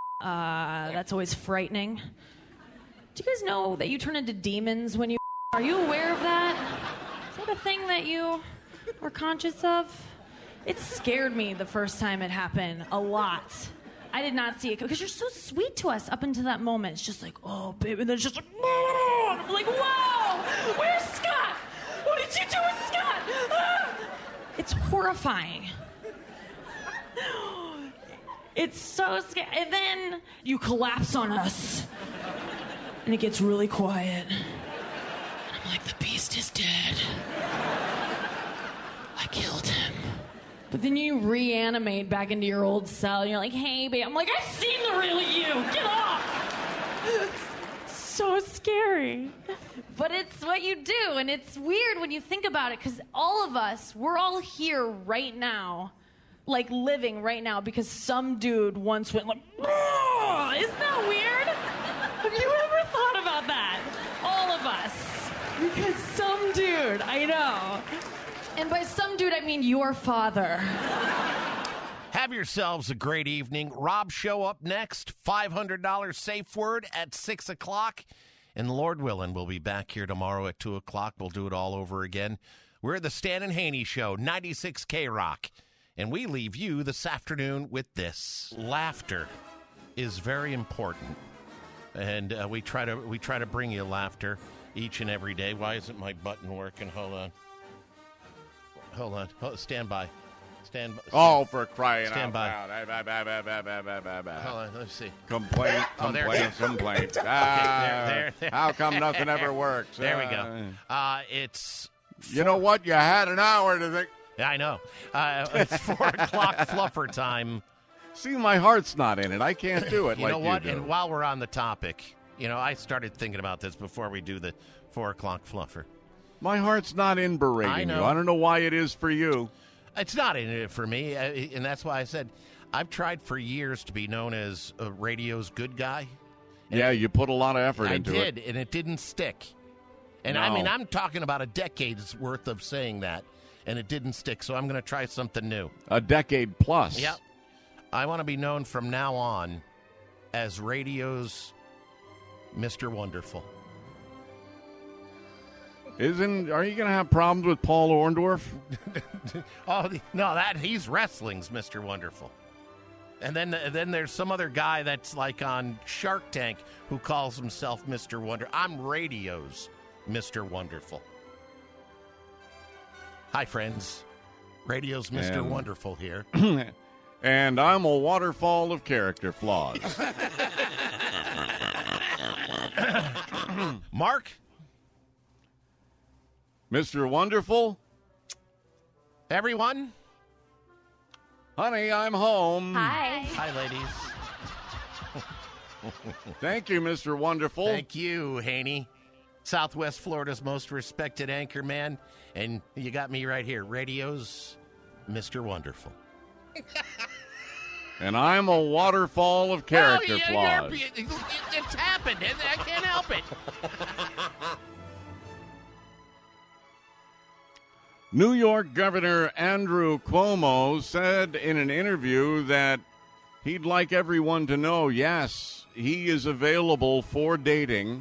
that's always frightening. Do you guys know that you turn into demons when you... Are you aware of that? Is that a thing that you were conscious of? It scared me the first time it happened a lot. I did not see it because you're so sweet to us up until that moment. It's just like, oh, baby. And then it's just like, whoa. And I'm like, whoa, where's Scott? What did you do with Scott? Ah! It's horrifying. It's so scary. And then you collapse on us. And it gets really quiet. And I'm like, the beast is dead. I killed him. But then you reanimate back into your old cell. And you're like, hey, babe. I'm like, I've seen the real you. Get off. So scary. But it's what you do. And it's weird when you think about it because all of us, we're all here right now. Like living right now because some dude once went like, oh, isn't that weird? Have you ever thought about that? All of us. Because some dude, I know. And by some dude, I mean your father. Have yourselves a great evening. Rob Show up next. $500 safe word at 6 o'clock. And Lord willing, we'll be back here tomorrow at 2 o'clock. We'll do it all over again. We're the Stan and Haney Show, 96 K-Rock. And we leave you this afternoon with this. Laughter is very important. And we try to bring you laughter each and every day. Why isn't my button working? Hold on. Stand by. Oh, for crying stand out by. loud. Hold on, let's see. Complaint. There. How come nothing ever works? There we go. It's... You know what? You had an hour to think... Yeah, I know. It's 4 o'clock fluffer time. See, my heart's not in it. I can't do it you like know what? you do. And while we're on the topic, I started thinking about this before we do the 4 o'clock fluffer. My heart's not in berating you. I don't know why it is for you. It's not in it for me, and that's why I said I've tried for years to be known as radio's good guy. Yeah, you put a lot of effort into it. I did, and it didn't stick. And No. I mean, I'm talking about a decade's worth of saying that. And it didn't stick, so I'm going to try something new. A decade plus. Yep. I want to be known from now on as radio's Mr. Wonderful. Are you going to have problems with Paul Orndorff? No, he's wrestling's Mr. Wonderful. And then there's some other guy that's like on Shark Tank who calls himself Mr. Wonder. I'm radio's Mr. Wonderful. Hi, friends. Radio's Mr. Wonderful here. And I'm a waterfall of character flaws. Mark? Mr. Wonderful? Everyone? Honey, I'm home. Hi. Hi, ladies. Thank you, Mr. Wonderful. Thank you, Haney. Southwest Florida's most respected anchor man. And you got me right here. Radio's Mr. Wonderful. And I'm a waterfall of character flaws. It's happened. I can't help it. New York Governor Andrew Cuomo said in an interview that he'd like everyone to know, yes, he is available for dating.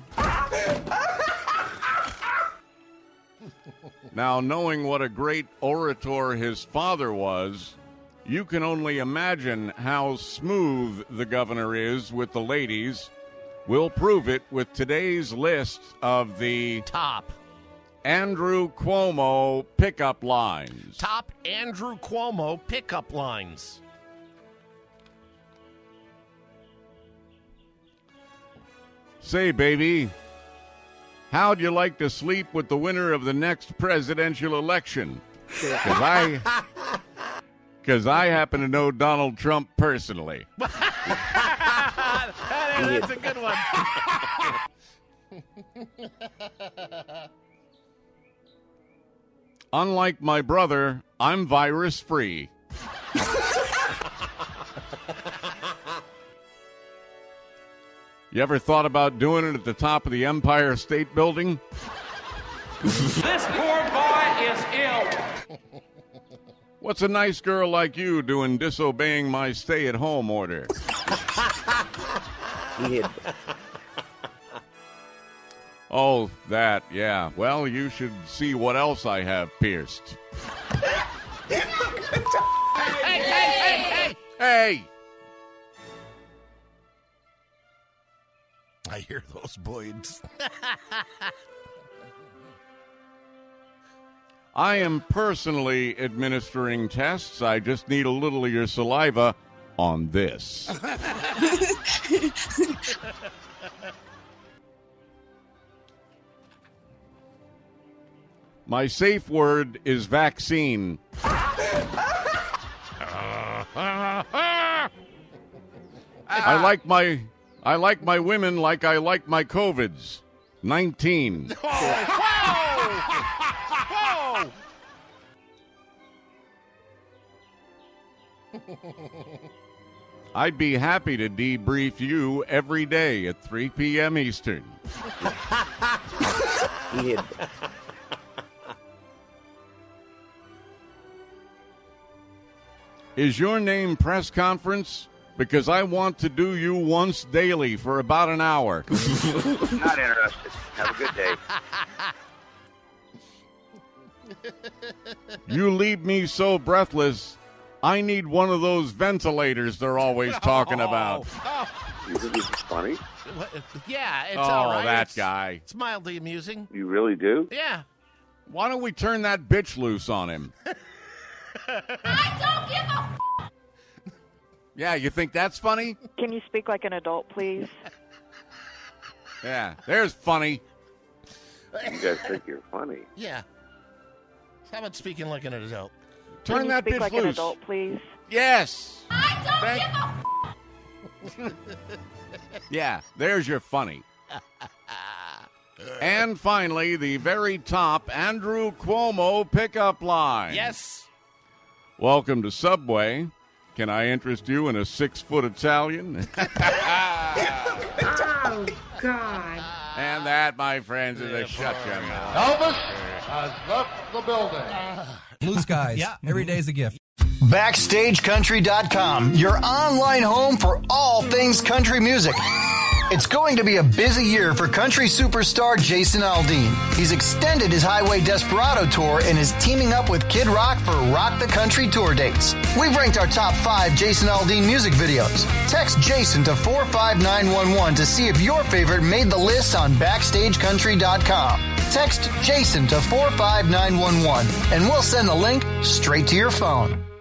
Now, knowing what a great orator his father was, you can only imagine how smooth the governor is with the ladies. We'll prove it with today's list of the top Andrew Cuomo pickup lines. Top Andrew Cuomo pickup lines. Say, baby, how'd you like to sleep with the winner of the next presidential election? Because I happen to know Donald Trump personally. That's a good one. Unlike my brother, I'm virus-free. You ever thought about doing it at the top of the Empire State Building? This poor boy is ill. What's a nice girl like you doing disobeying my stay-at-home order? Oh, that, yeah. Well, you should see what else I have pierced. Hey! Hey! I hear those Boyds. I am personally administering tests. I just need a little of your saliva on this. My safe word is vaccine. I like my women like I like my COVIDs. 19. Whoa! I'd be happy to debrief you every day at 3 p.m. Eastern. Is your name press conference? Because I want to do you once daily for about an hour. Not interested. Have a good day. You leave me so breathless, I need one of those ventilators they're always talking about. You think it's funny? Yeah, it's all right. That guy. It's mildly amusing. You really do? Yeah. Why don't we turn that bitch loose on him? I don't give a Yeah, you think that's funny? Can you speak like an adult, please? Yeah, there's funny. You guys think you're funny? Yeah. How about speaking like an adult? Turn Can you that speak bitch like loose. an adult, please? Yes. I don't give a Yeah, there's your funny. And finally, the very top Andrew Cuomo pickup line. Yes. Welcome to Subway. Can I interest you in a 6-foot Italian? Oh, God. And that, my friends, is a shut your mouth. Elvis has left the building. Blue skies. Yeah. Every day's a gift. BackstageCountry.com, your online home for all things country music. It's going to be a busy year for country superstar Jason Aldean. He's extended his Highway Desperado tour and is teaming up with Kid Rock for Rock the Country tour dates. We've ranked our top 5 Jason Aldean music videos. Text Jason to 45911 to see if your favorite made the list on BackstageCountry.com. Text Jason to 45911 and we'll send the link straight to your phone.